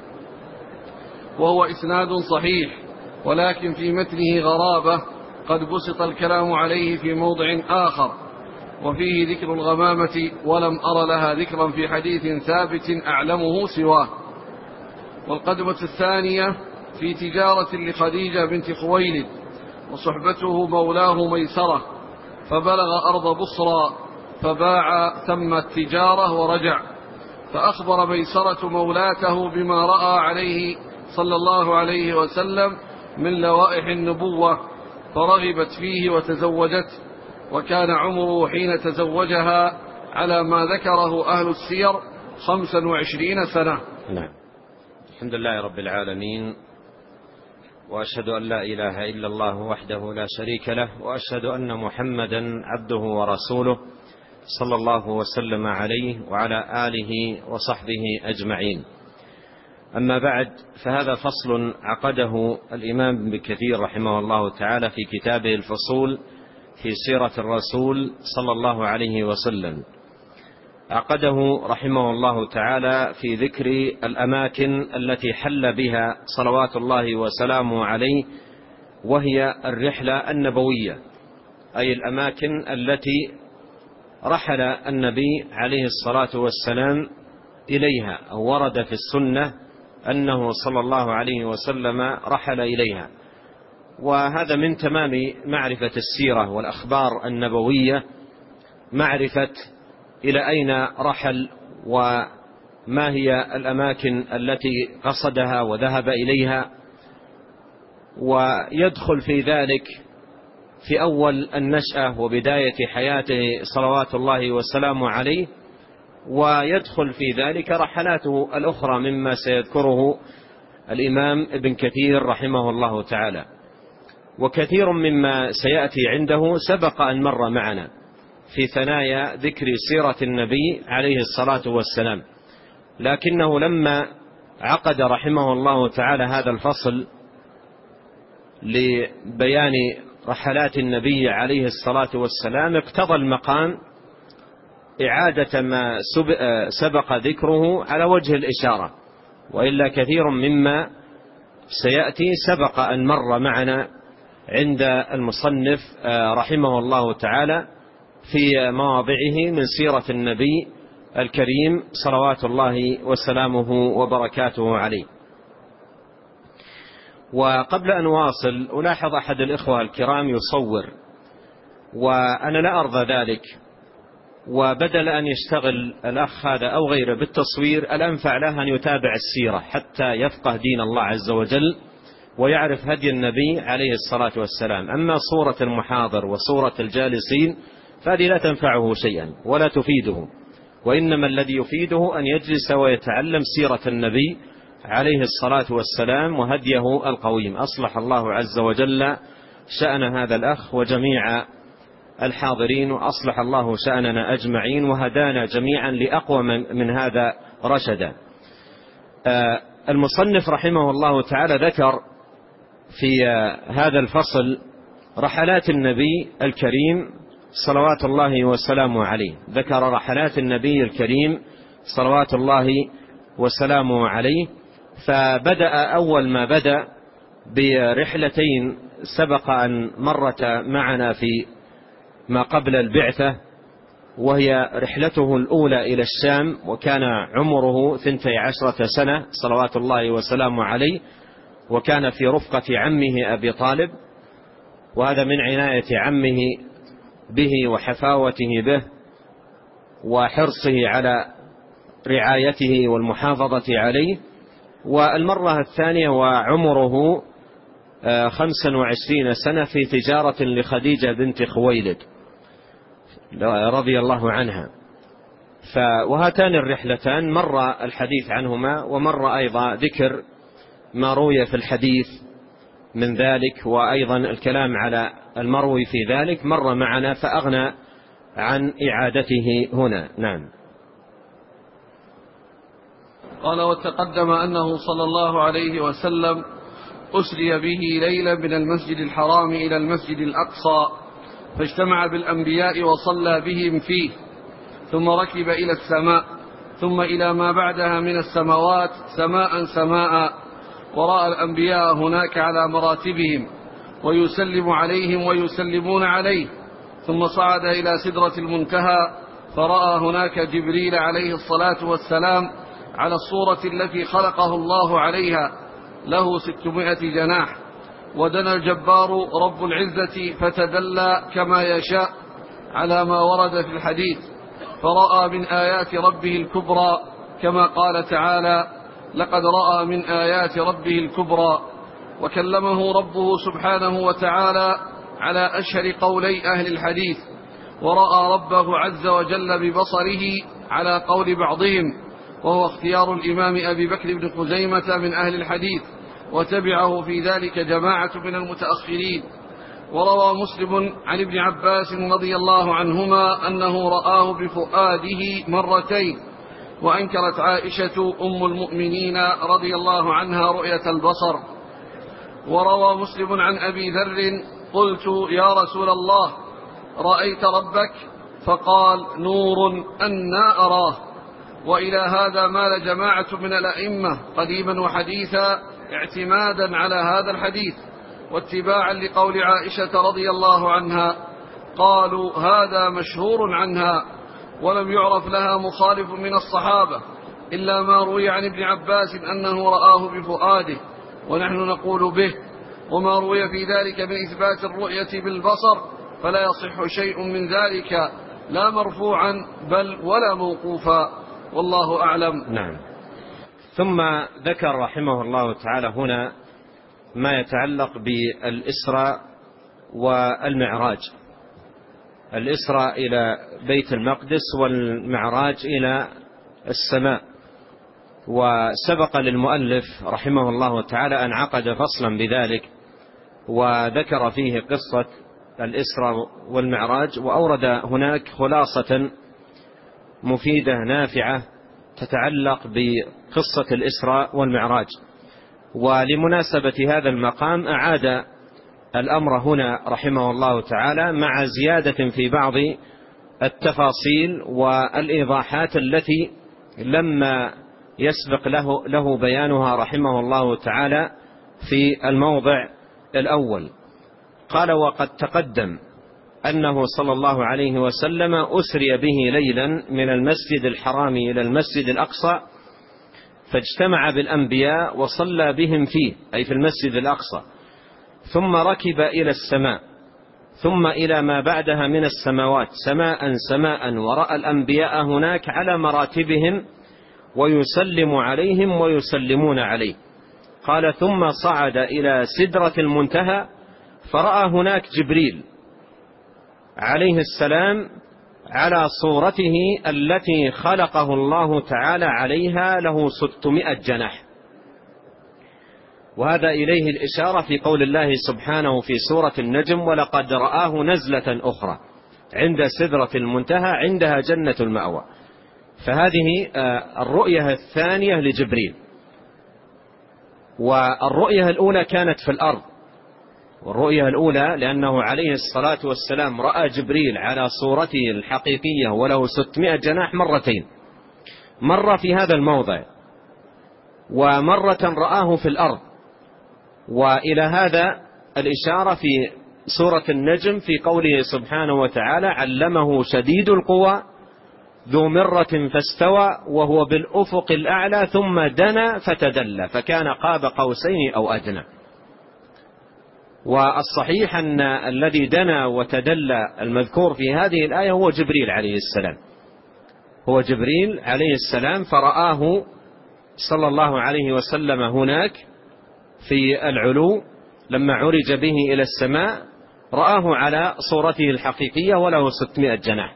وهو إسناد صحيح، ولكن في متنه غرابة قد بسط الكلام عليه في موضع آخر، وفيه ذكر الغمامة ولم أر لها ذكرا في حديث ثابت أعلمه سواه. والقدمة الثانية في تجارة لخديجة بنت خويلد، وصحبته مولاه ميسرة، فبلغ أرض بصرى فباع ثم التجارة ورجع، فأخبر ميسرة مولاته بما رأى عليه صلى الله عليه وسلم من لوائح النبوة، فرغبت فيه وتزوجته، وكان عمره حين تزوجها على ما ذكره أهل السير خمسا وعشرين سنة. نعم. الحمد لله رب العالمين، وأشهد أن لا إله إلا الله وحده لا شريك له، وأشهد أن محمدا عبده ورسوله صلى الله وسلم عليه وعلى آله وصحبه أجمعين. أما بعد، فهذا فصل عقده الإمام ابن كثير رحمه الله تعالى في كتابه الفصول في سيرة الرسول صلى الله عليه وسلم. عقده رحمه الله تعالى في ذكر الأماكن التي حل بها صلوات الله وسلامه عليه، وهي الرحلة النبوية، أي الأماكن التي رحل النبي عليه الصلاة والسلام إليها، أو ورد في السنة أنه صلى الله عليه وسلم رحل إليها. وهذا من تمام معرفة السيرة والأخبار النبوية، معرفة إلى أين رحل وما هي الأماكن التي قصدها وذهب إليها، ويدخل في ذلك في أول النشأة وبداية حياته صلوات الله وسلامه عليه، ويدخل في ذلك رحلاته الأخرى مما سيذكره الإمام ابن كثير رحمه الله تعالى. وكثير مما سيأتي عنده سبق أن مر معنا في ثنايا ذكر سيرة النبي عليه الصلاة والسلام، لكنه لما عقد رحمه الله تعالى هذا الفصل لبيان رحلات النبي عليه الصلاة والسلام اقتضى المقام إعادة ما سبق ذكره على وجه الإشارة، وإلا كثير مما سيأتي سبق أن مر معنا عند المصنف رحمه الله تعالى في مواضعه من سيرة النبي الكريم صلوات الله وسلامه وبركاته عليه. وقبل أن واصل ألاحظ أحد الإخوة الكرام يصور، وأنا لا أرضى ذلك، وبدل أن يشتغل الأخ هذا أو غيره بالتصوير، الأنفع له أن يتابع السيرة حتى يفقه دين الله عز وجل ويعرف هدي النبي عليه الصلاة والسلام. أما صورة المحاضر وصورة الجالسين فهذه لا تنفعه شيئا ولا تفيده، وإنما الذي يفيده أن يجلس ويتعلم سيرة النبي عليه الصلاة والسلام وهديه القويم. أصلح الله عز وجل شأن هذا الأخ وجميع الحاضرين، وأصلح الله شأننا أجمعين، وهدانا جميعا لأقوى من هذا رشدا. المصنف رحمه الله تعالى ذكر في هذا الفصل رحلات النبي الكريم صلوات الله وسلامه عليه. ذكر رحلات النبي الكريم صلوات الله وسلامه عليه، فبدأ أول ما بدأ برحلتين سبق أن مرت معنا في ما قبل البعثة، وهي رحلته الأولى إلى الشام، وكان عمره ثنتي عشرة سنة صلوات الله وسلامه عليه، وكان في رفقة عمه أبي طالب، وهذا من عناية عمه به وحفاوته به وحرصه على رعايته والمحافظة عليه. والمرة الثانية وعمره خمسا وعشرين سنة في تجارة لخديجة بنت خويلد رضي الله عنها. وهاتان الرحلتان مر الحديث عنهما، ومر أيضا ذكر ما روي في الحديث من ذلك، وأيضا الكلام على المروي في ذلك مر معنا، فأغنى عن إعادته هنا. نعم. قال: وتقدم أنه صلى الله عليه وسلم أسري به ليلا من المسجد الحرام إلى المسجد الأقصى، فاجتمع بالأنبياء وصلى بهم فيه، ثم ركب إلى السماء، ثم إلى ما بعدها من السماوات سماء سماء، ورأى الأنبياء هناك على مراتبهم، ويسلم عليهم ويسلمون عليه، ثم صعد إلى سدرة المنتهى، فرأى هناك جبريل عليه الصلاة والسلام على الصورة التي خلقه الله عليها، له ستمائة جناح. ودنا الجبار رب العزة فتدلى كما يشاء على ما ورد في الحديث، فرأى من آيات ربه الكبرى، كما قال تعالى: لقد رأى من آيات ربه الكبرى. وكلمه ربه سبحانه وتعالى على أشهر قولي أهل الحديث، ورأى ربه عز وجل ببصره على قول بعضهم، وهو اختيار الإمام أبي بكر بن خزيمة من أهل الحديث، وتبعه في ذلك جماعة من المتأخرين. وروى مسلم عن ابن عباس رضي الله عنهما أنه رآه بفؤاده مرتين. وأنكرت عائشة أم المؤمنين رضي الله عنها رؤية البصر. وروى مسلم عن أبي ذر: قلت: يا رسول الله، رأيت ربك؟ فقال: نور أنا أراه. وإلى هذا مال جماعة من الأئمة قديما وحديثا اعتمادا على هذا الحديث واتباعا لقول عائشة رضي الله عنها. قالوا: هذا مشهور عنها، ولم يعرف لها مخالف من الصحابة إلا ما روي عن ابن عباس أنه رآه بفؤاده، ونحن نقول به. وما روي في ذلك من إثبات الرؤية بالبصر فلا يصح شيء من ذلك، لا مرفوعا بل ولا موقوفا، والله أعلم. نعم. ثم ذكر رحمه الله تعالى هنا ما يتعلق بالإسراء والمعراج، الإسراء إلى بيت المقدس والمعراج إلى السماء. وسبق للمؤلف رحمه الله تعالى أن عقد فصلا بذلك، وذكر فيه قصة الإسراء والمعراج، وأورد هناك خلاصة مفيدة نافعة تتعلق بقصة الإسراء والمعراج. ولمناسبة هذا المقام أعاد الأمر هنا رحمه الله تعالى مع زيادة في بعض التفاصيل والإيضاحات التي لما يسبق له, له بيانها رحمه الله تعالى في الموضع الأول. قال: وقد تقدم أنه صلى الله عليه وسلم أسري به ليلا من المسجد الحرام إلى المسجد الأقصى، فاجتمع بالأنبياء وصلى بهم فيه، أي في المسجد الأقصى، ثم ركب إلى السماء، ثم إلى ما بعدها من السماوات سماء سماء، ورأى الأنبياء هناك على مراتبهم ويسلم عليهم ويسلمون عليه. قال: ثم صعد إلى سدرة المنتهى، فرأى هناك جبريل عليه السلام على صورته التي خلقه الله تعالى عليها، له ستمائة جناح. وهذا إليه الإشارة في قول الله سبحانه في سورة النجم: ولقد رآه نزلة أخرى عند سدرة المنتهى عندها جنة المأوى. فهذه الرؤية الثانية لجبريل، والرؤية الأولى كانت في الأرض والرؤية الأولى لأنه عليه الصلاة والسلام رأى جبريل على صورته الحقيقية وله ستمائة جناح مرتين، مرة في هذا الموضع ومرة رآه في الأرض. وإلى هذا الإشارة في سورة النجم في قوله سبحانه وتعالى: علمه شديد القوى ذو مرة فاستوى وهو بالأفق الأعلى ثم دنا فتدلى فكان قاب قوسين أو أدنى. والصحيح أن الذي دنا وتدلى المذكور في هذه الآية هو جبريل عليه السلام، هو جبريل عليه السلام، فرآه صلى الله عليه وسلم هناك في العلو لما عرج به إلى السماء، رآه على صورته الحقيقية وله ستمائة جناح.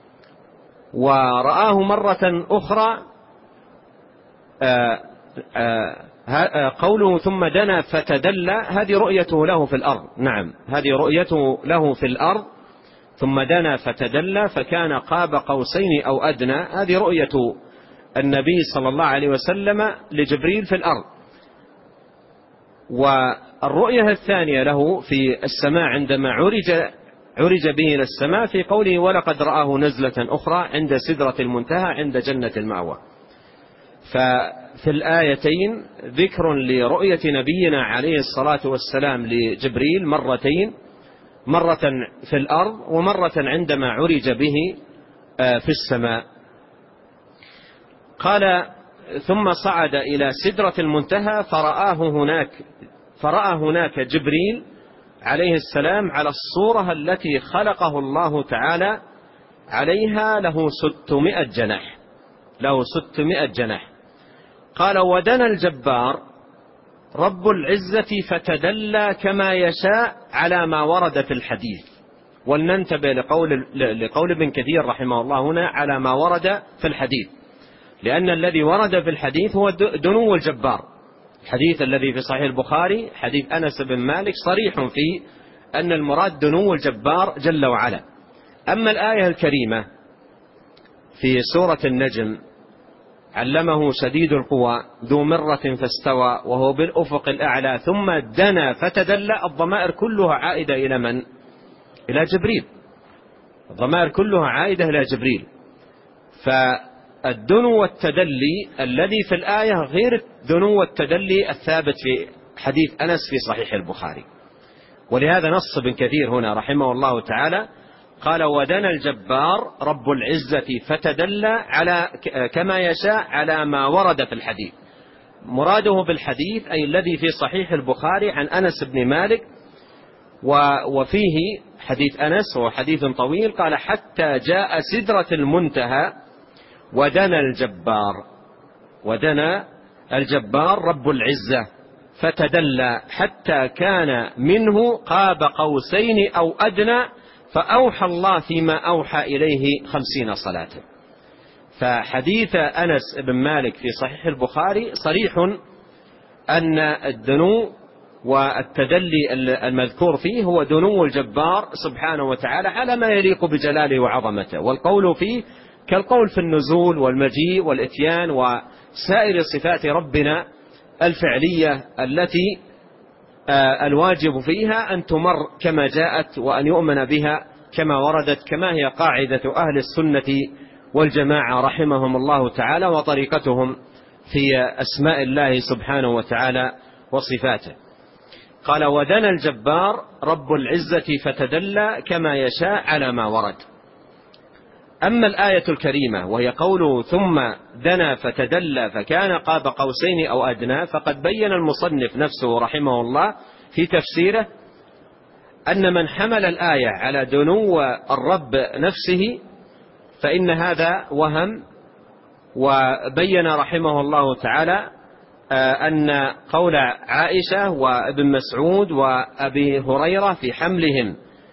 ورآه مرة أخرى آآ آآ قوله ثم دنا فتدلى، هذه رؤيته له في الأرض. نعم، هذه رؤيته له في الأرض، ثم دنا فتدلى فكان قاب قوسين أو أدنى، هذه رؤية النبي صلى الله عليه وسلم لجبريل في الأرض. والرؤية الثانية له في السماء عندما عرج عرج به إلى السماء في قوله: ولقد رآه نزلة أخرى عند سدرة المنتهى عند جنة المأوى. ففي الآيتين ذكر لرؤية نبينا عليه الصلاة والسلام لجبريل مرتين، مرة في الأرض ومرة عندما عرج به في السماء. قال: ثم صعد إلى سدرة المنتهى فرآه هناك فرأى هناك جبريل عليه السلام على الصورة التي خلقه الله تعالى عليها، له ستمائة جناح، له ستمائة جناح. قال: ودنا الجبار رب العزة فتدلى كما يشاء على ما ورد في الحديث. ولننتبه لقول, لقول ابن كثير رحمه الله هنا على ما ورد في الحديث، لأن الذي ورد في الحديث هو دنو الجبار. الحديث الذي في صحيح البخاري حديث أنس بن مالك صريح في أن المراد دنو الجبار جل وعلا. أما الآية الكريمة في سورة النجم: علمه شديد القوى ذو مرة فاستوى وهو بالأفق الأعلى ثم دنا فتدلى، الضمائر كلها عائدة إلى من؟ إلى جبريل، الضمائر كلها عائدة إلى جبريل. فالدنو والتدلي الذي في الآية غير الدنو والتدلي الثابت في حديث أنس في صحيح البخاري. ولهذا نص ابن كثير هنا رحمه الله تعالى قال: ودنا الجبار رب العزة فتدلى على كما يشاء على ما ورد في الحديث. مراده بالحديث أي الذي في صحيح البخاري عن أنس بن مالك، وفيه حديث أنس وهو حديث طويل. قال: حتى جاء سدرة المنتهى ودنا الجبار ودنا الجبار رب العزة فتدلى حتى كان منه قاب قوسين أو أدنى فأوحى الله فيما أوحى إليه خمسين صلاة. فحديث أنس بن مالك في صحيح البخاري صريح أن الدنو والتدلي المذكور فيه هو دنو الجبار سبحانه وتعالى على ما يليق بجلاله وعظمته، والقول فيه كالقول في النزول والمجيء والإتيان وسائر صفات ربنا الفعلية التي الواجب فيها أن تمر كما جاءت وأن يؤمن بها كما وردت، كما هي قاعدة أهل السنة والجماعة رحمهم الله تعالى وطريقتهم في أسماء الله سبحانه وتعالى وصفاته. قال: ودنا الجبار رب العزة فتدلى كما يشاء على ما ورد. أما الآية الكريمة وهي قوله ثم دنا فتدلى فكان قاب قوسين أو أدنى، فقد بين المصنف نفسه رحمه الله في تفسيره أن من حمل الآية على دنو الرب نفسه فإن هذا وهم. وبين رحمه الله تعالى أن قول عائشة وابن مسعود وأبي هريرة في حملهم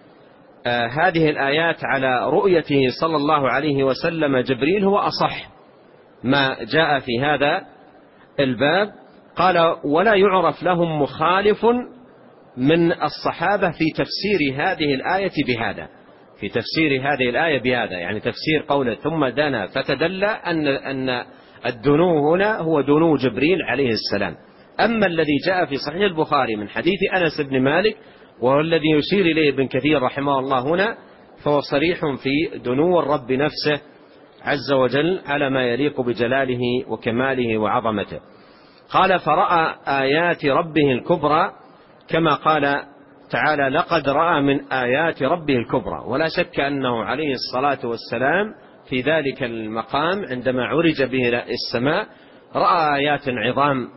هذه الآيات على رؤيته صلى الله عليه وسلم جبريل هو أصح ما جاء في هذا الباب. قال: ولا يعرف لهم مخالف من الصحابة في تفسير هذه الآية بهذا، في تفسير هذه الآية بهذا، يعني تفسير قوله ثم دنا فتدلى أن أن الدنو هنا هو دنو جبريل عليه السلام. أما الذي جاء في صحيح البخاري من حديث أنس بن مالك وهو الذي يشير إليه ابن كثير رحمه الله هنا، فهو صريح في دنو الرب نفسه عز وجل على ما يليق بجلاله وكماله وعظمته. قال فرأى آيات ربه الكبرى، كما قال تعالى لقد رأى من آيات ربه الكبرى. ولا شك أنه عليه الصلاة والسلام في ذلك المقام عندما عرج به إلى السماء رأى آيات عظام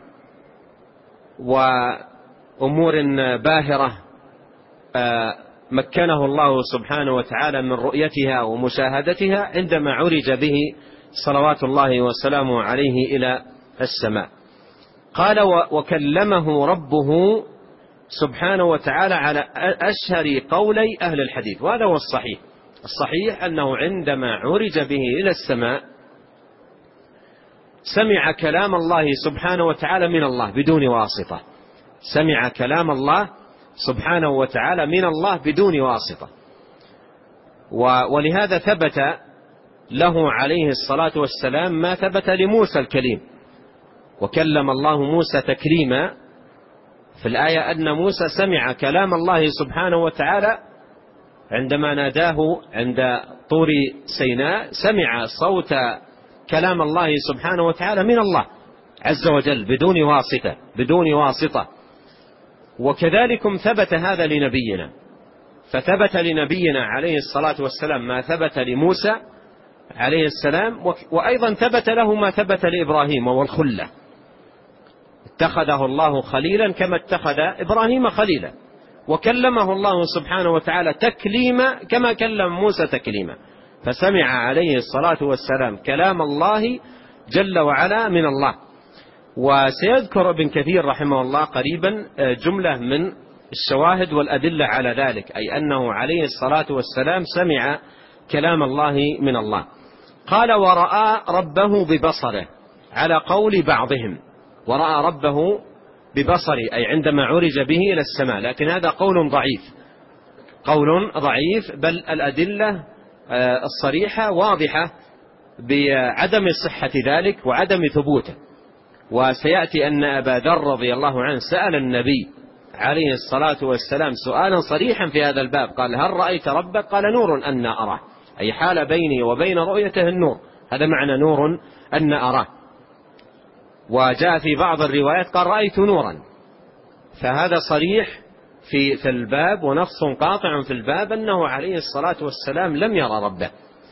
وأمور باهرة مكنه الله سبحانه وتعالى من رؤيتها ومشاهدتها عندما عرج به صلوات الله وسلامه عليه إلى السماء. قال وكلمه ربه سبحانه وتعالى على أشهر قولي أهل الحديث، وهذا هو الصحيح. الصحيح أنه عندما عرج به إلى السماء سمع كلام الله سبحانه وتعالى من الله بدون واسطة، سمع كلام الله سبحانه وتعالى من الله بدون واسطة. ولهذا ثبت له عليه الصلاة والسلام ما ثبت لموسى الكليم، وكلم الله موسى تكليما في الآية أن موسى سمع كلام الله سبحانه وتعالى عندما ناداه عند طور سيناء، سمع صوت كلام الله سبحانه وتعالى من الله عز وجل بدون واسطة بدون واسطة. وكذلكم ثبت هذا لنبينا، فثبت لنبينا عليه الصلاة والسلام ما ثبت لموسى عليه السلام، وأيضا ثبت له ما ثبت لإبراهيم وهو الخلة، اتخذه الله خليلا كما اتخذ إبراهيم خليلا، وكلمه الله سبحانه وتعالى تكليما كما كلم موسى تكليما. فسمع عليه الصلاة والسلام كلام الله جل وعلا من الله. وسيذكر ابن كثير رحمه الله قريبا جملة من الشواهد والأدلة على ذلك، أي أنه عليه الصلاة والسلام سمع كلام الله من الله. قال ورأى ربه ببصره على قول بعضهم، ورأى ربه ببصره أي عندما عرج به إلى السماء، لكن هذا قول ضعيف، قول ضعيف، بل الأدلة الصريحة واضحة بعدم صحة ذلك وعدم ثبوته. وسيأتي أن أبا ذر رضي الله عنه سأل النبي عليه الصلاة والسلام سؤالا صريحا في هذا الباب، قال هل رأيت ربك؟ قال نور أن أراه، أي حال بيني وبين رؤيته النور، هذا معنى نور أن أراه. وجاء في بعض الروايات قال رأيت نورا، فهذا صريح في في الباب ونص قاطع في الباب أنه عليه الصلاة والسلام لم يرى ربه.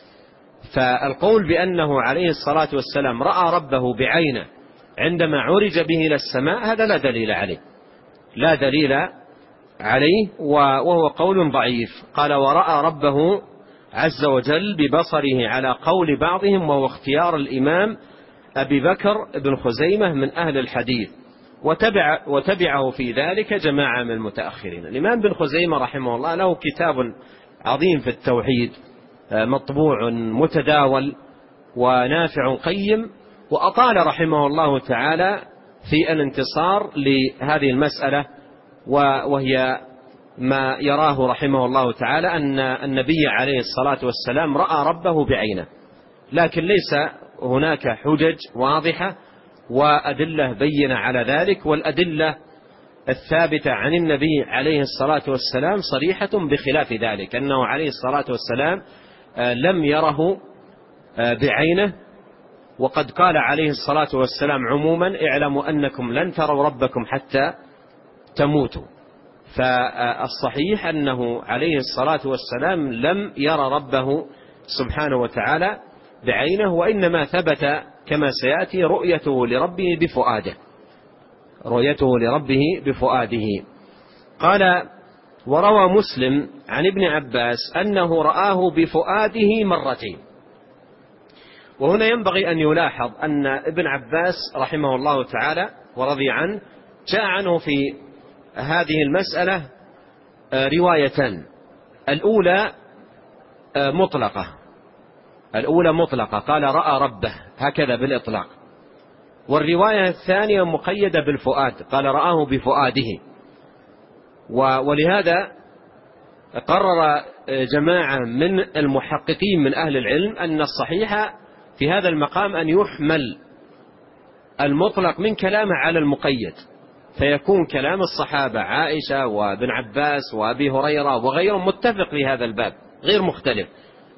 فالقول بأنه عليه الصلاة والسلام رأى ربه بعينه عندما عرج به إلى السماء هذا لا دليل عليه، لا دليل عليه، وهو قول ضعيف. قال ورأى ربه عز وجل ببصره على قول بعضهم، وهو اختيار الإمام أبي بكر بن خزيمة من أهل الحديث، وتبع وتبعه في ذلك جماعة من المتأخرين. الإمام بن خزيمة رحمه الله له كتاب عظيم في التوحيد مطبوع متداول ونافع قيم، وأطال رحمه الله تعالى في الانتصار لهذه المسألة، وهي ما يراه رحمه الله تعالى أن النبي عليه الصلاة والسلام رأى ربه بعينه، لكن ليس هناك حجج واضحة وأدلة بينة على ذلك، والأدلة الثابتة عن النبي عليه الصلاة والسلام صريحة بخلاف ذلك، أنه عليه الصلاة والسلام لم يره بعينه. وقد قال عليه الصلاة والسلام عموما اعلموا أنكم لن تروا ربكم حتى تموتوا. فالصحيح أنه عليه الصلاة والسلام لم يرى ربه سبحانه وتعالى بعينه، وإنما ثبت كما سيأتي رؤيته لربه بفؤاده، رؤيته لربه بفؤاده. قال وروى مسلم عن ابن عباس أنه رآه بفؤاده مرتين. وهنا ينبغي أن يلاحظ أن ابن عباس رحمه الله تعالى ورضي عنه جاء عنه في هذه المسألة روايتان، الأولى مطلقة الأولى مطلقة قال رأى ربه هكذا بالإطلاق، والرواية الثانية مقيدة بالفؤاد قال رآه بفؤاده. ولهذا قرر جماعة من المحققين من أهل العلم أن الصحيح في هذا المقام أن يحمل المطلق من كلامه على المقيد، فيكون كلام الصحابة عائشة وابن عباس وأبي هريرة وغيرهم متفق في هذا الباب غير مختلف.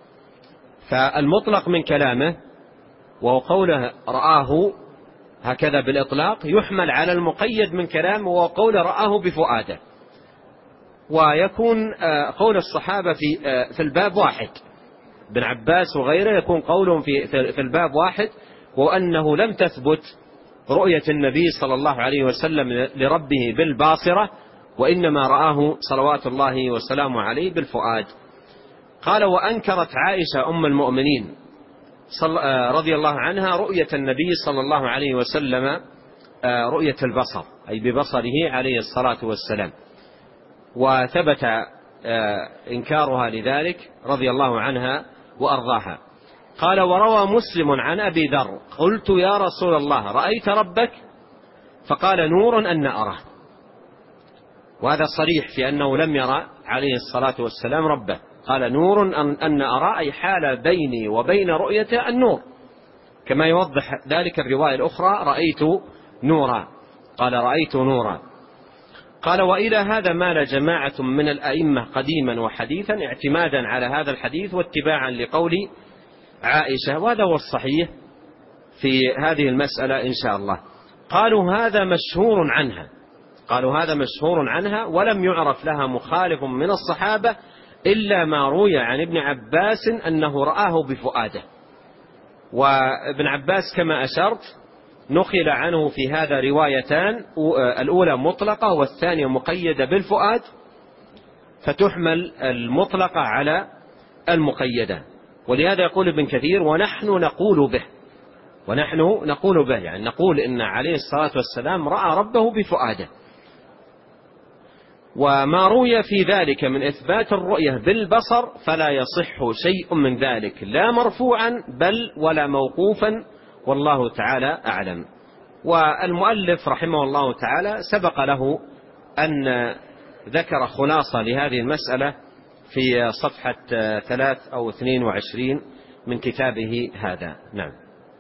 فالمطلق من كلامه وهو قوله رآه هكذا بالإطلاق يحمل على المقيد من كلامه وهو قول رآه بفؤاده. ويكون قول الصحابة في في الباب واحد، ابن عباس وغيره يكون قولهم في في الباب واحد، وأنه لم تثبت رؤية النبي صلى الله عليه وسلم لربه بالباصرة، وإنما رآه صلوات الله وسلامه عليه بالفؤاد. قال وأنكرت عائشة أم المؤمنين رضي الله عنها رؤية النبي صلى الله عليه وسلم رؤية البصر، أي ببصره عليه الصلاة والسلام، وثبت إنكارها لذلك رضي الله عنها وأرضاها. قال وروى مسلم عن أبي ذر قلت يا رسول الله رأيت ربك؟ فقال نور أن أراه. وهذا صريح في أنه لم يرى عليه الصلاة والسلام ربه، قال نور أن أرى، أي حال بيني وبين رؤيته النور، كما يوضح ذلك الرواية الأخرى رأيت نورا، قال رأيت نورا. قال وإلى هذا مال جماعة من الأئمة قديما وحديثا اعتمادا على هذا الحديث واتباعا لقول عائشة، وهذا هو الصحيح في هذه المسألة إن شاء الله. قالوا هذا مشهور عنها، قالوا هذا مشهور عنها ولم يعرف لها مخالف من الصحابة إلا ما روي عن ابن عباس أنه رآه بفؤاده. وابن عباس كما أشرت نقل عنه في هذا روايتان، الأولى مطلقة والثانية مقيدة بالفؤاد، فتحمل المطلقة على المقيدة. ولهذا يقول ابن كثير ونحن نقول به، ونحن نقول به يعني نقول إن عليه الصلاة والسلام رأى ربه بفؤاده. وما روي في ذلك من إثبات الرؤية بالبصر فلا يصح شيء من ذلك لا مرفوعا بل ولا موقوفا، والله تعالى أعلم. والمؤلف رحمه الله تعالى سبق له أن ذكر خلاصة لهذه المسألة في صفحة ثلاث أو اثنين وعشرين من كتابه هذا. نعم.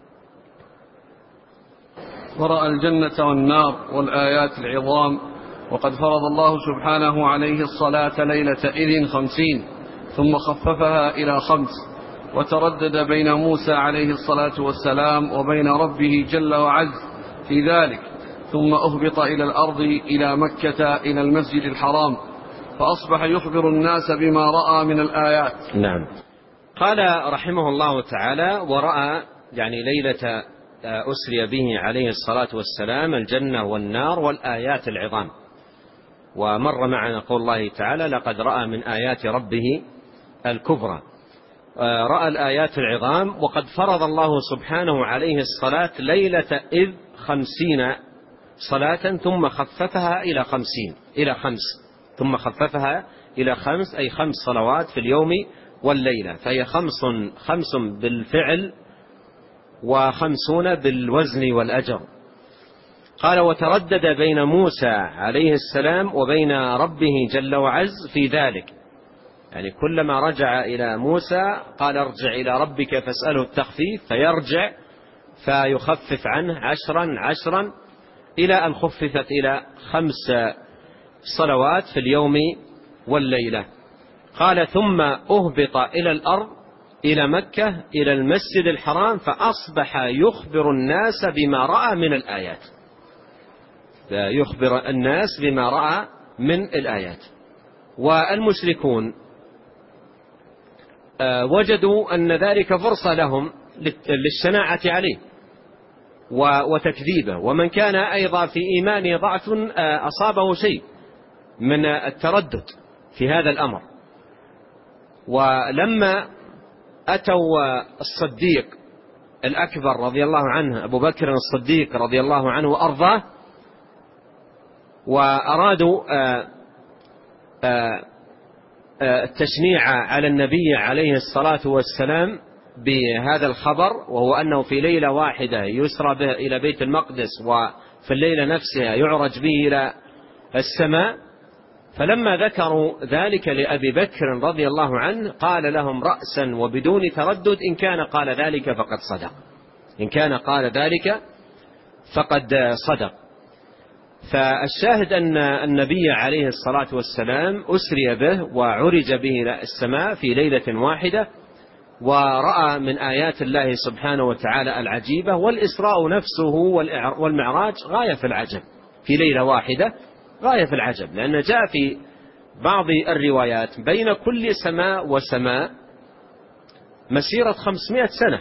ورأى الجنة والنار والآيات العظام، وقد فرض الله سبحانه عليه الصلاة ليلة إذن خمسين ثم خففها إلى خمس، وتردد بين موسى عليه الصلاة والسلام وبين ربه جل وعز في ذلك، ثم أهبط إلى الأرض إلى مكة إلى المسجد الحرام، فأصبح يخبر الناس بما رأى من الآيات. نعم. قال رحمه الله تعالى ورأى يعني ليلة أسري به عليه الصلاة والسلام الجنة والنار والآيات العظام. ومر معنا قول الله تعالى لقد رأى من آيات ربه الكبرى. رأى الآيات العظام، وقد فرض الله سبحانه عليه الصلاة ليلة إذ خمسين صلاة ثم خففها إلى خمسين إلى خمس ثم خففها إلى خمس أي خمس صلوات في اليوم والليلة، فهي خمس خمس بالفعل وخمسون بالوزن والأجر. قال وتردد بين موسى عليه السلام وبين ربه جل وعز في ذلك، يعني كلما رجع إلى موسى قال ارجع إلى ربك فاسأله التخفيف، فيرجع فيخفف عنه عشرا عشرا إلى أن خففت إلى خمس صلوات في اليوم والليلة. قال ثم أهبط إلى الأرض إلى مكة إلى المسجد الحرام، فأصبح يخبر الناس بما رأى من الآيات، يخبر الناس بما رأى من الآيات. والمشركون وجدوا أن ذلك فرصة لهم للشناعة عليه وتكذيبه، ومن كان أيضا في إيمانه ضعف أصابه شيء من التردد في هذا الأمر. ولما أتوا الصديق الأكبر رضي الله عنه أبو بكر الصديق رضي الله عنه وأرضاه، وأرادوا التشنيع على النبي عليه الصلاة والسلام بهذا الخبر، وهو أنه في ليلة واحدة يسرى به إلى بيت المقدس، وفي الليلة نفسها يعرج به إلى السماء، فلما ذكروا ذلك لأبي بكر رضي الله عنه قال لهم رأسا وبدون تردد إن كان قال ذلك فقد صدق، إن كان قال ذلك فقد صدق. فالشاهد أن النبي عليه الصلاة والسلام أسري به وعرج به إلى السماء في ليلة واحدة، ورأى من آيات الله سبحانه وتعالى العجيبة. والإسراء نفسه والمعراج غاية في العجب في ليلة واحدة، غاية في العجب، لأن جاء في بعض الروايات بين كل سماء وسماء مسيرة خمسمائة سنة،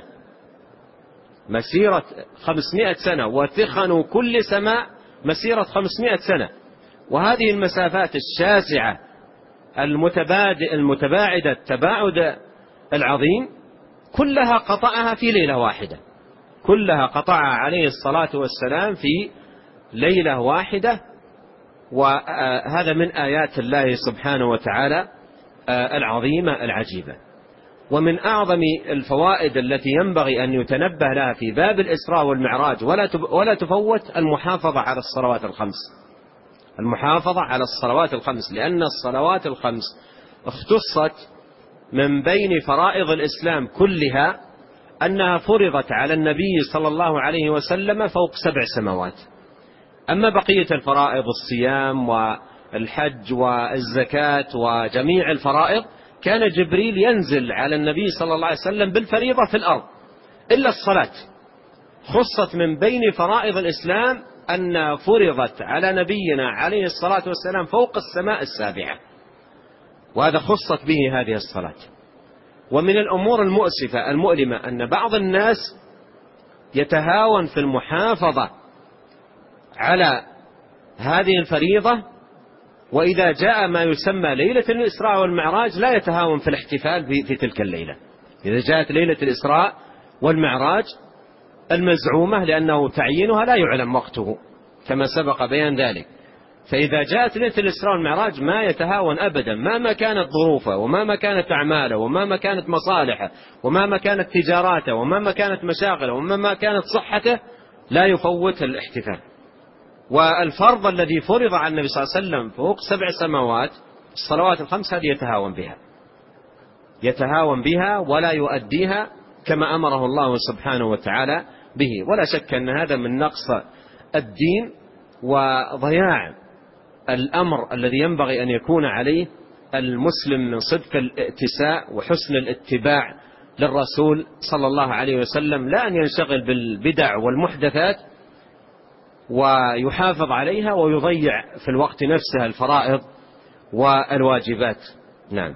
مسيرة خمسمائة سنة، وثخن كل سماء مسيرة خمسمائة سنة. وهذه المسافات الشاسعة المتباعدة التباعد العظيم كلها قطعها في ليلة واحدة، كلها قطعها عليه الصلاة والسلام في ليلة واحدة. وهذا من آيات الله سبحانه وتعالى العظيمة العجيبة. ومن أعظم الفوائد التي ينبغي أن يتنبه لها في باب الإسراء والمعراج ولا تفوت المحافظة على الصلوات الخمس، المحافظة على الصلوات الخمس، لأن الصلوات الخمس اختصت من بين فرائض الإسلام كلها أنها فرضت على النبي صلى الله عليه وسلم فوق سبع سماوات. أما بقية الفرائض الصيام والحج والزكاة وجميع الفرائض كان جبريل ينزل على النبي صلى الله عليه وسلم بالفريضة في الأرض، إلا الصلاة خصت من بين فرائض الإسلام أن فرضت على نبينا عليه الصلاة والسلام فوق السماء السابعة، وهذا خصت به هذه الصلاة. ومن الأمور المؤسفة المؤلمة أن بعض الناس يتهاون في المحافظة على هذه الفريضة، وإذا جاء ما يسمى ليلة الإسراء والمعراج لا يتهاون في الاحتفال في تلك الليلة. إذا جاءت ليلة الإسراء والمعراج المزعومة، لأنه تعيينها لا يعلم وقته كما سبق بيان ذلك، فإذا جاءت ليلة الإسراء والمعراج ما يتهاون أبدا، مهما كانت ظروفه ومهما كانت أعماله ومهما كانت مصالحه ومهما كانت تجاراته ومهما كانت مشاغله ومهما كانت صحته، لا يفوت الاحتفال. والفرض الذي فرض على النبي صلى الله عليه وسلم فوق سبع سماوات الصلوات الخمس هذه يتهاون بها، يتهاون بها ولا يؤديها كما أمره الله سبحانه وتعالى به. ولا شك أن هذا من نقص الدين وضياع الأمر الذي ينبغي أن يكون عليه المسلم من صدق الائتساء وحسن الاتباع للرسول صلى الله عليه وسلم، لا أن ينشغل بالبدع والمحدثات ويحافظ عليها ويضيع في الوقت نفسه الفرائض والواجبات. نعم.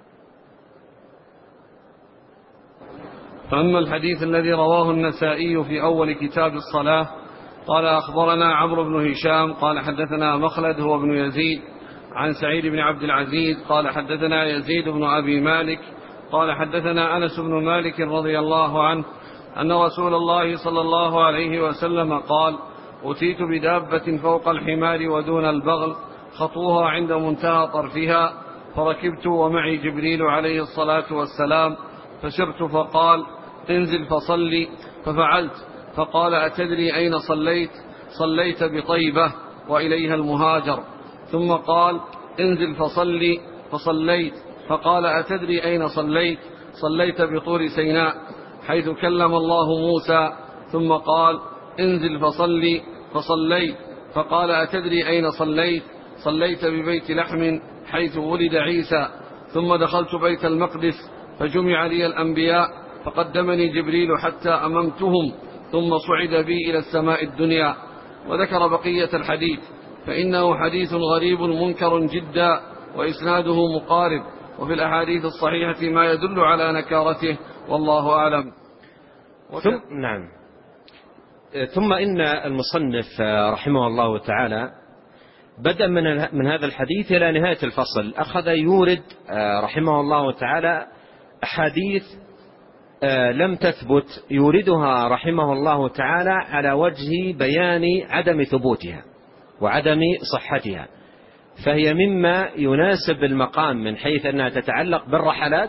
فأما الحديث الذي رواه النسائي في أول كتاب الصلاة قال أخبرنا عمرو بن هشام قال حدثنا مخلد هو بن يزيد عن سعيد بن عبد العزيز قال حدثنا يزيد بن أبي مالك قال حدثنا أنس بن مالك رضي الله عنه أن رسول الله صلى الله عليه وسلم قال: أتيت بدابة فوق الحمار ودون البغل خطوها عند منتهى طرفها، فركبت ومعي جبريل عليه الصلاة والسلام، فسرت فقال: انزل فصلي، ففعلت، فقال: أتدري أين صليت؟ صليت بطيبة وإليها المهاجر. ثم قال: انزل فصلي، فصليت، فقال: أتدري أين صليت؟ صليت بطور سيناء حيث كلم الله موسى. ثم قال: انزل فصلي، فصليت، فقال: أتدري أين صليت؟ صليت ببيت لحم حيث ولد عيسى. ثم دخلت بيت المقدس فجمع لي الأنبياء فقدمني جبريل حتى أممتهم، ثم صعد بي إلى السماء الدنيا. وذكر بقية الحديث، فإنه حديث غريب منكر جدا وإسناده مقارب، وفي الأحاديث الصحيحة ما يدل على نكارته، والله أعلم. ثم نعم ثم إن المصنف رحمه الله تعالى بدأ من من هذا الحديث إلى نهاية الفصل أخذ يورد رحمه الله تعالى أحاديث لم تثبت، يوردها رحمه الله تعالى على وجه بيان عدم ثبوتها وعدم صحتها، فهي مما يناسب المقام من حيث أنها تتعلق بالرحلات،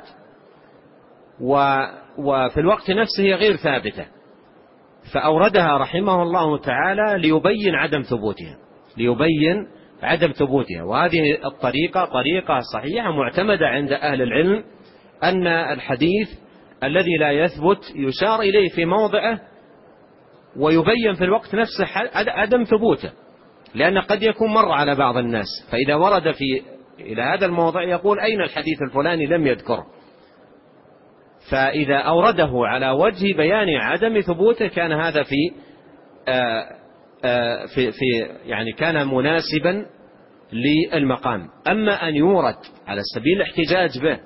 وفي الوقت نفسه هي غير ثابتة، فأوردها رحمه الله تعالى ليبين عدم ثبوتها ليبين عدم ثبوتها وهذه الطريقة طريقة صحيحة معتمدة عند أهل العلم، أن الحديث الذي لا يثبت يشار إليه في موضعه ويبين في الوقت نفسه عدم ثبوته، لأن قد يكون مر على بعض الناس، فإذا ورد في إلى هذا الموضع يقول أين الحديث الفلاني لم يذكر، فإذا أورده على وجه بيان عدم ثبوته كان هذا في آآ آآ في, في يعني كان مناسبا للمقام. أما أن يورد على سبيل الاحتجاج به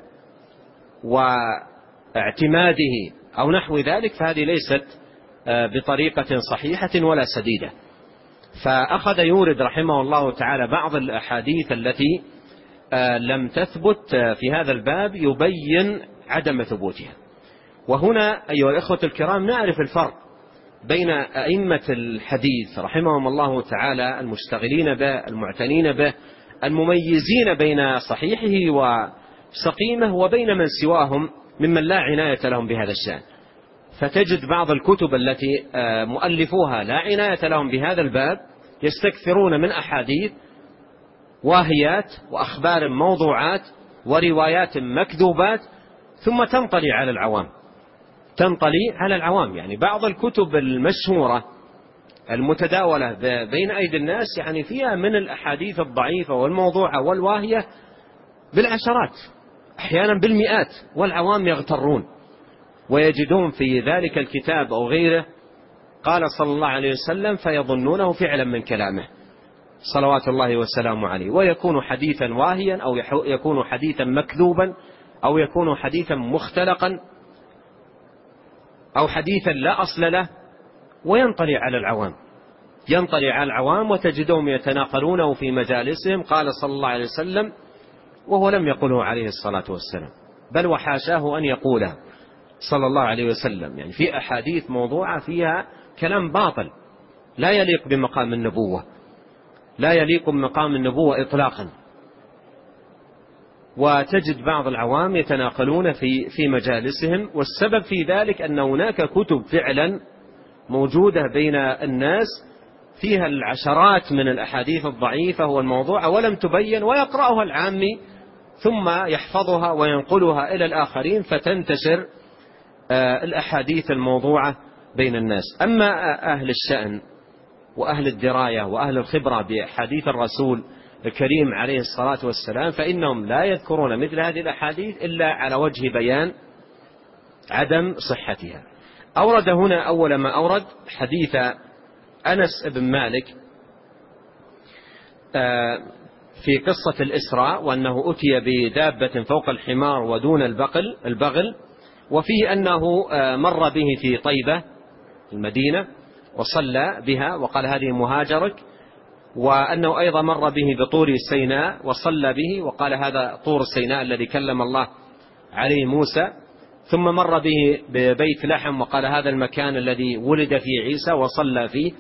واعتماده أو نحو ذلك فهذه ليست بطريقة صحيحة ولا سديدة. فأخذ يورد رحمه الله تعالى بعض الأحاديث التي لم تثبت في هذا الباب يبين عدم ثبوتها. وهنا أيها الإخوة الكرام نعرف الفرق بين أئمة الحديث رحمهم الله تعالى المشتغلين به المعتنين به المميزين بين صحيحه وسقيمه وبين من سواهم ممن لا عناية لهم بهذا الشأن. فتجد بعض الكتب التي مؤلفوها لا عناية لهم بهذا الباب يستكثرون من أحاديث واهيات وأخبار موضوعات وروايات مكذوبات ثم تنطلي على العوام تنطلي على العوام يعني بعض الكتب المشهورة المتداولة بين أيدي الناس يعني فيها من الأحاديث الضعيفة والموضوعة والواهية بالعشرات أحيانا بالمئات، والعوام يغترون ويجدون في ذلك الكتاب أو غيره قال صلى الله عليه وسلم فيظنونه فعلا من كلامه صلوات الله والسلام عليه، ويكون حديثا واهيا أو يكون حديثا مكذوبا أو يكون حديثا مختلقا أو حديثا لا أصل له، وينطلي على العوام ينطلي على العوام وتجدهم يتناقلونه في مجالسهم قال صلى الله عليه وسلم وهو لم يقله عليه الصلاة والسلام، بل وحاشاه أن يقوله صلى الله عليه وسلم. يعني في أحاديث موضوعة فيها كلام باطل لا يليق بمقام النبوة لا يليق بمقام النبوة إطلاقا، وتجد بعض العوام يتناقلون في في مجالسهم. والسبب في ذلك أن هناك كتب فعلا موجودة بين الناس فيها العشرات من الأحاديث الضعيفة والموضوعة ولم تبين، ويقرأها العامي ثم يحفظها وينقلها إلى الآخرين فتنتشر الأحاديث الموضوعة بين الناس. أما أهل الشأن وأهل الدراية وأهل الخبرة بحديث الرسول الكريم عليه الصلاة والسلام فإنهم لا يذكرون مثل هذه الأحاديث إلا على وجه بيان عدم صحتها. أورد هنا أول ما أورد حديث أنس بن مالك في قصة الإسراء وأنه أتي بدابة فوق الحمار ودون البغل البغل وفيه أنه مر به في طيبة المدينة وصلى بها وقال هذه مهاجرك، وأنه أيضا مر به بطور سيناء وصلى به وقال هذا طور سيناء الذي كلم الله عليه موسى، ثم مر به ببيت لحم وقال هذا المكان الذي ولد فيه عيسى وصلى فيه.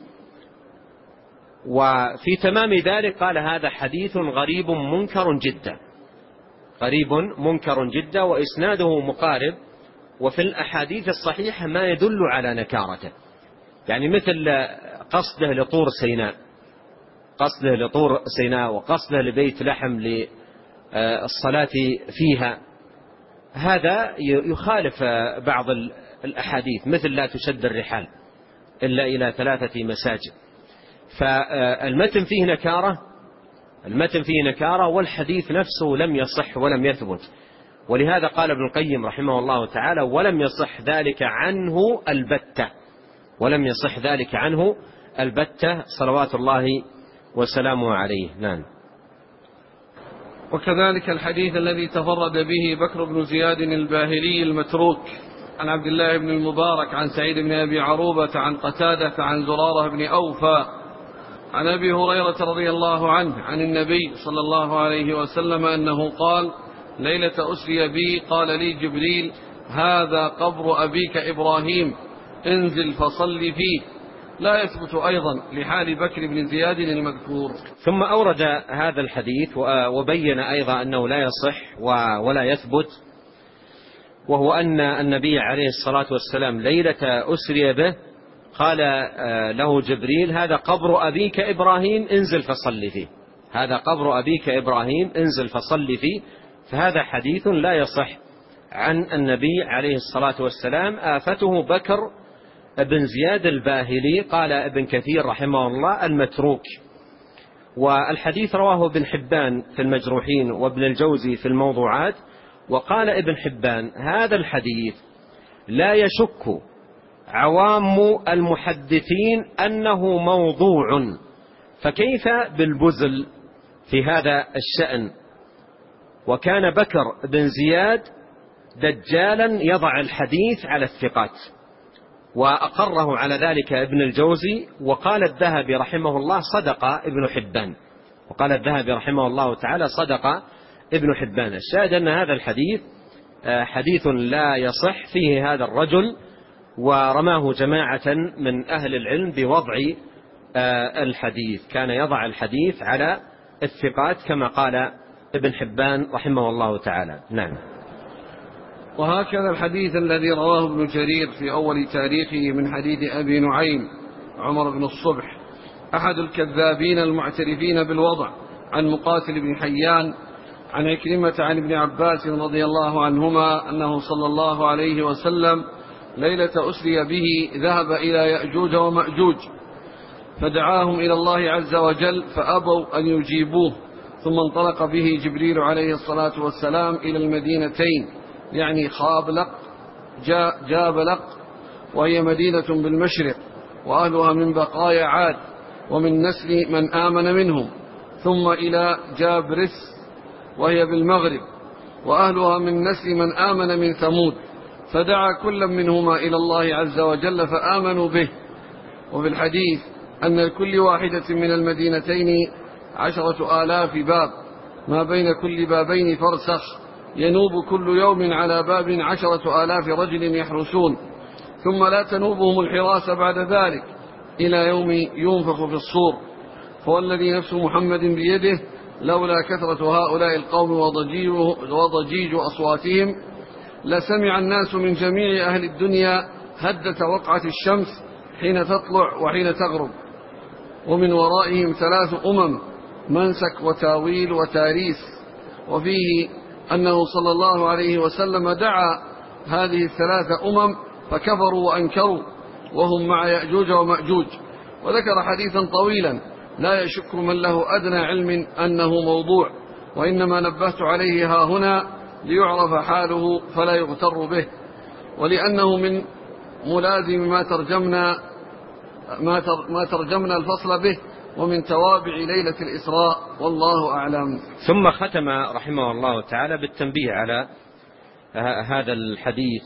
وفي تمام ذلك قال هذا حديث غريب منكر جدا غريب منكر جدا وإسناده مقارب، وفي الأحاديث الصحيحة ما يدل على نكارته، يعني مثل قصده لطور سيناء قصده لطور سيناء وقصده لبيت لحم للصلاة فيها، هذا يخالف بعض الأحاديث مثل لا تشد الرحال إلا إلى ثلاثة مساجد. فالمتن فيه نكارة المتن فيه نكارة والحديث نفسه لم يصح ولم يثبت، ولهذا قال ابن القيم رحمه الله تعالى ولم يصح ذلك عنه البتة ولم يصح ذلك عنه البتة صلوات الله وسلامه عليه. نعم. وكذلك الحديث الذي تفرد به بكر بن زياد الباهلي المتروك عن عبد الله بن المبارك عن سعيد بن أبي عروبة عن قتادة عن زرارة بن أوفى عن أبي هريرة رضي الله عنه عن النبي صلى الله عليه وسلم أنه قال ليلة أسري بي قال لي جبريل هذا قبر أبيك إبراهيم انزل فصل فيه، لا يثبت أيضا لحال بكر بن زياد المذكور. ثم أورد هذا الحديث وبين أيضا أنه لا يصح ولا يثبت، وهو أن النبي عليه الصلاة والسلام ليلة أسري به قال له جبريل هذا قبر أبيك إبراهيم انزل فصل فيه هذا قبر أبيك إبراهيم انزل فصل فيه. فهذا حديث لا يصح عن النبي عليه الصلاة والسلام. آفته بكر بن زياد الباهلي قال ابن كثير رحمه الله المتروك، والحديث رواه ابن حبان في المجروحين وابن الجوزي في الموضوعات. وقال ابن حبان: هذا الحديث لا يشك عوام المحدثين أنه موضوع، فكيف بالبزل في هذا الشأن؟ وكان بكر بن زياد دجالا يضع الحديث على الثقات، وأقره على ذلك ابن الجوزي. وقال الذهبي رحمه الله: صدق ابن حبان. وقال الذهبي رحمه الله تعالى: صدق ابن حبان. الشاهد أن هذا الحديث حديث لا يصح فيه هذا الرجل، ورماه جماعة من أهل العلم بوضع الحديث، كان يضع الحديث على الثقات كما قال ابن حبان رحمه الله تعالى. نعم. وهكذا الحديث الذي رواه ابن جرير في أول تاريخه من حديث أبي نعيم عمر بن الصبح أحد الكذابين المعترفين بالوضع، عن مقاتل بن حيان عن عكرمة عن ابن عباس رضي الله عنهما أنه صلى الله عليه وسلم ليلة أسري به ذهب إلى يأجوج ومأجوج فدعاهم إلى الله عز وجل فأبوا أن يجيبوه، ثم انطلق به جبريل عليه الصلاة والسلام إلى المدينتين، يعني خابلق جابلق وهي مدينة بالمشرق وأهلها من بقايا عاد ومن نسل من آمن منهم، ثم إلى جابرس وهي بالمغرب وأهلها من نسل من آمن من ثمود، فدعا كل منهما إلى الله عز وجل فآمنوا به. وفي الحديث أن لكل واحدة من المدينتين عشرة آلاف باب، ما بين كل بابين فرسخ، ينوب كل يوم على باب عشرة آلاف رجل يحرسون، ثم لا تنوبهم الحراسة بعد ذلك إلى يوم ينفخ في الصور. فوالذي نفس محمد بيده لولا كثرة هؤلاء القوم وضجيج أصواتهم لسمع الناس من جميع أهل الدنيا هدة وقعة الشمس حين تطلع وحين تغرب، ومن ورائهم ثلاث أمم منسك وتاويل وتاريس. وفيه أنه صلى الله عليه وسلم دعا هذه الثلاث أمم فكفروا وأنكروا وهم مع يأجوج ومأجوج. وذكر حديثا طويلا لا يشك من له أدنى علم أنه موضوع، وإنما نبهت عليه ها هنا ليعرف حاله فلا يغتر به، ولأنه من ملازم ما ترجمنا ما ترجمنا الفصل به ومن توابع ليلة الإسراء، والله أعلم. ثم ختم رحمه الله تعالى بالتنبيه على هذا الحديث،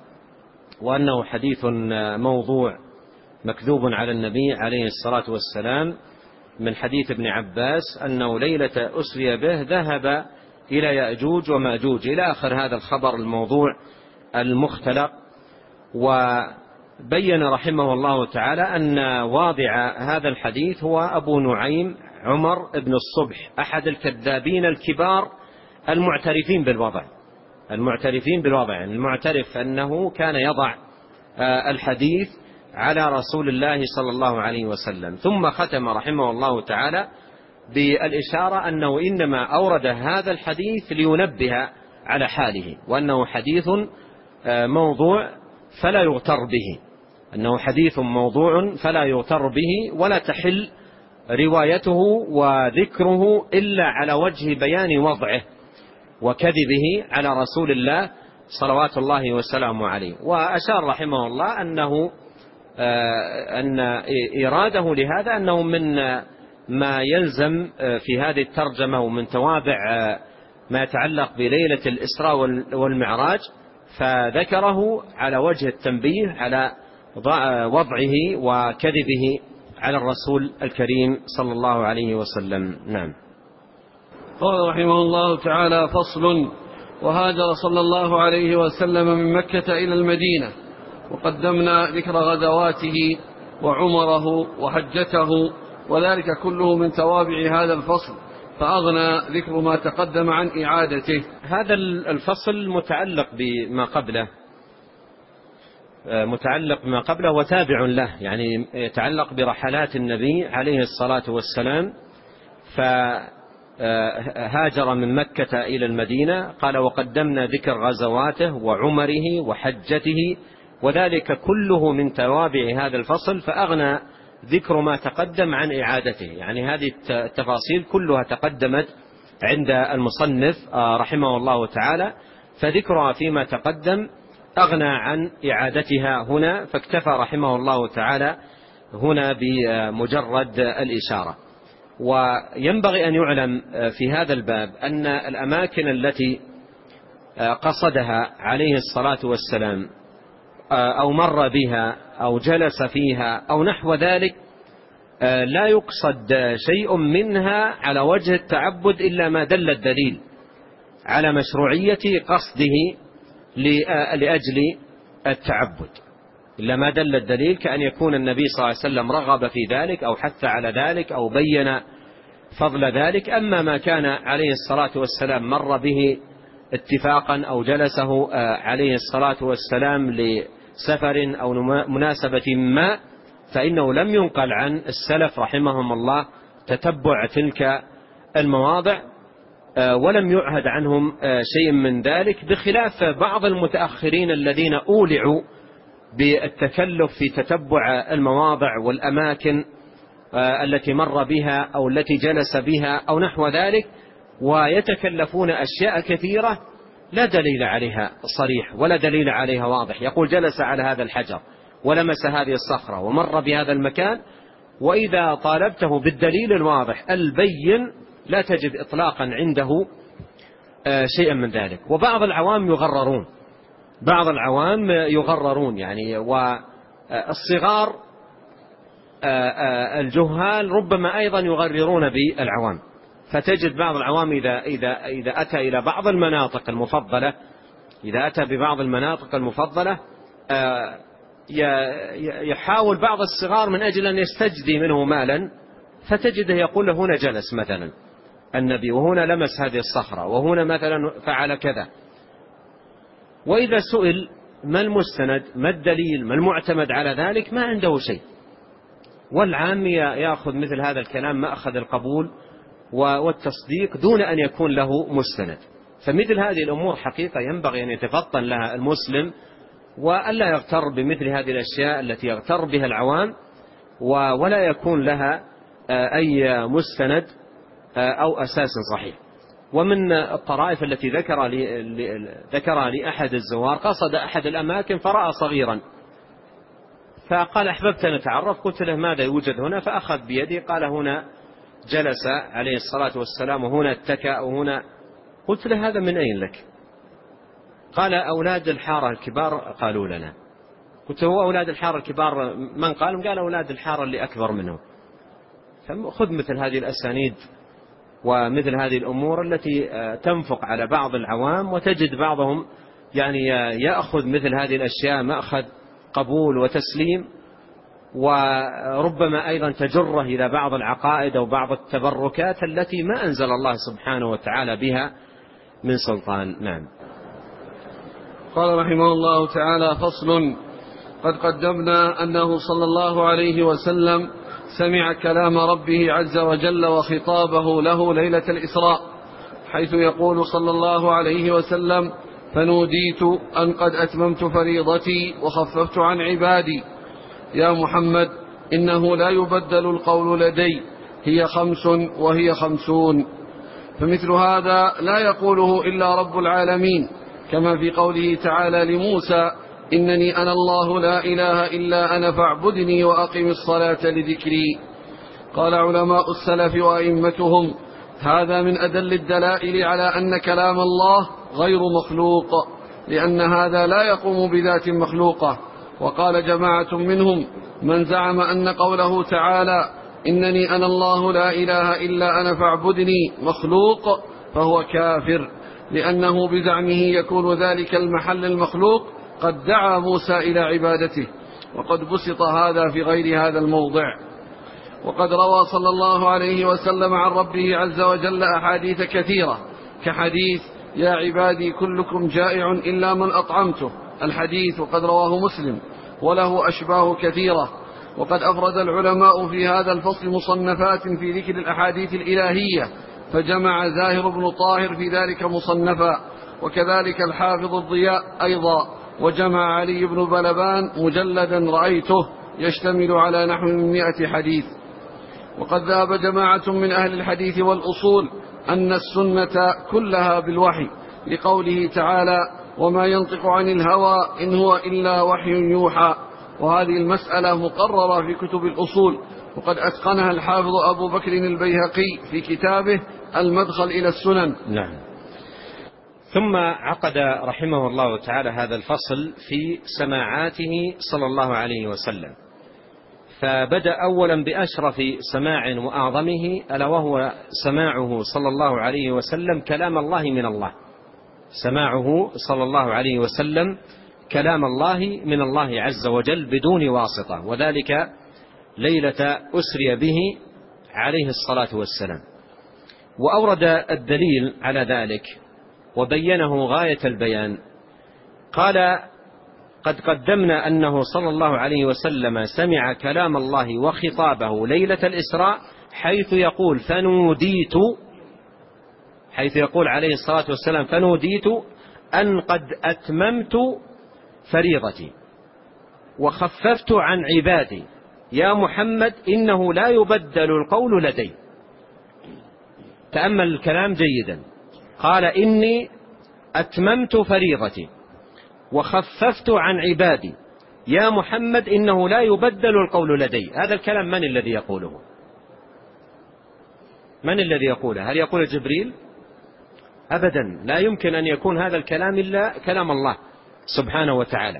وأنه حديث موضوع مكذوب على النبي عليه الصلاة والسلام، من حديث ابن عباس أنه ليلة أسري به ذهب إلى يأجوج ومأجوج إلى آخر هذا الخبر الموضوع المختلق. وبين رحمه الله تعالى أن واضع هذا الحديث هو أبو نعيم عمر بن الصبح، أحد الكذابين الكبار المعترفين بالوضع المعترفين بالوضع المعترف أنه كان يضع الحديث على رسول الله صلى الله عليه وسلم. ثم ختم رحمه الله تعالى بالإشارة أنه إنما أورد هذا الحديث لينبه على حاله، وأنه حديث موضوع فلا يغتر به أنه حديث موضوع فلا يغتر به، ولا تحل روايته وذكره إلا على وجه بيان وضعه وكذبه على رسول الله صلوات الله وسلامه عليه. وأشار رحمه الله أنه أن إراده لهذا أنه من ما يلزم في هذه الترجمة ومن توابع ما يتعلق بليلة الإسراء والمعراج، فذكره على وجه التنبيه على وضعه وكذبه على الرسول الكريم صلى الله عليه وسلم. نعم. قال رحمه الله تعالى: فصل. وهاجر صلى الله عليه وسلم من مكة إلى المدينة، وقدمنا ذكر غزواته وعمره وحجته، وذلك كله من توابع هذا الفصل، فأغنى ذكر ما تقدم عن إعادته. هذا الفصل متعلق بما قبله متعلق بما قبله وتابع له، يعني يتعلق برحلات النبي عليه الصلاة والسلام. فهاجر من مكة إلى المدينة، قال: وقدمنا ذكر غزواته وعمره وحجته، وذلك كله من توابع هذا الفصل، فأغنى ذكر ما تقدم عن إعادته، يعني هذه التفاصيل كلها تقدمت عند المصنف رحمه الله تعالى، فذكرها فيما تقدم أغنى عن إعادتها هنا، فاكتفى رحمه الله تعالى هنا بمجرد الإشارة. وينبغي أن يعلم في هذا الباب أن الأماكن التي قصدها عليه الصلاة والسلام أو مر بها أو جلس فيها أو نحو ذلك لا يقصد شيء منها على وجه التعبد إلا ما دل الدليل على مشروعية قصده لأجل التعبد، إلا ما دل الدليل، كأن يكون النبي صلى الله عليه وسلم رغب في ذلك أو حث على ذلك أو بين فضل ذلك. أما ما كان عليه الصلاة والسلام مر به اتفاقا أو جلسه عليه الصلاة والسلام لسفر أو مناسبة ما، فإنه لم ينقل عن السلف رحمهم الله تتبع تلك المواضع، ولم يعهد عنهم شيء من ذلك، بخلاف بعض المتأخرين الذين أولعوا بالتكلف في تتبع المواضع والأماكن التي مر بها أو التي جلس بها أو نحو ذلك، ويتكلفون أشياء كثيرة لا دليل عليها صريح ولا دليل عليها واضح. يقول جلس على هذا الحجر ولمس هذه الصخرة ومر بهذا المكان، وإذا طالبته بالدليل الواضح البين لا تجد إطلاقا عنده شيئا من ذلك. وبعض العوام يغررون بعض العوام يغررون يعني، والصغار الجهال ربما أيضا يغررون بالعوام، فتجد بعض العوام إذا, إذا, إذا أتى إلى بعض المناطق المفضلة إذا أتى ببعض المناطق المفضلة يحاول بعض الصغار من أجل أن يستجدي منه مالا، فتجده يقول له هنا جلس مثلا النبي، وهنا لمس هذه الصخرة، وهنا مثلا فعل كذا. وإذا سئل ما المستند ما الدليل ما المعتمد على ذلك ما عنده شيء، والعام يأخذ مثل هذا الكلام مأخذ القبول والتصديق دون أن يكون له مستند. فمثل هذه الأمور حقيقة ينبغي أن يتفطن لها المسلم، وألا يغتر بمثل هذه الأشياء التي يغتر بها العوام ولا يكون لها أي مستند أو أساس صحيح. ومن الطرائف التي ذكر لي ذكر لي أحد الزوار قصد أحد الأماكن فرأى صغيرا، فقال أحببت أن أتعرف، قلت له ماذا يوجد هنا؟ فأخذ بيدي قال هنا جلس عليه الصلاة والسلام وهنا اتكأ وهنا. قلت له هذا من أين لك؟ قال أولاد الحارة الكبار قالوا لنا. قلت هو أولاد الحارة الكبار من قال؟ قال أولاد الحارة اللي أكبر منهم. فخذ مثل هذه الأسانيد ومثل هذه الأمور التي تنفق على بعض العوام، وتجد بعضهم يعني يأخذ مثل هذه الأشياء مأخذ قبول وتسليم، وربما أيضا تجره إلى بعض العقائد أو بعض التبركات التي ما أنزل الله سبحانه وتعالى بها من سلطان. نعم. قال رحمه الله تعالى: فصل. قد قدمنا أنه صلى الله عليه وسلم سمع كلام ربه عز وجل وخطابه له ليلة الإسراء، حيث يقول صلى الله عليه وسلم: فنوديت أن قد أتممت فريضتي وخففت عن عبادي. يا محمد إنه لا يبدل القول لدي، هي خمس وهي خمسون. فمثل هذا لا يقوله إلا رب العالمين، كما في قوله تعالى لموسى: إنني أنا الله لا إله إلا أنا فاعبدني وأقم الصلاة لذكري. قال علماء السلف وأئمتهم: هذا من أدل الدلائل على أن كلام الله غير مخلوق، لأن هذا لا يقوم بذات مخلوقة. وقال جماعة منهم من زعم أن قوله تعالى إنني أنا الله لا إله إلا أنا فاعبدني مخلوق فهو كافر، لأنه بزعمه يكون ذلك المحل المخلوق قد دعا موسى إلى عبادته، وقد بسط هذا في غير هذا الموضع. وقد روى صلى الله عليه وسلم عن ربه عز وجل أحاديث كثيرة، كحديث يا عبادي كلكم جائع إلا من أطعمته، الحديث وقد رواه مسلم، وله أشباه كثيرة. وقد أفرد العلماء في هذا الفصل مصنفات في ذكر الأحاديث الإلهية، فجمع زاهر بن طاهر في ذلك مصنفا، وكذلك الحافظ الضياء أيضا، وجمع علي بن بلبان مجلدا رأيته يشتمل على نحو من مئة حديث. وقد ذهب جماعة من أهل الحديث والأصول أن السنة كلها بالوحي، لقوله تعالى: وما ينطق عن الهوى إن هو إلا وحي يوحى. وهذه المسألة مقررة في كتب الأصول، وقد أتقنها الحافظ أبو بكر البيهقي في كتابه المدخل إلى السنن. نعم. ثم عقد رحمه الله تعالى هذا الفصل في سماعاته صلى الله عليه وسلم، فبدأ أولا بأشرف سماع وأعظمه، ألا وهو سماعه صلى الله عليه وسلم كلام الله من الله. سماعه صلى الله عليه وسلم كلام الله من الله عز وجل بدون واسطة، وذلك ليلة أسري به عليه الصلاة والسلام. وأورد الدليل على ذلك وبينه غاية البيان. قال: قد قدمنا أنه صلى الله عليه وسلم سمع كلام الله وخطابه ليلة الإسراء، حيث يقول فنوديت حيث يقول عليه الصلاة والسلام فنوديت أن قد أتممت فريضتي وخففت عن عبادي يا محمد إنه لا يبدل القول لدي. تأمل الكلام جيدا. قال: إني أتممت فريضتي وخففت عن عبادي يا محمد إنه لا يبدل القول لدي. هذا الكلام من الذي يقوله؟ من الذي يقوله؟ هل يقول جبريل؟ أبدا، لا يمكن أن يكون هذا الكلام إلا كلام الله سبحانه وتعالى.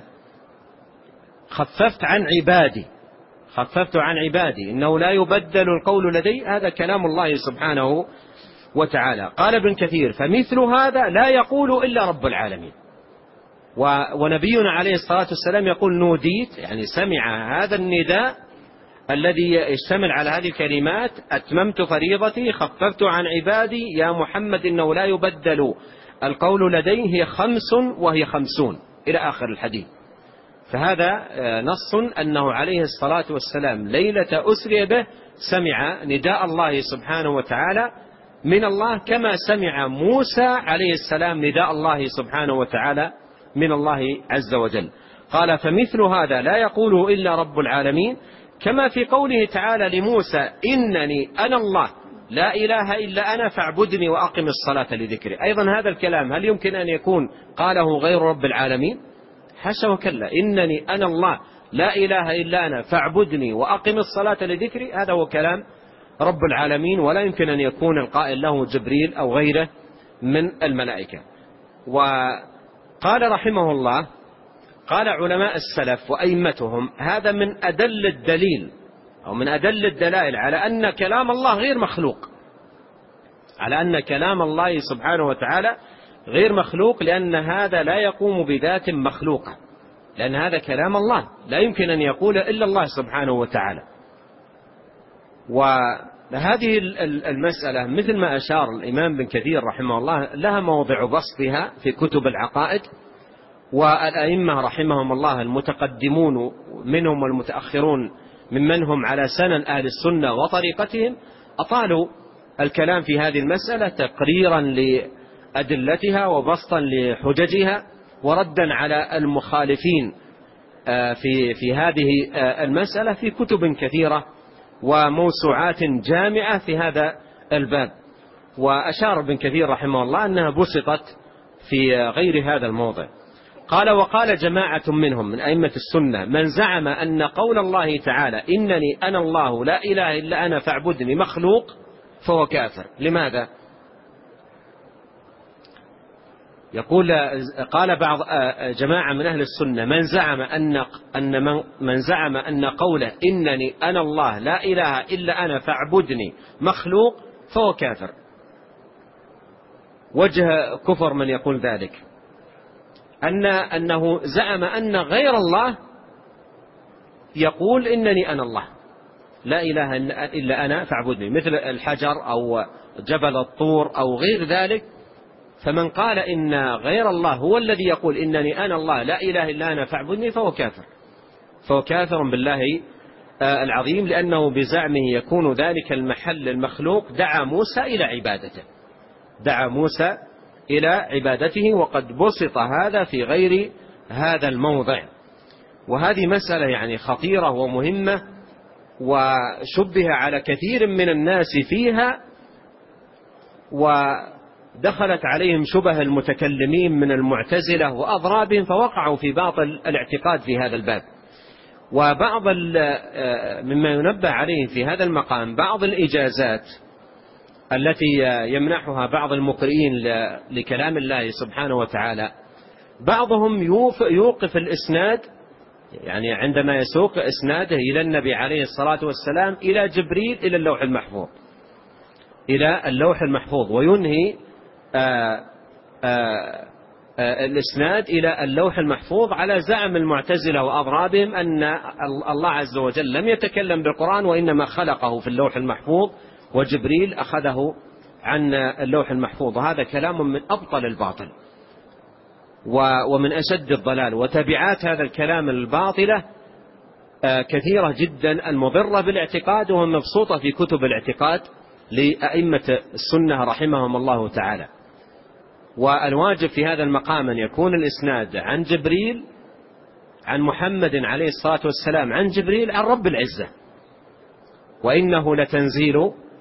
خففت عن عبادي خففت عن عبادي إنه لا يبدل القول لدي، هذا كلام الله سبحانه وتعالى. قال ابن كثير: فمثل هذا لا يقول إلا رب العالمين. ونبينا عليه الصلاة والسلام يقول نوديت، يعني سمع هذا النداء الذي يشتمل على هذه الكلمات: أتممت فريضتي، خففت عن عبادي يا محمد إنه لا يبدل القول لديه، هي خمس وهي خمسون إلى آخر الحديث. فهذا نص أنه عليه الصلاة والسلام ليلة أسري به سمع نداء الله سبحانه وتعالى من الله، كما سمع موسى عليه السلام نداء الله سبحانه وتعالى من الله عز وجل. قال: فمثل هذا لا يقوله إلا رب العالمين، كما في قوله تعالى لموسى: إنني أنا الله لا إله إلا أنا فاعبدني وأقم الصلاة لذكري. أيضا هذا الكلام هل يمكن أن يكون قاله غير رب العالمين؟ حاشا وكلا. إنني أنا الله لا إله إلا أنا فاعبدني وأقم الصلاة لذكري، هذا هو كلام رب العالمين، ولا يمكن أن يكون القائل له جبريل أو غيره من الملائكة. وقال رحمه الله: قال علماء السلف وأئمتهم: هذا من أدل الدليل أو من أدل الدلائل على أن كلام الله غير مخلوق، على أن كلام الله سبحانه وتعالى غير مخلوق، لأن هذا لا يقوم بذات مخلوقة، لأن هذا كلام الله لا يمكن أن يقول إلا الله سبحانه وتعالى. وهذه المسألة مثل ما أشار الإمام بن كثير رحمه الله لها موضع بسطها في كتب العقائد، والأئمة رحمهم الله المتقدمون منهم والمتأخرون ممن هم على سنن أهل السنة وطريقتهم أطالوا الكلام في هذه المسألة تقريرا لأدلتها وبسطا لحججها وردا على المخالفين في في هذه المسألة في كتب كثيرة وموسوعات جامعة في هذا الباب. وأشار ابن كثير رحمه الله أنها بسطت في غير هذا الموضع. قال: وقال جماعة منهم من أئمة السنة: من زعم أن قول الله تعالى إنني أنا الله لا إله إلا أنا فاعبدني مخلوق فهو كافر. لماذا؟ يقول: قال بعض جماعة من أهل السنة: من زعم أن أن من, من زعم أن قوله إنني أنا الله لا إله إلا أنا فاعبدني مخلوق فهو كافر. وجه كفر من يقول ذلك أن أنه زعم أن غير الله يقول إنني أنا الله لا إله إلا أنا فاعبدني، مثل الحجر أو جبل الطور أو غير ذلك. فمن قال إن غير الله هو الذي يقول إنني أنا الله لا إله إلا أنا فاعبدني فهو كافر، فهو كافر بالله العظيم، لأنه بزعمه يكون ذلك المحل المخلوق دعا موسى إلى عبادته دعا موسى إلى عبادته وقد بسط هذا في غير هذا الموضع. وهذه مسألة يعني خطيرة ومهمة، وشبه على كثير من الناس فيها، ودخلت عليهم شبه المتكلمين من المعتزلة وأضرابهم، فوقعوا في باطل الاعتقاد في هذا الباب. وبعض مما ينبه عليه في هذا المقام بعض الإجازات التي يمنحها بعض المقرئين لكلام الله سبحانه وتعالى، بعضهم يوقف الإسناد، يعني عندما يسوق إسناده إلى النبي عليه الصلاة والسلام إلى جبريل إلى اللوح المحفوظ، إلى اللوح المحفوظ، وينهي آآ آآ آآ الإسناد إلى اللوح المحفوظ على زعم المعتزلة وأضرابهم أن الله عز وجل لم يتكلم بالقرآن، وإنما خلقه في اللوح المحفوظ وجبريل أخذه عن اللوح المحفوظ. وهذا كلام من أبطل الباطل ومن أشد الضلال، وتبعات هذا الكلام الباطلة كثيرة جدا المضرة بالاعتقاد، ومبسوطة في كتب الاعتقاد لأئمة السنة رحمهم الله تعالى. والواجب في هذا المقام أن يكون الإسناد عن جبريل عن محمد عليه الصلاة والسلام عن جبريل عن رب العزة، وإنه لتنزيل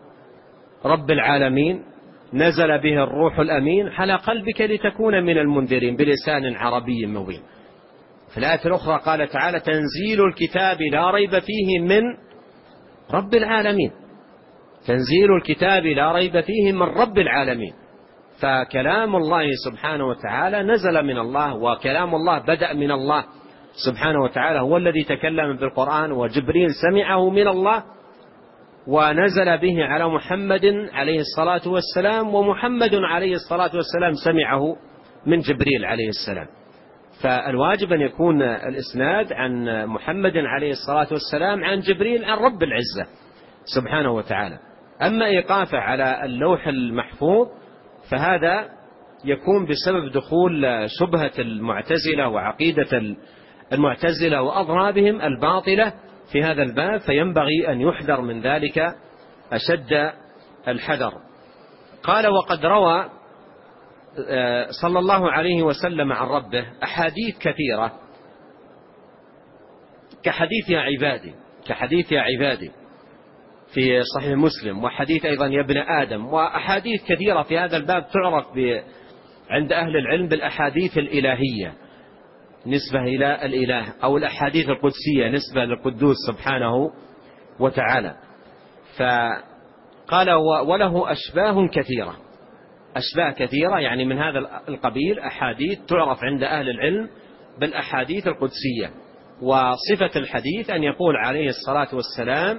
رب العالمين نزل به الروح الأمين على قلبك لتكون من المنذرين بلسان عربي مبين. في الآية الأخرى قال تعالى تنزيل الكتاب لا ريب فيه من رب العالمين، تنزيل الكتاب لا ريب فيه من رب العالمين. فكلام الله سبحانه وتعالى نزل من الله، وكلام الله بدأ من الله سبحانه وتعالى، هو الذي تكلم بالقرآن، وجبريل سمعه من الله ونزل به على محمد عليه الصلاة والسلام، ومحمد عليه الصلاة والسلام سمعه من جبريل عليه السلام. فالواجب أن يكون الإسناد عن محمد عليه الصلاة والسلام عن جبريل عن رب العزة سبحانه وتعالى. أما إيقافه على اللوح المحفوظ فهذا يكون بسبب دخول شبهة المعتزلة وعقيدة المعتزلة وأضرابهم الباطلة في هذا الباب، فينبغي أن يحذر من ذلك أشد الحذر. قال وقد روى صلى الله عليه وسلم عن ربه أحاديث كثيرة كحديث يا عبادي كحديث يا عبادي في صحيح مسلم، وحديث أيضا يا ابن آدم، وأحاديث كثيرة في هذا الباب تعرف عند أهل العلم بالأحاديث الإلهية نسبة إلى الإله، أو الأحاديث القدسية نسبة للقدوس سبحانه وتعالى. فقال وله أشباه كثيرة، أشباه كثيرة يعني من هذا القبيل، أحاديث تعرف عند أهل العلم بالأحاديث القدسية. وصفة الحديث أن يقول عليه الصلاة والسلام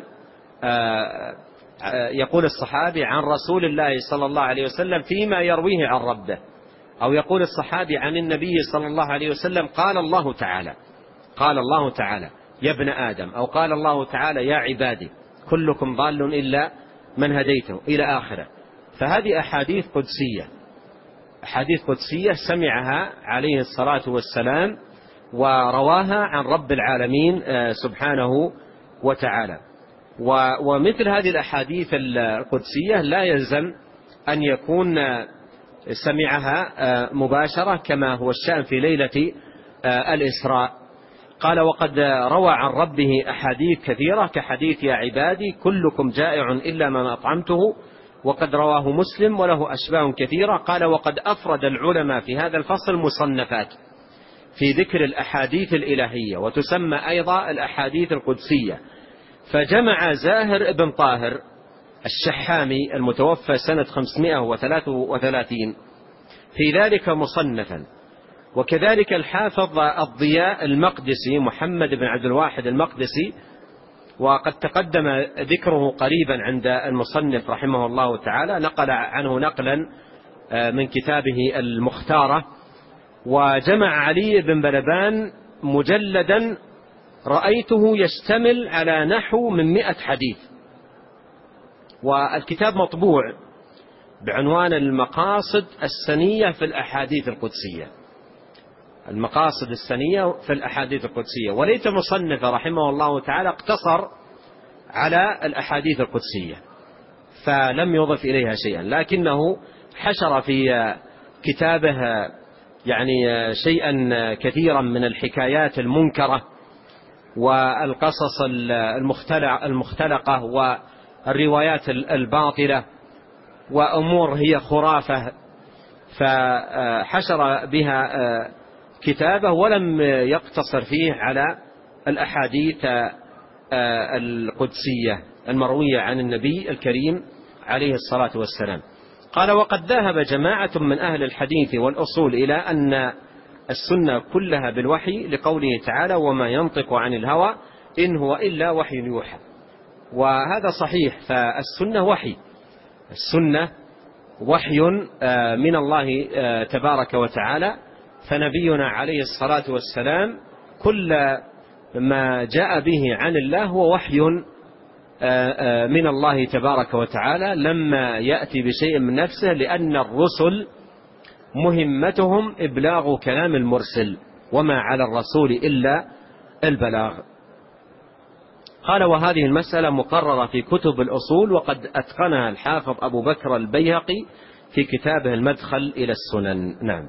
يقول الصحابي عن رسول الله صلى الله عليه وسلم فيما يرويه عن ربه، أو يقول الصحابي عن النبي صلى الله عليه وسلم قال الله تعالى قال الله تعالى يا ابن آدم، أو قال الله تعالى يا عبادي كلكم ضال إلا من هديته إلى آخره. فهذه أحاديث قدسية، أحاديث قدسية سمعها عليه الصلاة والسلام ورواها عن رب العالمين سبحانه وتعالى. ومثل هذه الأحاديث القدسية لا يلزم أن يكون سمعها مباشرة كما هو الشأن في ليلة الإسراء. قال وقد روى عن ربه أحاديث كثيرة كحديث يا عبادي كلكم جائع إلا من أطعمته، وقد رواه مسلم وله أشباه كثيرة. قال وقد أفرد العلماء في هذا الفصل مصنفات في ذكر الأحاديث الإلهية، وتسمى أيضا الأحاديث القدسية. فجمع زاهر ابن طاهر الشحامي المتوفى سنة خمسمائة وثلاثة وثلاثين في ذلك مصنفا، وكذلك الحافظ الضياء المقدسي محمد بن عبد الواحد المقدسي، وقد تقدم ذكره قريبا عند المصنف رحمه الله تعالى، نقل عنه نقلا من كتابه المختارة. وجمع علي بن بلبان مجلدا رأيته يشتمل على نحو من مئة حديث، والكتاب مطبوع بعنوان المقاصد السنية في الأحاديث القدسية، المقاصد السنية في الأحاديث القدسية. وليت مصنف رحمه الله تعالى اقتصر على الأحاديث القدسية فلم يضف إليها شيئا، لكنه حشر في كتابه يعني شيئا كثيرا من الحكايات المنكرة والقصص المختلقة والروايات الباطلة وأمور هي خرافة، فحشر بها كتابه ولم يقتصر فيه على الأحاديث القدسية المروية عن النبي الكريم عليه الصلاة والسلام. قال: وقد ذهب جماعة من أهل الحديث والأصول إلى أن السنة كلها بالوحي، لقوله تعالى: وما ينطق عن الهوى إن هو إلا وحي يوحى. وهذا صحيح، فالسنة وحي، السنة وحي من الله تبارك وتعالى، فنبينا عليه الصلاة والسلام كل ما جاء به عن الله هو وحي من الله تبارك وتعالى، لما يأتي بشيء من نفسه، لأن الرسل مهمتهم إبلاغ كلام المرسل، وما على الرسول إلا البلاغ. قال: وهذه المسألة مقررة في كتب الأصول، وقد أتقنها الحافظ أبو بكر البيهقي في كتابه المدخل إلى السنن. نعم.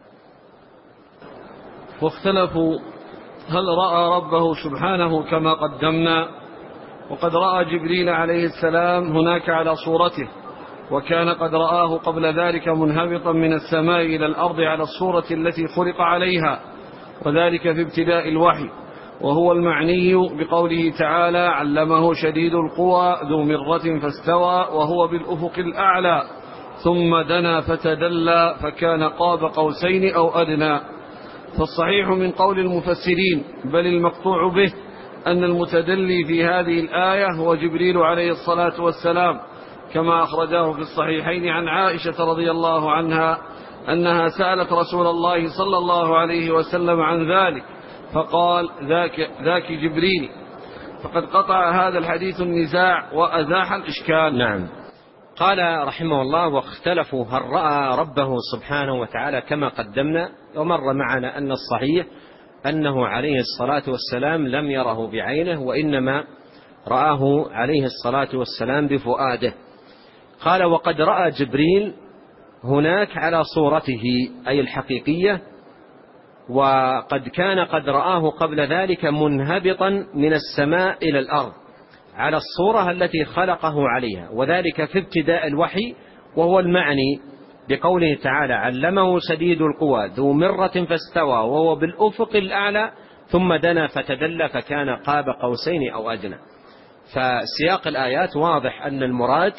واختلفوا هل رأى ربه سبحانه كما قدمنا، وقد رأى جبريل عليه السلام هناك على صورته، وكان قد رآه قبل ذلك منهبطا من السماء إلى الأرض على الصورة التي خلق عليها، وذلك في ابتداء الوحي، وهو المعني بقوله تعالى: علمه شديد القوى ذو مرة فاستوى وهو بالأفق الأعلى ثم دنا فتدلى فكان قاب قوسين أو أدنى. فالصحيح من قول المفسرين بل المقطوع به أن المتدلي في هذه الآية هو جبريل عليه الصلاة والسلام، كما أخرجاه في الصحيحين عن عائشة رضي الله عنها أنها سألت رسول الله صلى الله عليه وسلم عن ذلك فقال: ذاك, ذاك جبريل. فقد قطع هذا الحديث النزاع وأزاح الإشكال. نعم. قال رحمه الله: واختلفوا هل رأى ربه سبحانه وتعالى كما قدمنا. ومر معنا أن الصحيح أنه عليه الصلاة والسلام لم يره بعينه، وإنما رآه عليه الصلاة والسلام بفؤاده. قال: وقد رأى جبريل هناك على صورته أي الحقيقية، وقد كان قد رآه قبل ذلك منهبطا من السماء إلى الأرض على الصورة التي خلقه عليها، وذلك في ابتداء الوحي، وهو المعني بقوله تعالى: علمه شديد القوى ذو مرة فاستوى وهو بالأفق الأعلى ثم دنا فتدلى فكان قاب قوسين أو أدنى. فسياق الآيات واضح أن المراد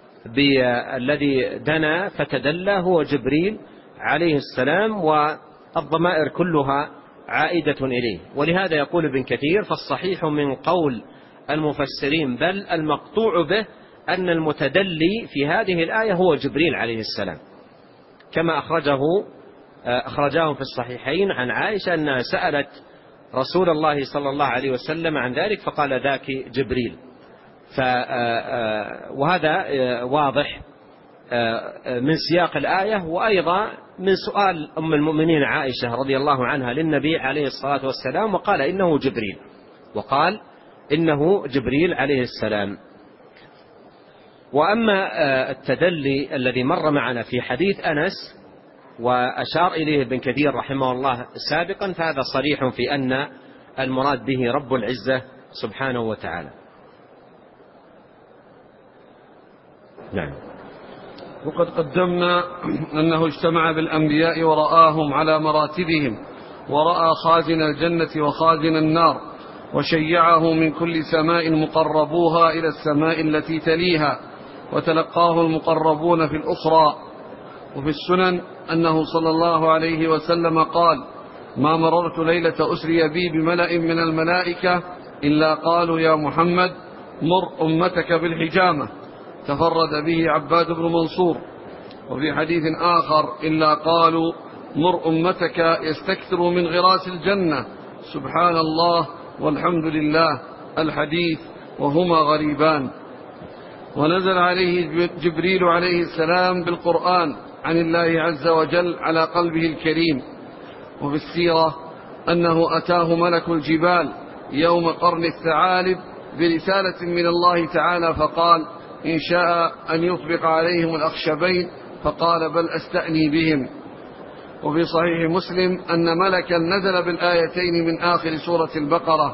بالذي دنا فتدلى هو جبريل عليه السلام، والضمائر كلها عائدة إليه. ولهذا يقول ابن كثير: فالصحيح من قول المفسرين بل المقطوع به أن المتدلي في هذه الآية هو جبريل عليه السلام، كما أخرجه أخرجاه في الصحيحين عن عائشة أنها سألت رسول الله صلى الله عليه وسلم عن ذلك فقال: ذاك جبريل. وهذا واضح من سياق الآية، وأيضا من سؤال أم المؤمنين عائشة رضي الله عنها للنبي عليه الصلاة والسلام، وقال إنه جبريل وقال إنه جبريل عليه السلام. وأما التدلي الذي مر معنا في حديث أنس وأشار إليه ابن كثير رحمه الله سابقا، فهذا صريح في أن المراد به رب العزة سبحانه وتعالى. نعم. وقد قدمنا أنه اجتمع بالأنبياء ورآهم على مراتبهم، ورأى خازن الجنة وخازن النار، وشيعه من كل سماء مقربوها إلى السماء التي تليها، وتلقاه المقربون في الأخرى. وفي السنن أنه صلى الله عليه وسلم قال: ما مررت ليلة أسري بي بملأ من الملائكة إلا قالوا يا محمد مر أمتك بالحجامة. تفرد به عباد بن منصور. وفي حديث آخر: إلا قالوا مر أمتك يستكثر من غراس الجنة، سبحان الله والحمد لله، الحديث، وهما غريبان. ونزل عليه جبريل عليه السلام بالقرآن عن الله عز وجل على قلبه الكريم. وفي السيرة أنه أتاه ملك الجبال يوم قرن الثعالب برسالة من الله تعالى فقال: إن شاء أن يطبق عليهم الأخشبين، فقال: بل أستأني بهم. وفي صحيح مسلم أن ملكا نزل بالآيتين من آخر سورة البقرة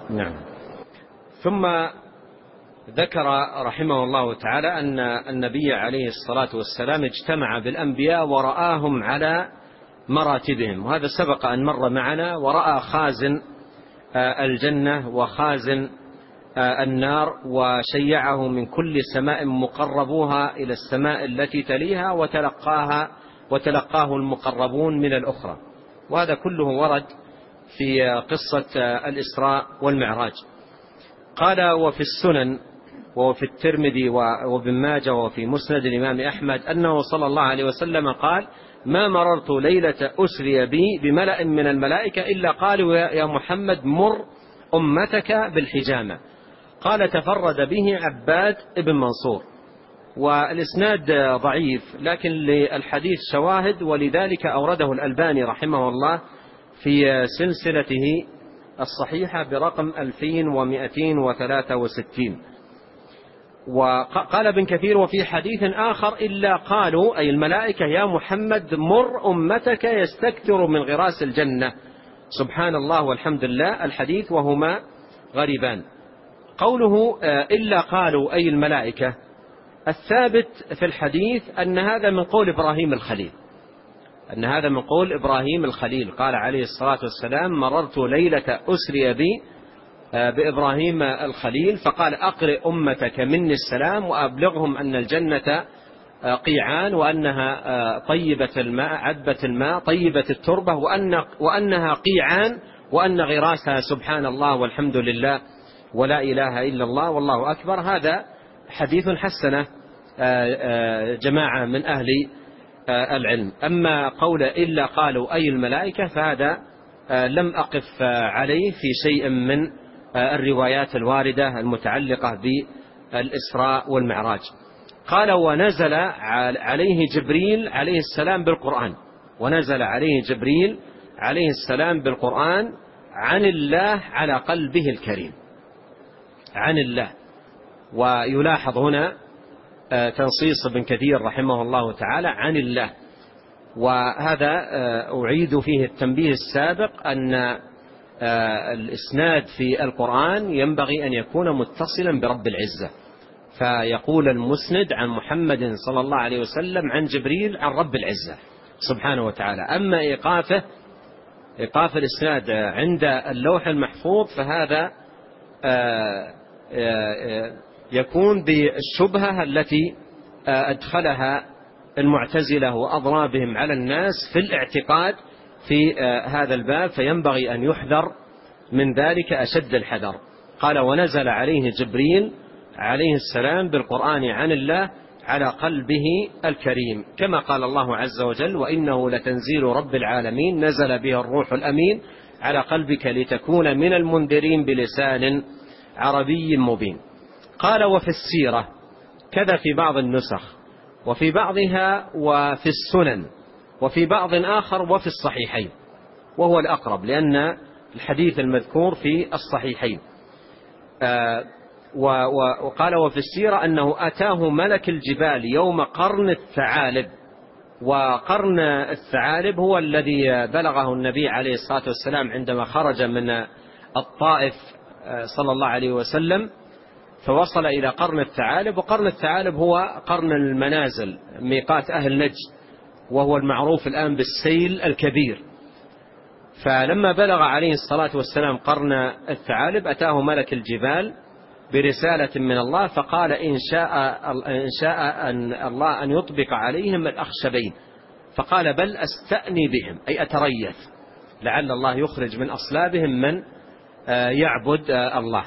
نعم. ثم ذكر رحمه الله تعالى أن النبي عليه الصلاة والسلام اجتمع بالأنبياء ورآهم على مراتبهم، وهذا سبق أن مر معنا، ورأى خازن الجنة وخازن النار، وشيعه من كل سماء مقربوها إلى السماء التي تليها، وتلقاها وتلقاه المقربون من الأخرى. وهذا كله ورد في قصة الإسراء والمعراج. قال: وفي السنن وفي الترمذي وابن ماجه وفي مسند الإمام أحمد أنه صلى الله عليه وسلم قال: ما مررت ليلة أسري بي بملأ من الملائكة إلا قالوا يا محمد مر أمتك بالحجامة. قال: تفرد به عباد ابن منصور، والإسناد ضعيف لكن للحديث شواهد، ولذلك أورده الألباني رحمه الله في سلسلته الصحيحة برقم ألفين ومئتين وثلاثة وستين. وقال ابن كثير: وفي حديث آخر إلا قالوا أي الملائكة يا محمد مر أمتك يستكثر من غراس الجنة. سبحان الله والحمد لله، الحديث وهما غريبان. قوله إلا قالوا أي الملائكة، الثابت في الحديث أن هذا من قول إبراهيم الخليل، أن هذا من قول إبراهيم الخليل. قال عليه الصلاة والسلام: مررت ليلة أسري بي بإبراهيم الخليل، فقال: أقرئ أمتك مني السلام وأبلغهم أن الجنة قيعان، وأنها طيبة الماء عذبة الماء طيبة التربة، وأن وأنها قيعان، وأن غراسها سبحان الله والحمد لله ولا إله إلا الله والله أكبر. هذا حديث حسنه جماعة من أهل العلم. أما قول إلا قالوا أي الملائكة فهذا لم أقف عليه في شيء من الروايات الواردة المتعلقة بالإسراء والمعراج. قال: ونزل عليه جبريل عليه السلام بالقرآن، ونزل عليه جبريل عليه السلام بالقرآن عن الله على قلبه الكريم، عن الله. ويلاحظ هنا تنصيص ابن كثير رحمه الله تعالى عن الله، وهذا أعيد فيه التنبيه السابق أن الإسناد في القرآن ينبغي أن يكون متصلا برب العزة، فيقول المسند عن محمد صلى الله عليه وسلم عن جبريل عن رب العزة سبحانه وتعالى. أما إيقافه إيقاف الإسناد عند اللوح المحفوظ فهذا يكون بالشبهة التي أدخلها المعتزلة وأضرى بهم على الناس في الاعتقاد في هذا الباب، فينبغي أن يحذر من ذلك أشد الحذر. قال: ونزل عليه جبريل عليه السلام بالقرآن عن الله على قلبه الكريم، كما قال الله عز وجل: وإنه لتنزيل رب العالمين نزل به الروح الأمين على قلبك لتكون من المنذرين بلسان عربي مبين. قال: وفي السيرة كذا في بعض النسخ، وفي بعضها وفي السنن، وفي بعض آخر وفي الصحيحين، وهو الأقرب لأن الحديث المذكور في الصحيحين. آه وقال: وفي السيرة أنه أتاه ملك الجبال يوم قرن الثعالب، وقرن الثعالب هو الذي بلغه النبي عليه الصلاة والسلام عندما خرج من الطائف صلى الله عليه وسلم، فوصل إلى قرن الثعالب. وقرن الثعالب هو قرن المنازل، ميقات أهل نجد، وهو المعروف الآن بالسيل الكبير. فلما بلغ عليه الصلاة والسلام قرن الثعالب أتاه ملك الجبال برسالة من الله، فقال: إن شاء, إن شاء أن الله أن يطبق عليهم الأخشبين. فقال: بل أستأني بهم، أي أتريث، لعل الله يخرج من أصلابهم من يعبد الله.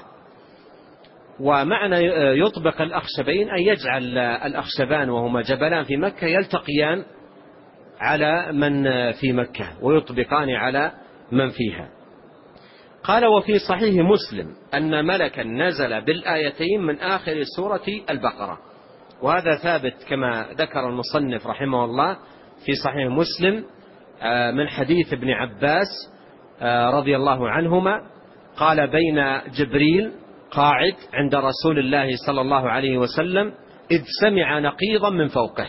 ومعنى يطبق الأخشبين أن يجعل الأخشبان وهما جبلان في مكة يلتقيان على من في مكة ويطبقان على من فيها. قال: وفي صحيح مسلم أن ملكا نزل بالآيتين من آخر سورة البقرة، وهذا ثابت كما ذكر المصنف رحمه الله في صحيح مسلم من حديث ابن عباس رضي الله عنهما قال: بين جبريل قاعد عند رسول الله صلى الله عليه وسلم إذ سمع نقيضا من فوقه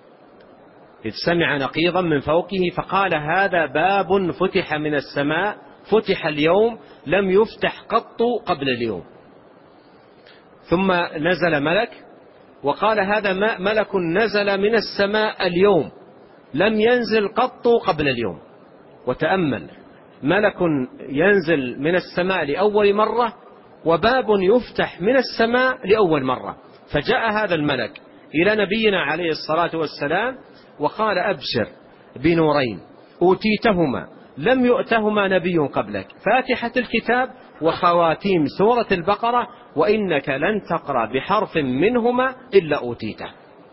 إذ سمع نقيضا من فوقه فقال: هذا باب فتح من السماء فتح اليوم لم يفتح قط قبل اليوم. ثم نزل ملك وقال هذا ملك نزل من السماء اليوم لم ينزل قط قبل اليوم. وتأمل، ملك ينزل من السماء لأول مرة وباب يفتح من السماء لأول مرة. فجاء هذا الملك إلى نبينا عليه الصلاة والسلام وقال أبشر بنورين أوتيتهما لم يؤتهما نبي قبلك، فاتحة الكتاب وخواتيم سورة البقرة، وإنك لن تقرأ بحرف منهما إلا أوتيته،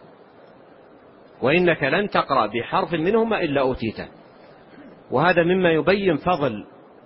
وإنك لن تقرأ بحرف منهما إلا أوتيته. وهذا مما يبين فضل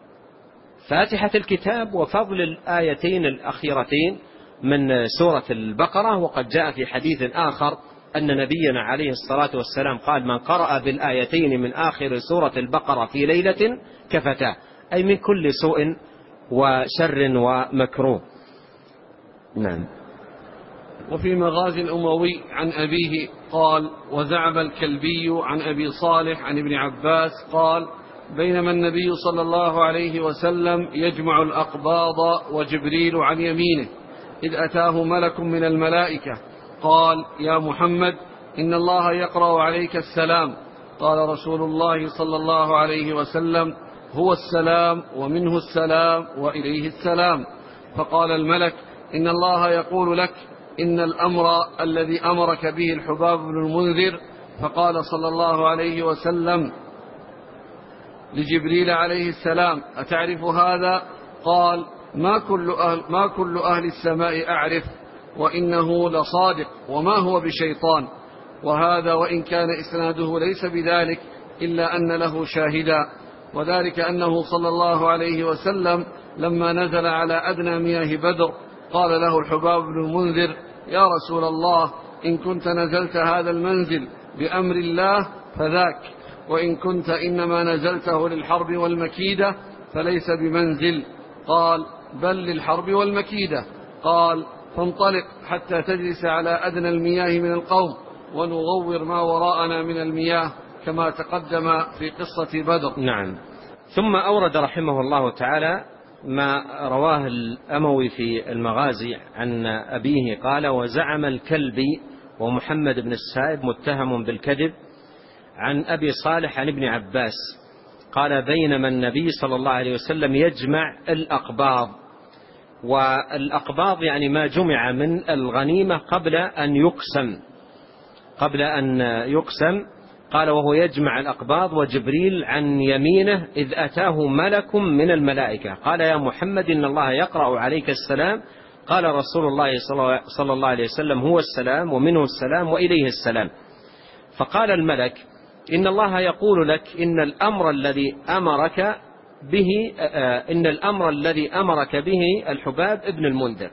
فاتحة الكتاب وفضل الآيتين الأخيرتين من سورة البقرة. وقد جاء في حديث آخر أن نبينا عليه الصلاة والسلام قال من قرأ بالآيتين من آخر سورة البقرة في ليلة كفتاه، أي من كل سوء وشر ومكروه. نعم. وفي مغازي الأموي عن أبيه قال وزعم الكلبي عن أبي صالح عن ابن عباس قال بينما النبي صلى الله عليه وسلم يجمع الأقباض وجبريل عن يمينه إذ أتاه ملك من الملائكة قال يا محمد إن الله يقرأ عليك السلام. قال رسول الله صلى الله عليه وسلم هو السلام ومنه السلام وإليه السلام. فقال الملك إن الله يقول لك إن الأمر الذي أمرك به الحباب بن المنذر. فقال صلى الله عليه وسلم لجبريل عليه السلام أتعرف هذا؟ قال ما كل أهل, ما كل أهل السماء أعرف وإنه لصادق وما هو بشيطان. وهذا وإن كان إسناده ليس بذلك إلا أن له شاهدا، وذلك أنه صلى الله عليه وسلم لما نزل على أدنى مياه بدر قال له الحباب بن المنذر يا رسول الله إن كنت نزلت هذا المنزل بأمر الله فذاك، وإن كنت إنما نزلته للحرب والمكيدة فليس بمنزل. قال بل للحرب والمكيدة. قال فانطلق حتى تجلس على أدنى المياه من القوم ونغور ما وراءنا من المياه كما تقدم في قصة بدر. نعم. ثم أورد رحمه الله تعالى ما رواه الأموي في المغازي عن أبيه قال وزعم الكلبي ومحمد بن السائب متهم بالكذب عن أبي صالح عن ابن عباس قال بينما النبي صلى الله عليه وسلم يجمع الأقباض، والأقباض يعني ما جمع من الغنيمة قبل أن يقسم قبل أن يقسم قال وهو يجمع الأقباض وجبريل عن يمينه إذ أتاه ملك من الملائكة قال يا محمد إن الله يقرأ عليك السلام. قال رسول الله صلى الله عليه وسلم هو السلام ومنه السلام وإليه السلام. فقال الملك إن الله يقول لك إن الأمر الذي أمرك به إن الأمر الذي أمرك به الحباب ابن المنذر.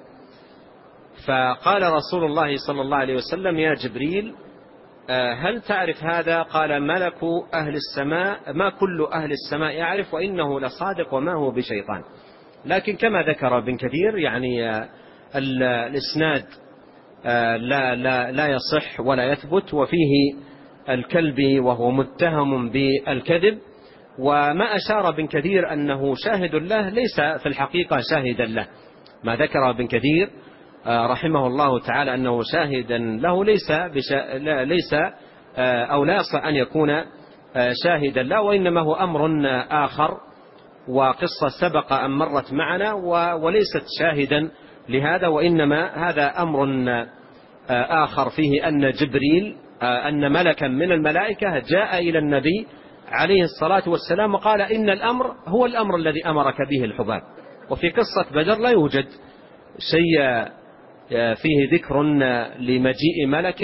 فقال رسول الله صلى الله عليه وسلم يا جبريل هل تعرف هذا؟ قال ملك أهل السماء ما كل أهل السماء يعرف وإنه لصادق وما هو بشيطان. لكن كما ذكر ابن كثير يعني الإسناد لا, لا, لا يصح ولا يثبت، وفيه الكلبي وهو متهم بالكذب. وما أشار ابن كثير أنه شاهد له ليس في الحقيقة شاهدا له، ما ذكر ابن كثير رحمه الله تعالى أنه شاهدا له ليس بشا... لا ليس أو لا يصح أن يكون شاهدا له، وإنما هو أمر آخر وقصة سبق أن مرت معنا وليست شاهدا لهذا، وإنما هذا أمر آخر فيه أن جبريل أن ملكا من الملائكة جاء إلى النبي عليه الصلاة والسلام وقال إن الأمر هو الأمر الذي أمرك به الحباب. وفي قصة بدر لا يوجد شيء فيه ذكر لمجيء ملك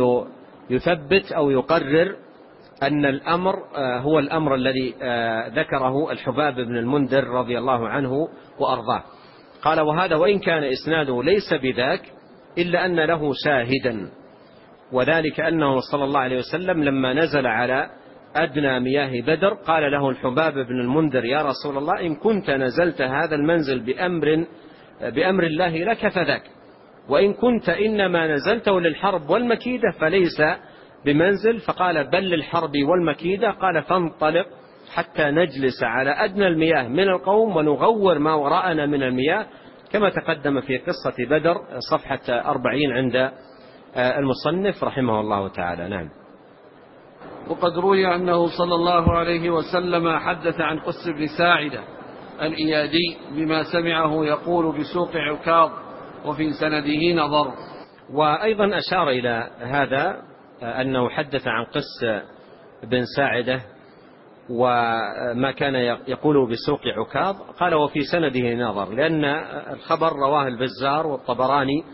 يثبت أو يقرر أن الأمر هو الأمر الذي ذكره الحباب بن المنذر رضي الله عنه وأرضاه. قال وهذا وإن كان إسناده ليس بذاك إلا أن له شاهدا، وذلك أنه صلى الله عليه وسلم لما نزل على أدنى مياه بدر قال له الحباب بن المنذر يا رسول الله إن كنت نزلت هذا المنزل بأمر, بأمر الله لك فذاك، وإن كنت إنما نزلته للحرب والمكيدة فليس بمنزل. فقال بل للحرب والمكيدة. قال فانطلق حتى نجلس على أدنى المياه من القوم ونغور ما وراءنا من المياه، كما تقدم في قصة بدر صفحة أربعين عند المصنف رحمه الله تعالى. نعم. وقد روي أنه صلى الله عليه وسلم حدث عن قس بن ساعدة الإيادي بما سمعه يقول بسوق عكاظ وفي سنده نظر. وأيضا أشار إلى هذا أنه حدث عن قس بن ساعدة وما كان يقول بسوق عكاظ، قال وفي سنده نظر، لأن الخبر رواه البزار والطبراني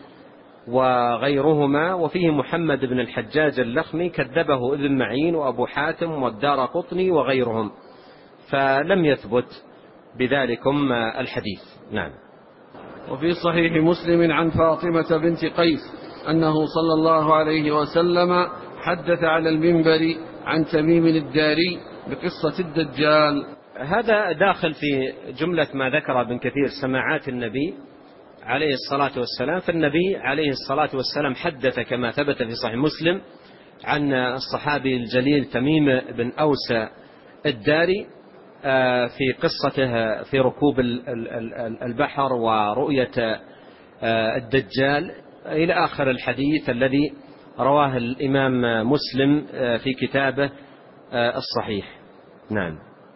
وغيرهما، وفيه محمد بن الحجاج اللخمي كذبه ابن معين وأبو حاتم والدارقطني وغيرهم، فلم يثبت بذلكم الحديث. نعم. وفي صحيح مسلم عن فاطمة بنت قيس أنه صلى الله عليه وسلم حدث على المنبر عن تميم الداري بقصة الدجال. هذا داخل في جملة ما ذكر ابن كثير سماعات النبي عليه الصلاة والسلام. فالنبي عليه الصلاة والسلام حدث كما ثبت في صحيح مسلم عن الصحابي الجليل تميم بن أوس الداري في قصته في ركوب البحر ورؤية الدجال إلى آخر الحديث الذي رواه الإمام مسلم في كتابه الصحيح. نعم.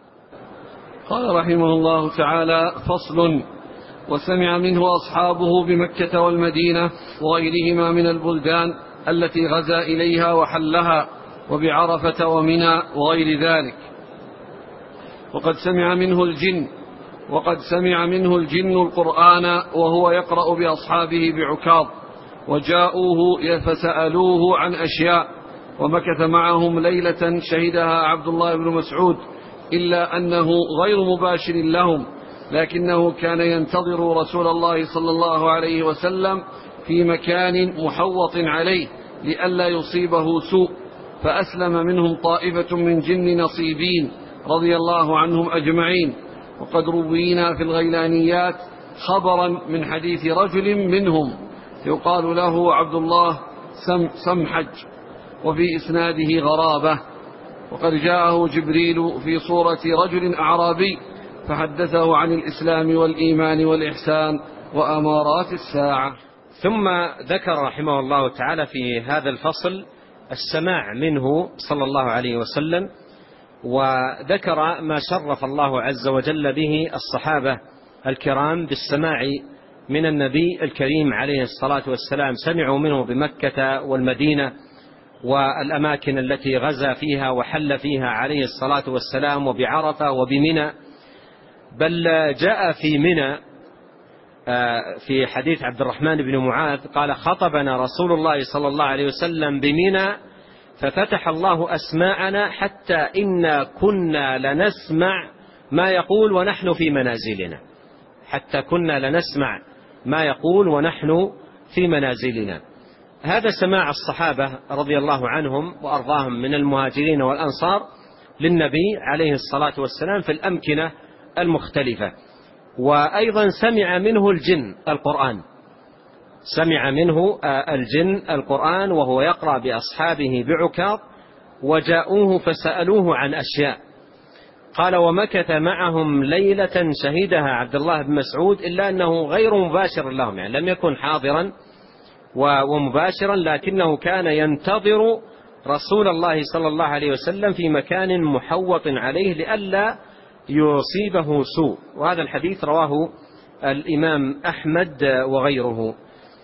قال رحمه الله تعالى: فصل. وسمع منه أصحابه بمكة والمدينة وغيرهما من البلدان التي غزا إليها وحلها، وبعرفة ومنى وغير ذلك. وقد سمع منه الجن وقد سمع منه الجن القرآن وهو يقرأ بأصحابه بعكاظ، وجاءوه فسألوه عن أشياء، ومكث معهم ليلة شهدها عبد الله بن مسعود، إلا أنه غير مباشر لهم، لكنه كان ينتظر رسول الله صلى الله عليه وسلم في مكان محوط عليه لئلا يصيبه سوء، فأسلم منهم طائفة من جن نصيبين رضي الله عنهم أجمعين. وقد روينا في الغيلانيات خبرا من حديث رجل منهم يقال له عبد الله سم سمحج، وفي إسناده غرابة. وقد جاءه جبريل في صورة رجل أعرابي فحدثه عن الإسلام والإيمان والإحسان وأمارات الساعة. ثم ذكر رحمه الله تعالى في هذا الفصل السماع منه صلى الله عليه وسلم، وذكر ما شرف الله عز وجل به الصحابة الكرام بالسماع من النبي الكريم عليه الصلاة والسلام. سمعوا منه بمكة والمدينة والأماكن التي غزا فيها وحل فيها عليه الصلاة والسلام، وبعرفة وبمنى. بل جاء في منى في حديث عبد الرحمن بن معاذ قال: خطبنا رسول الله صلى الله عليه وسلم بمنى ففتح الله أسماعنا حتى إنا كنا لنسمع ما يقول ونحن في منازلنا حتى كنا لنسمع ما يقول ونحن في منازلنا. هذا سماع الصحابة رضي الله عنهم وأرضاهم من المهاجرين والأنصار للنبي عليه الصلاة والسلام في الأمكنة المختلفة. وأيضا سمع منه الجن القرآن سمع منه الجن القرآن وهو يقرأ بأصحابه بعكاظ، وجاءوه فسألوه عن أشياء. قال: ومكث معهم ليلة شهدها عبد الله بن مسعود، إلا أنه غير مباشر لهم، يعني لم يكن حاضرا ومباشرا، لكنه كان ينتظر رسول الله صلى الله عليه وسلم في مكان محوط عليه لئلا يصيبه سوء. وهذا الحديث رواه الإمام أحمد وغيره.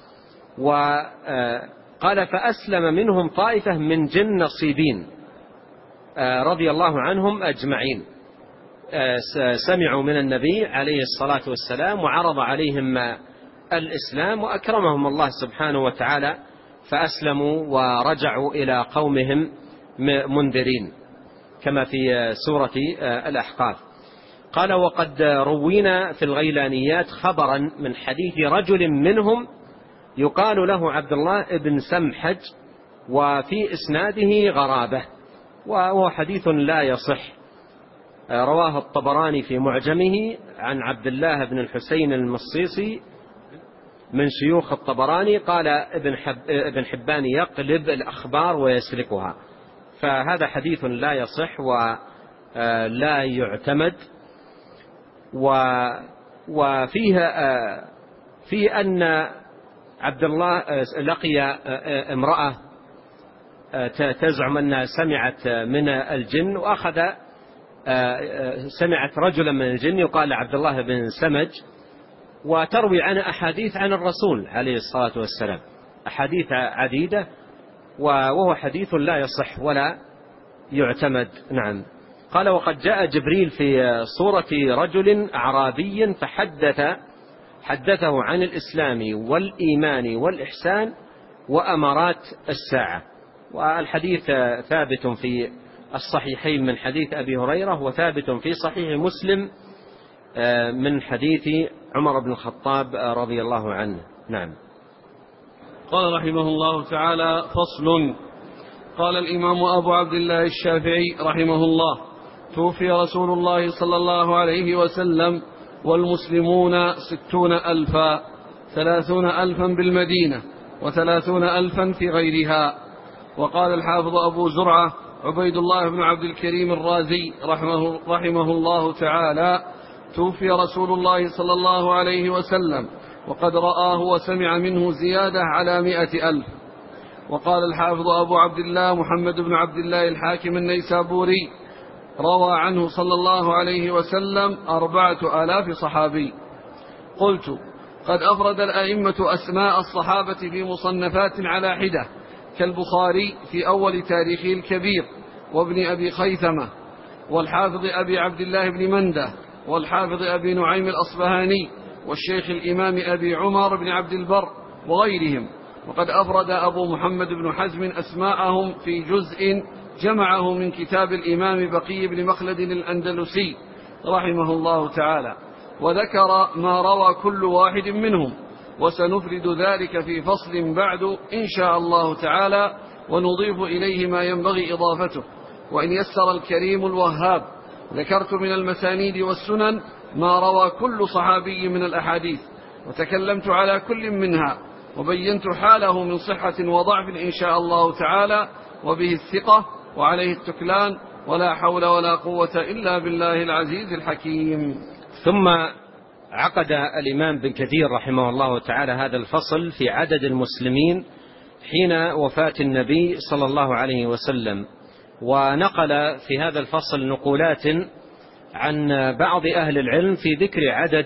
وقال: فأسلم منهم طائفة من جن نصيبين رضي الله عنهم أجمعين، سمعوا من النبي عليه الصلاة والسلام وعرض عليهم الإسلام وأكرمهم الله سبحانه وتعالى، فأسلموا ورجعوا إلى قومهم منذرين كما في سورة الأحقاف. قال: وقد روينا في الغيلانيات خبرا من حديث رجل منهم يقال له عبد الله بن سمحج، وفي إسناده غرابة، وهو حديث لا يصح. رواه الطبراني في معجمه عن عبد الله بن الحسين المصيصي من شيوخ الطبراني. قال ابن, حب ابن حبان يقلب الأخبار ويسرقها، فهذا حديث لا يصح لا يعتمد. وفيها في أن عبد الله لقي امرأة تزعم أنها سمعت من الجن، وأخذ سمعت رجلا من الجن يقال عبد الله بن سمج، وتروي عن أحاديث عن الرسول عليه الصلاة والسلام، أحاديث عديدة، وهو حديث لا يصح ولا يعتمد. نعم. قال: وقد جاء جبريل في صورة رجل أعرابي فحدث حدثه عن الإسلام والإيمان والإحسان وأمارات الساعة. والحديث ثابت في الصحيحين من حديث أبي هريرة، وثابت في صحيح مسلم من حديث عمر بن الخطاب رضي الله عنه. نعم. قال رحمه الله تعالى: فصل. قال الإمام أبو عبد الله الشافعي رحمه الله: توفي رسول الله صلى الله عليه وسلم والمسلمون ستون ألفا، ثلاثون ألفا بالمدينة وثلاثون ألفا في غيرها. وقال الحافظ أبو زرعة عبيد الله بن عبد الكريم الرازي رحمه, رحمه الله تعالى: توفي رسول الله صلى الله عليه وسلم وقد رآه وسمع منه زيادة على مئة ألف. وقال الحافظ أبو عبد الله محمد بن عبد الله الحاكم النيسابوري: روى عنه صلى الله عليه وسلم أربعة آلاف صحابي. قلت: قد أفرد الأئمة أسماء الصحابة في مصنفات على حدة، كالبخاري في أول تاريخه الكبير، وابن أبي خيثمة، والحافظ أبي عبد الله بن منده، والحافظ أبي نعيم الأصبهاني، والشيخ الإمام أبي عمر بن عبد البر وغيرهم. وقد أفرد أبو محمد بن حزم أسماءهم في جزء جمعه من كتاب الإمام بقي بن مخلد الأندلسي رحمه الله تعالى، وذكر ما روى كل واحد منهم، وسنفرد ذلك في فصل بعد إن شاء الله تعالى، ونضيف إليه ما ينبغي إضافته، وإن يسر الكريم الوهاب. ذكرت من المسانيد والسنن ما روى كل صحابي من الأحاديث، وتكلمت على كل منها، وبينت حاله من صحة وضعف إن شاء الله تعالى، وبه الثقة وعليه التكلان، ولا حول ولا قوة إلا بالله العزيز الحكيم. ثم عقد الإمام بن كثير رحمه الله تعالى هذا الفصل في عدد المسلمين حين وفاة النبي صلى الله عليه وسلم، ونقل في هذا الفصل نقولات عن بعض أهل العلم في ذكر عدد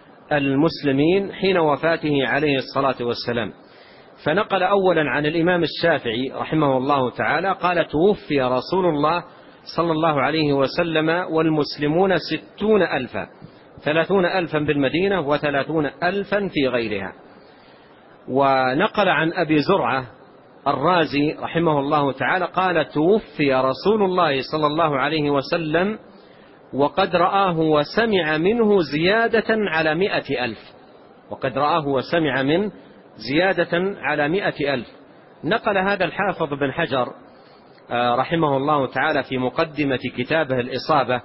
المسلمين حين وفاته عليه الصلاة والسلام. فنقل أولا عن الإمام الشافعي رحمه الله تعالى قال: توفي رسول الله صلى الله عليه وسلم والمسلمون ستون ألفا، ثلاثون ألفا بالمدينة وثلاثون ألفا في غيرها. ونقل عن أبي زرعة الرازي رحمه الله تعالى قال: توفي رسول الله صلى الله عليه وسلم وقد رآه وسمع منه زيادة على مئة ألف، وقد رآه وسمع منه زيادة على مئة ألف. نقل هذا الحافظ بن حجر رحمه الله تعالى في مقدمة كتابه الإصابة،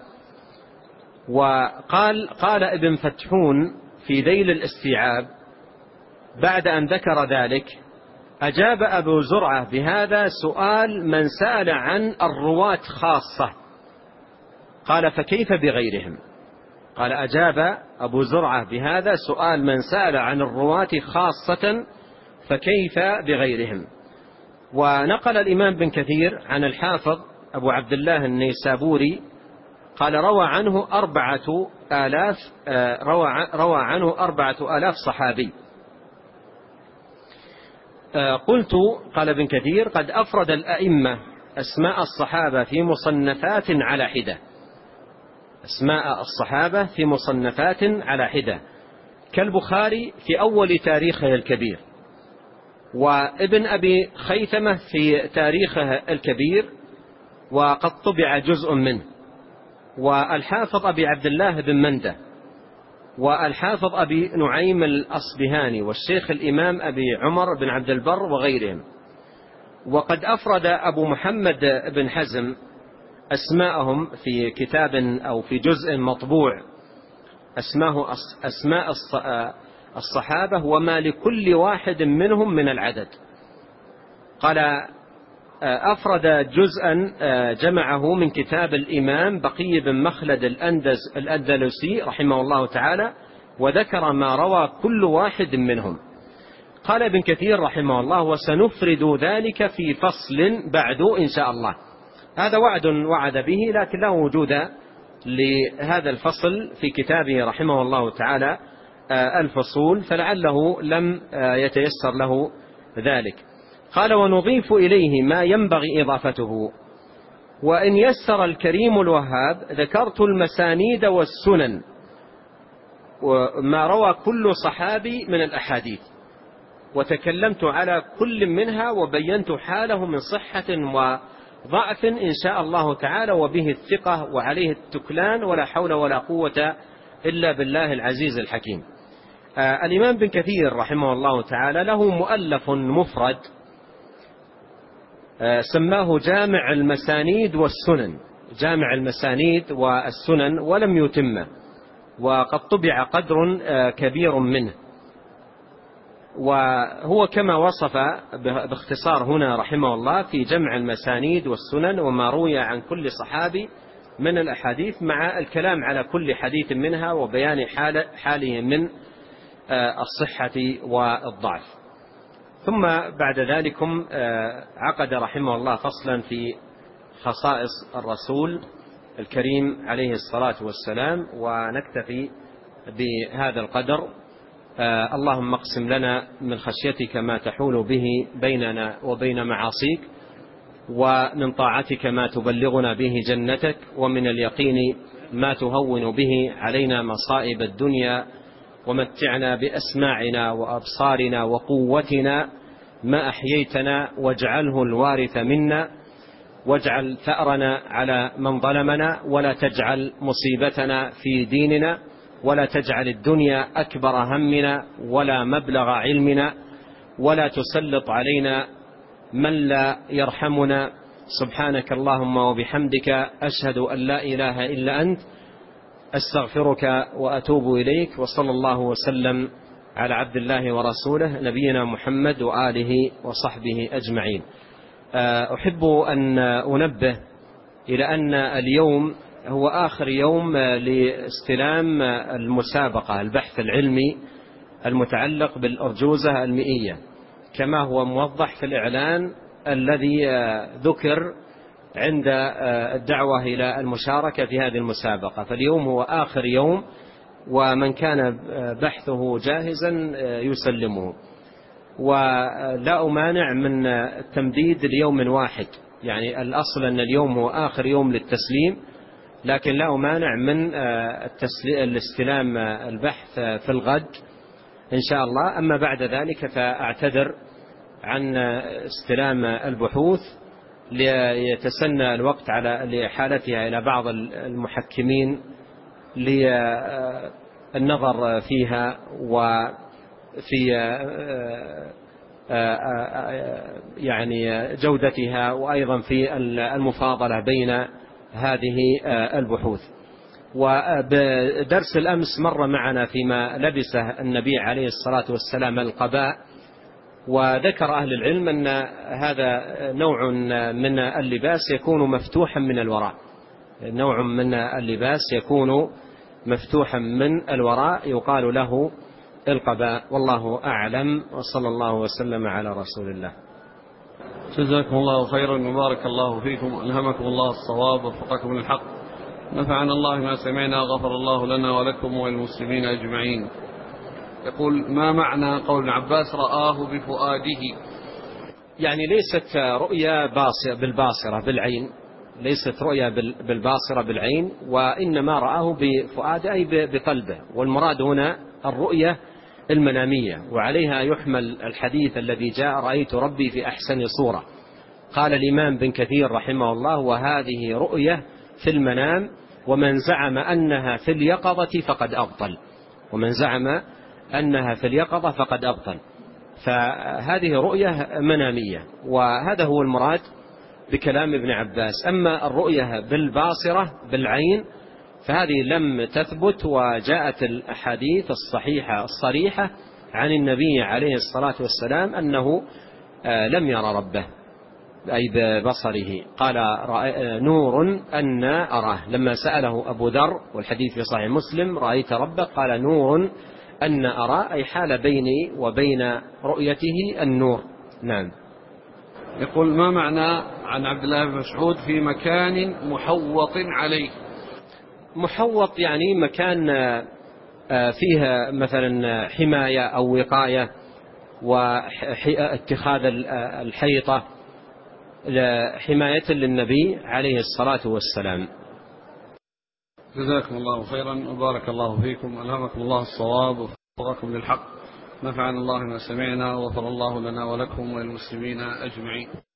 وقال: قال ابن فتحون في ذيل الاستيعاب بعد أن ذكر ذلك: أجاب أبو زرعة بهذا سؤال من سأل عن الرواة خاصة. قال: فكيف بغيرهم؟ قال: أجاب أبو زرعة بهذا سؤال من سأل عن الرواة خاصة فكيف بغيرهم. ونقل الإمام بن كثير عن الحافظ أبو عبد الله النيسابوري قال: روى عنه أربعة آلاف روى, روى عنه أربعة آلاف صحابي. قلت: قال ابن كثير: قد أفرد الأئمة أسماء الصحابة في مصنفات على حدة، أسماء الصحابة في مصنفات على حدة، كالبخاري في أول تاريخه الكبير، وابن أبي خيثمة في تاريخه الكبير وقد طبع جزء منه، والحافظ أبي عبد الله بن منده، والحافظ أبي نعيم الأصبهاني، والشيخ الإمام أبي عمر بن عبد البر وغيرهم. وقد أفرد أبو محمد بن حزم أسماءهم في كتاب أو في جزء مطبوع اسماه أسماء الصحابة وما لكل واحد منهم من العدد. قال أفرد جزءا جمعه من كتاب الإمام بقي بن مخلد الأندلسي رحمه الله تعالى، وذكر ما روى كل واحد منهم. قال ابن كثير رحمه الله: وسنفرد ذلك في فصل بعد إن شاء الله. هذا وعد وعد به، لكن لا وجود لهذا الفصل في كتابه رحمه الله تعالى الفصول، فلعله لم يتيسر له ذلك. قال: ونضيف إليه ما ينبغي إضافته، وإن يسر الكريم الوهاب ذكرت المسانيد والسنن وما روى كل صحابي من الأحاديث، وتكلمت على كل منها وبينت حاله من صحة وضعف إن شاء الله تعالى، وبه الثقة وعليه التكلان، ولا حول ولا قوة إلا بالله العزيز الحكيم. آه الإمام بن كثير رحمه الله تعالى له مؤلف مفرد آه سماه جامع المسانيد والسنن، جامع المسانيد والسنن، ولم يتمه، وقد طبع قدر آه كبير منه، وهو كما وصف باختصار هنا رحمه الله في جمع المسانيد والسنن وما روي عن كل صحابي من الأحاديث، مع الكلام على كل حديث منها وبيان حال حاله من الصحة والضعف. ثم بعد ذلكم عقد رحمه الله فصلا في خصائص الرسول الكريم عليه الصلاة والسلام، ونكتفي بهذا القدر. آه اللهم اقسم لنا من خشيتك ما تحول به بيننا وبين معاصيك، ومن طاعتك ما تبلغنا به جنتك، ومن اليقين ما تهون به علينا مصائب الدنيا، ومتعنا بأسماعنا وأبصارنا وقوتنا ما أحييتنا، واجعله الوارث منا، واجعل ثأرنا على من ظلمنا، ولا تجعل مصيبتنا في ديننا، ولا تجعل الدنيا أكبر همنا ولا مبلغ علمنا، ولا تسلط علينا من لا يرحمنا. سبحانك اللهم وبحمدك، أشهد أن لا إله إلا أنت، أستغفرك وأتوب إليك. وصلى الله وسلم على عبد الله ورسوله نبينا محمد وآله وصحبه أجمعين. أحب أن أنبه إلى أن اليوم هو آخر يوم لاستلام المسابقة البحث العلمي المتعلق بالأرجوزة المئية، كما هو موضح في الإعلان الذي ذكر عند الدعوة إلى المشاركة في هذه المسابقة. فاليوم هو آخر يوم، ومن كان بحثه جاهزا يسلمه، ولا أمانع من التمديد ليوم واحد، يعني الأصل أن اليوم هو آخر يوم للتسليم، لكن لا أمانع من الاستلام البحث في الغد إن شاء الله. أما بعد ذلك فأعتذر عن استلام البحوث ليتسنى الوقت على لحالتها إلى بعض المحكمين للنظر فيها وفي يعني جودتها، وأيضا في المفاضلة بين هذه البحوث. وبدرس الأمس مر معنا فيما لبسه النبي عليه الصلاة والسلام القباء، وذكر أهل العلم أن هذا نوع من اللباس يكون مفتوحا من الوراء، نوع من اللباس يكون مفتوحا من الوراء يقال له القباء، والله أعلم، وصلى الله وسلم على رسول الله. جزاكم الله خيرا وبارك الله فيكم، ألهمكم الله الصواب ووفقكم للحق، نفعنا الله ما سمعنا، غفر الله لنا ولكم وللمسلمين أجمعين. يقول: ما معنى قول ابن عباس رآه بفؤاده؟ يعني ليست رؤيا بالباصرة بالعين، ليست رؤيا بالباصرة بالعين، وإنما رآه بفؤاده أي بقلبه، والمراد هنا الرؤية المنامية، وعليها يحمل الحديث الذي جاء: رأيت ربي في أحسن صورة. قال الإمام بن كثير رحمه الله: وهذه رؤية في المنام، ومن زعم أنها في اليقظة فقد أبطل، ومن زعم أنها في اليقظة فقد أبطل. فهذه رؤية منامية، وهذا هو المراد بكلام ابن عباس. أما الرؤية بالباصرة بالعين فهذه لم تثبت، وجاءت الأحاديث الصحيحة الصريحة عن النبي عليه الصلاة والسلام أنه لم يرى ربه. أي ببصره. قال نور أن أراه لما سأله أبو ذر، والحديث في صحيح مسلم: رأيت ربك؟ قال نور أن أراه، أي حال بيني وبين رؤيته النور. نعم. يقول: ما معنى عن عبد الله بن مسعود في مكان محوط عليه؟ محوط يعني مكان فيه مثلا حماية أو وقاية، واتخاذ الحيطة حماية للنبي عليه الصلاة والسلام. جزاكم الله خيرا وبارك الله فيكم، ألهمكم الله الصواب ووفقكم للحق، نفعنا الله ما سمعنا وغفر الله لنا ولكم وللمسلمين أجمعين.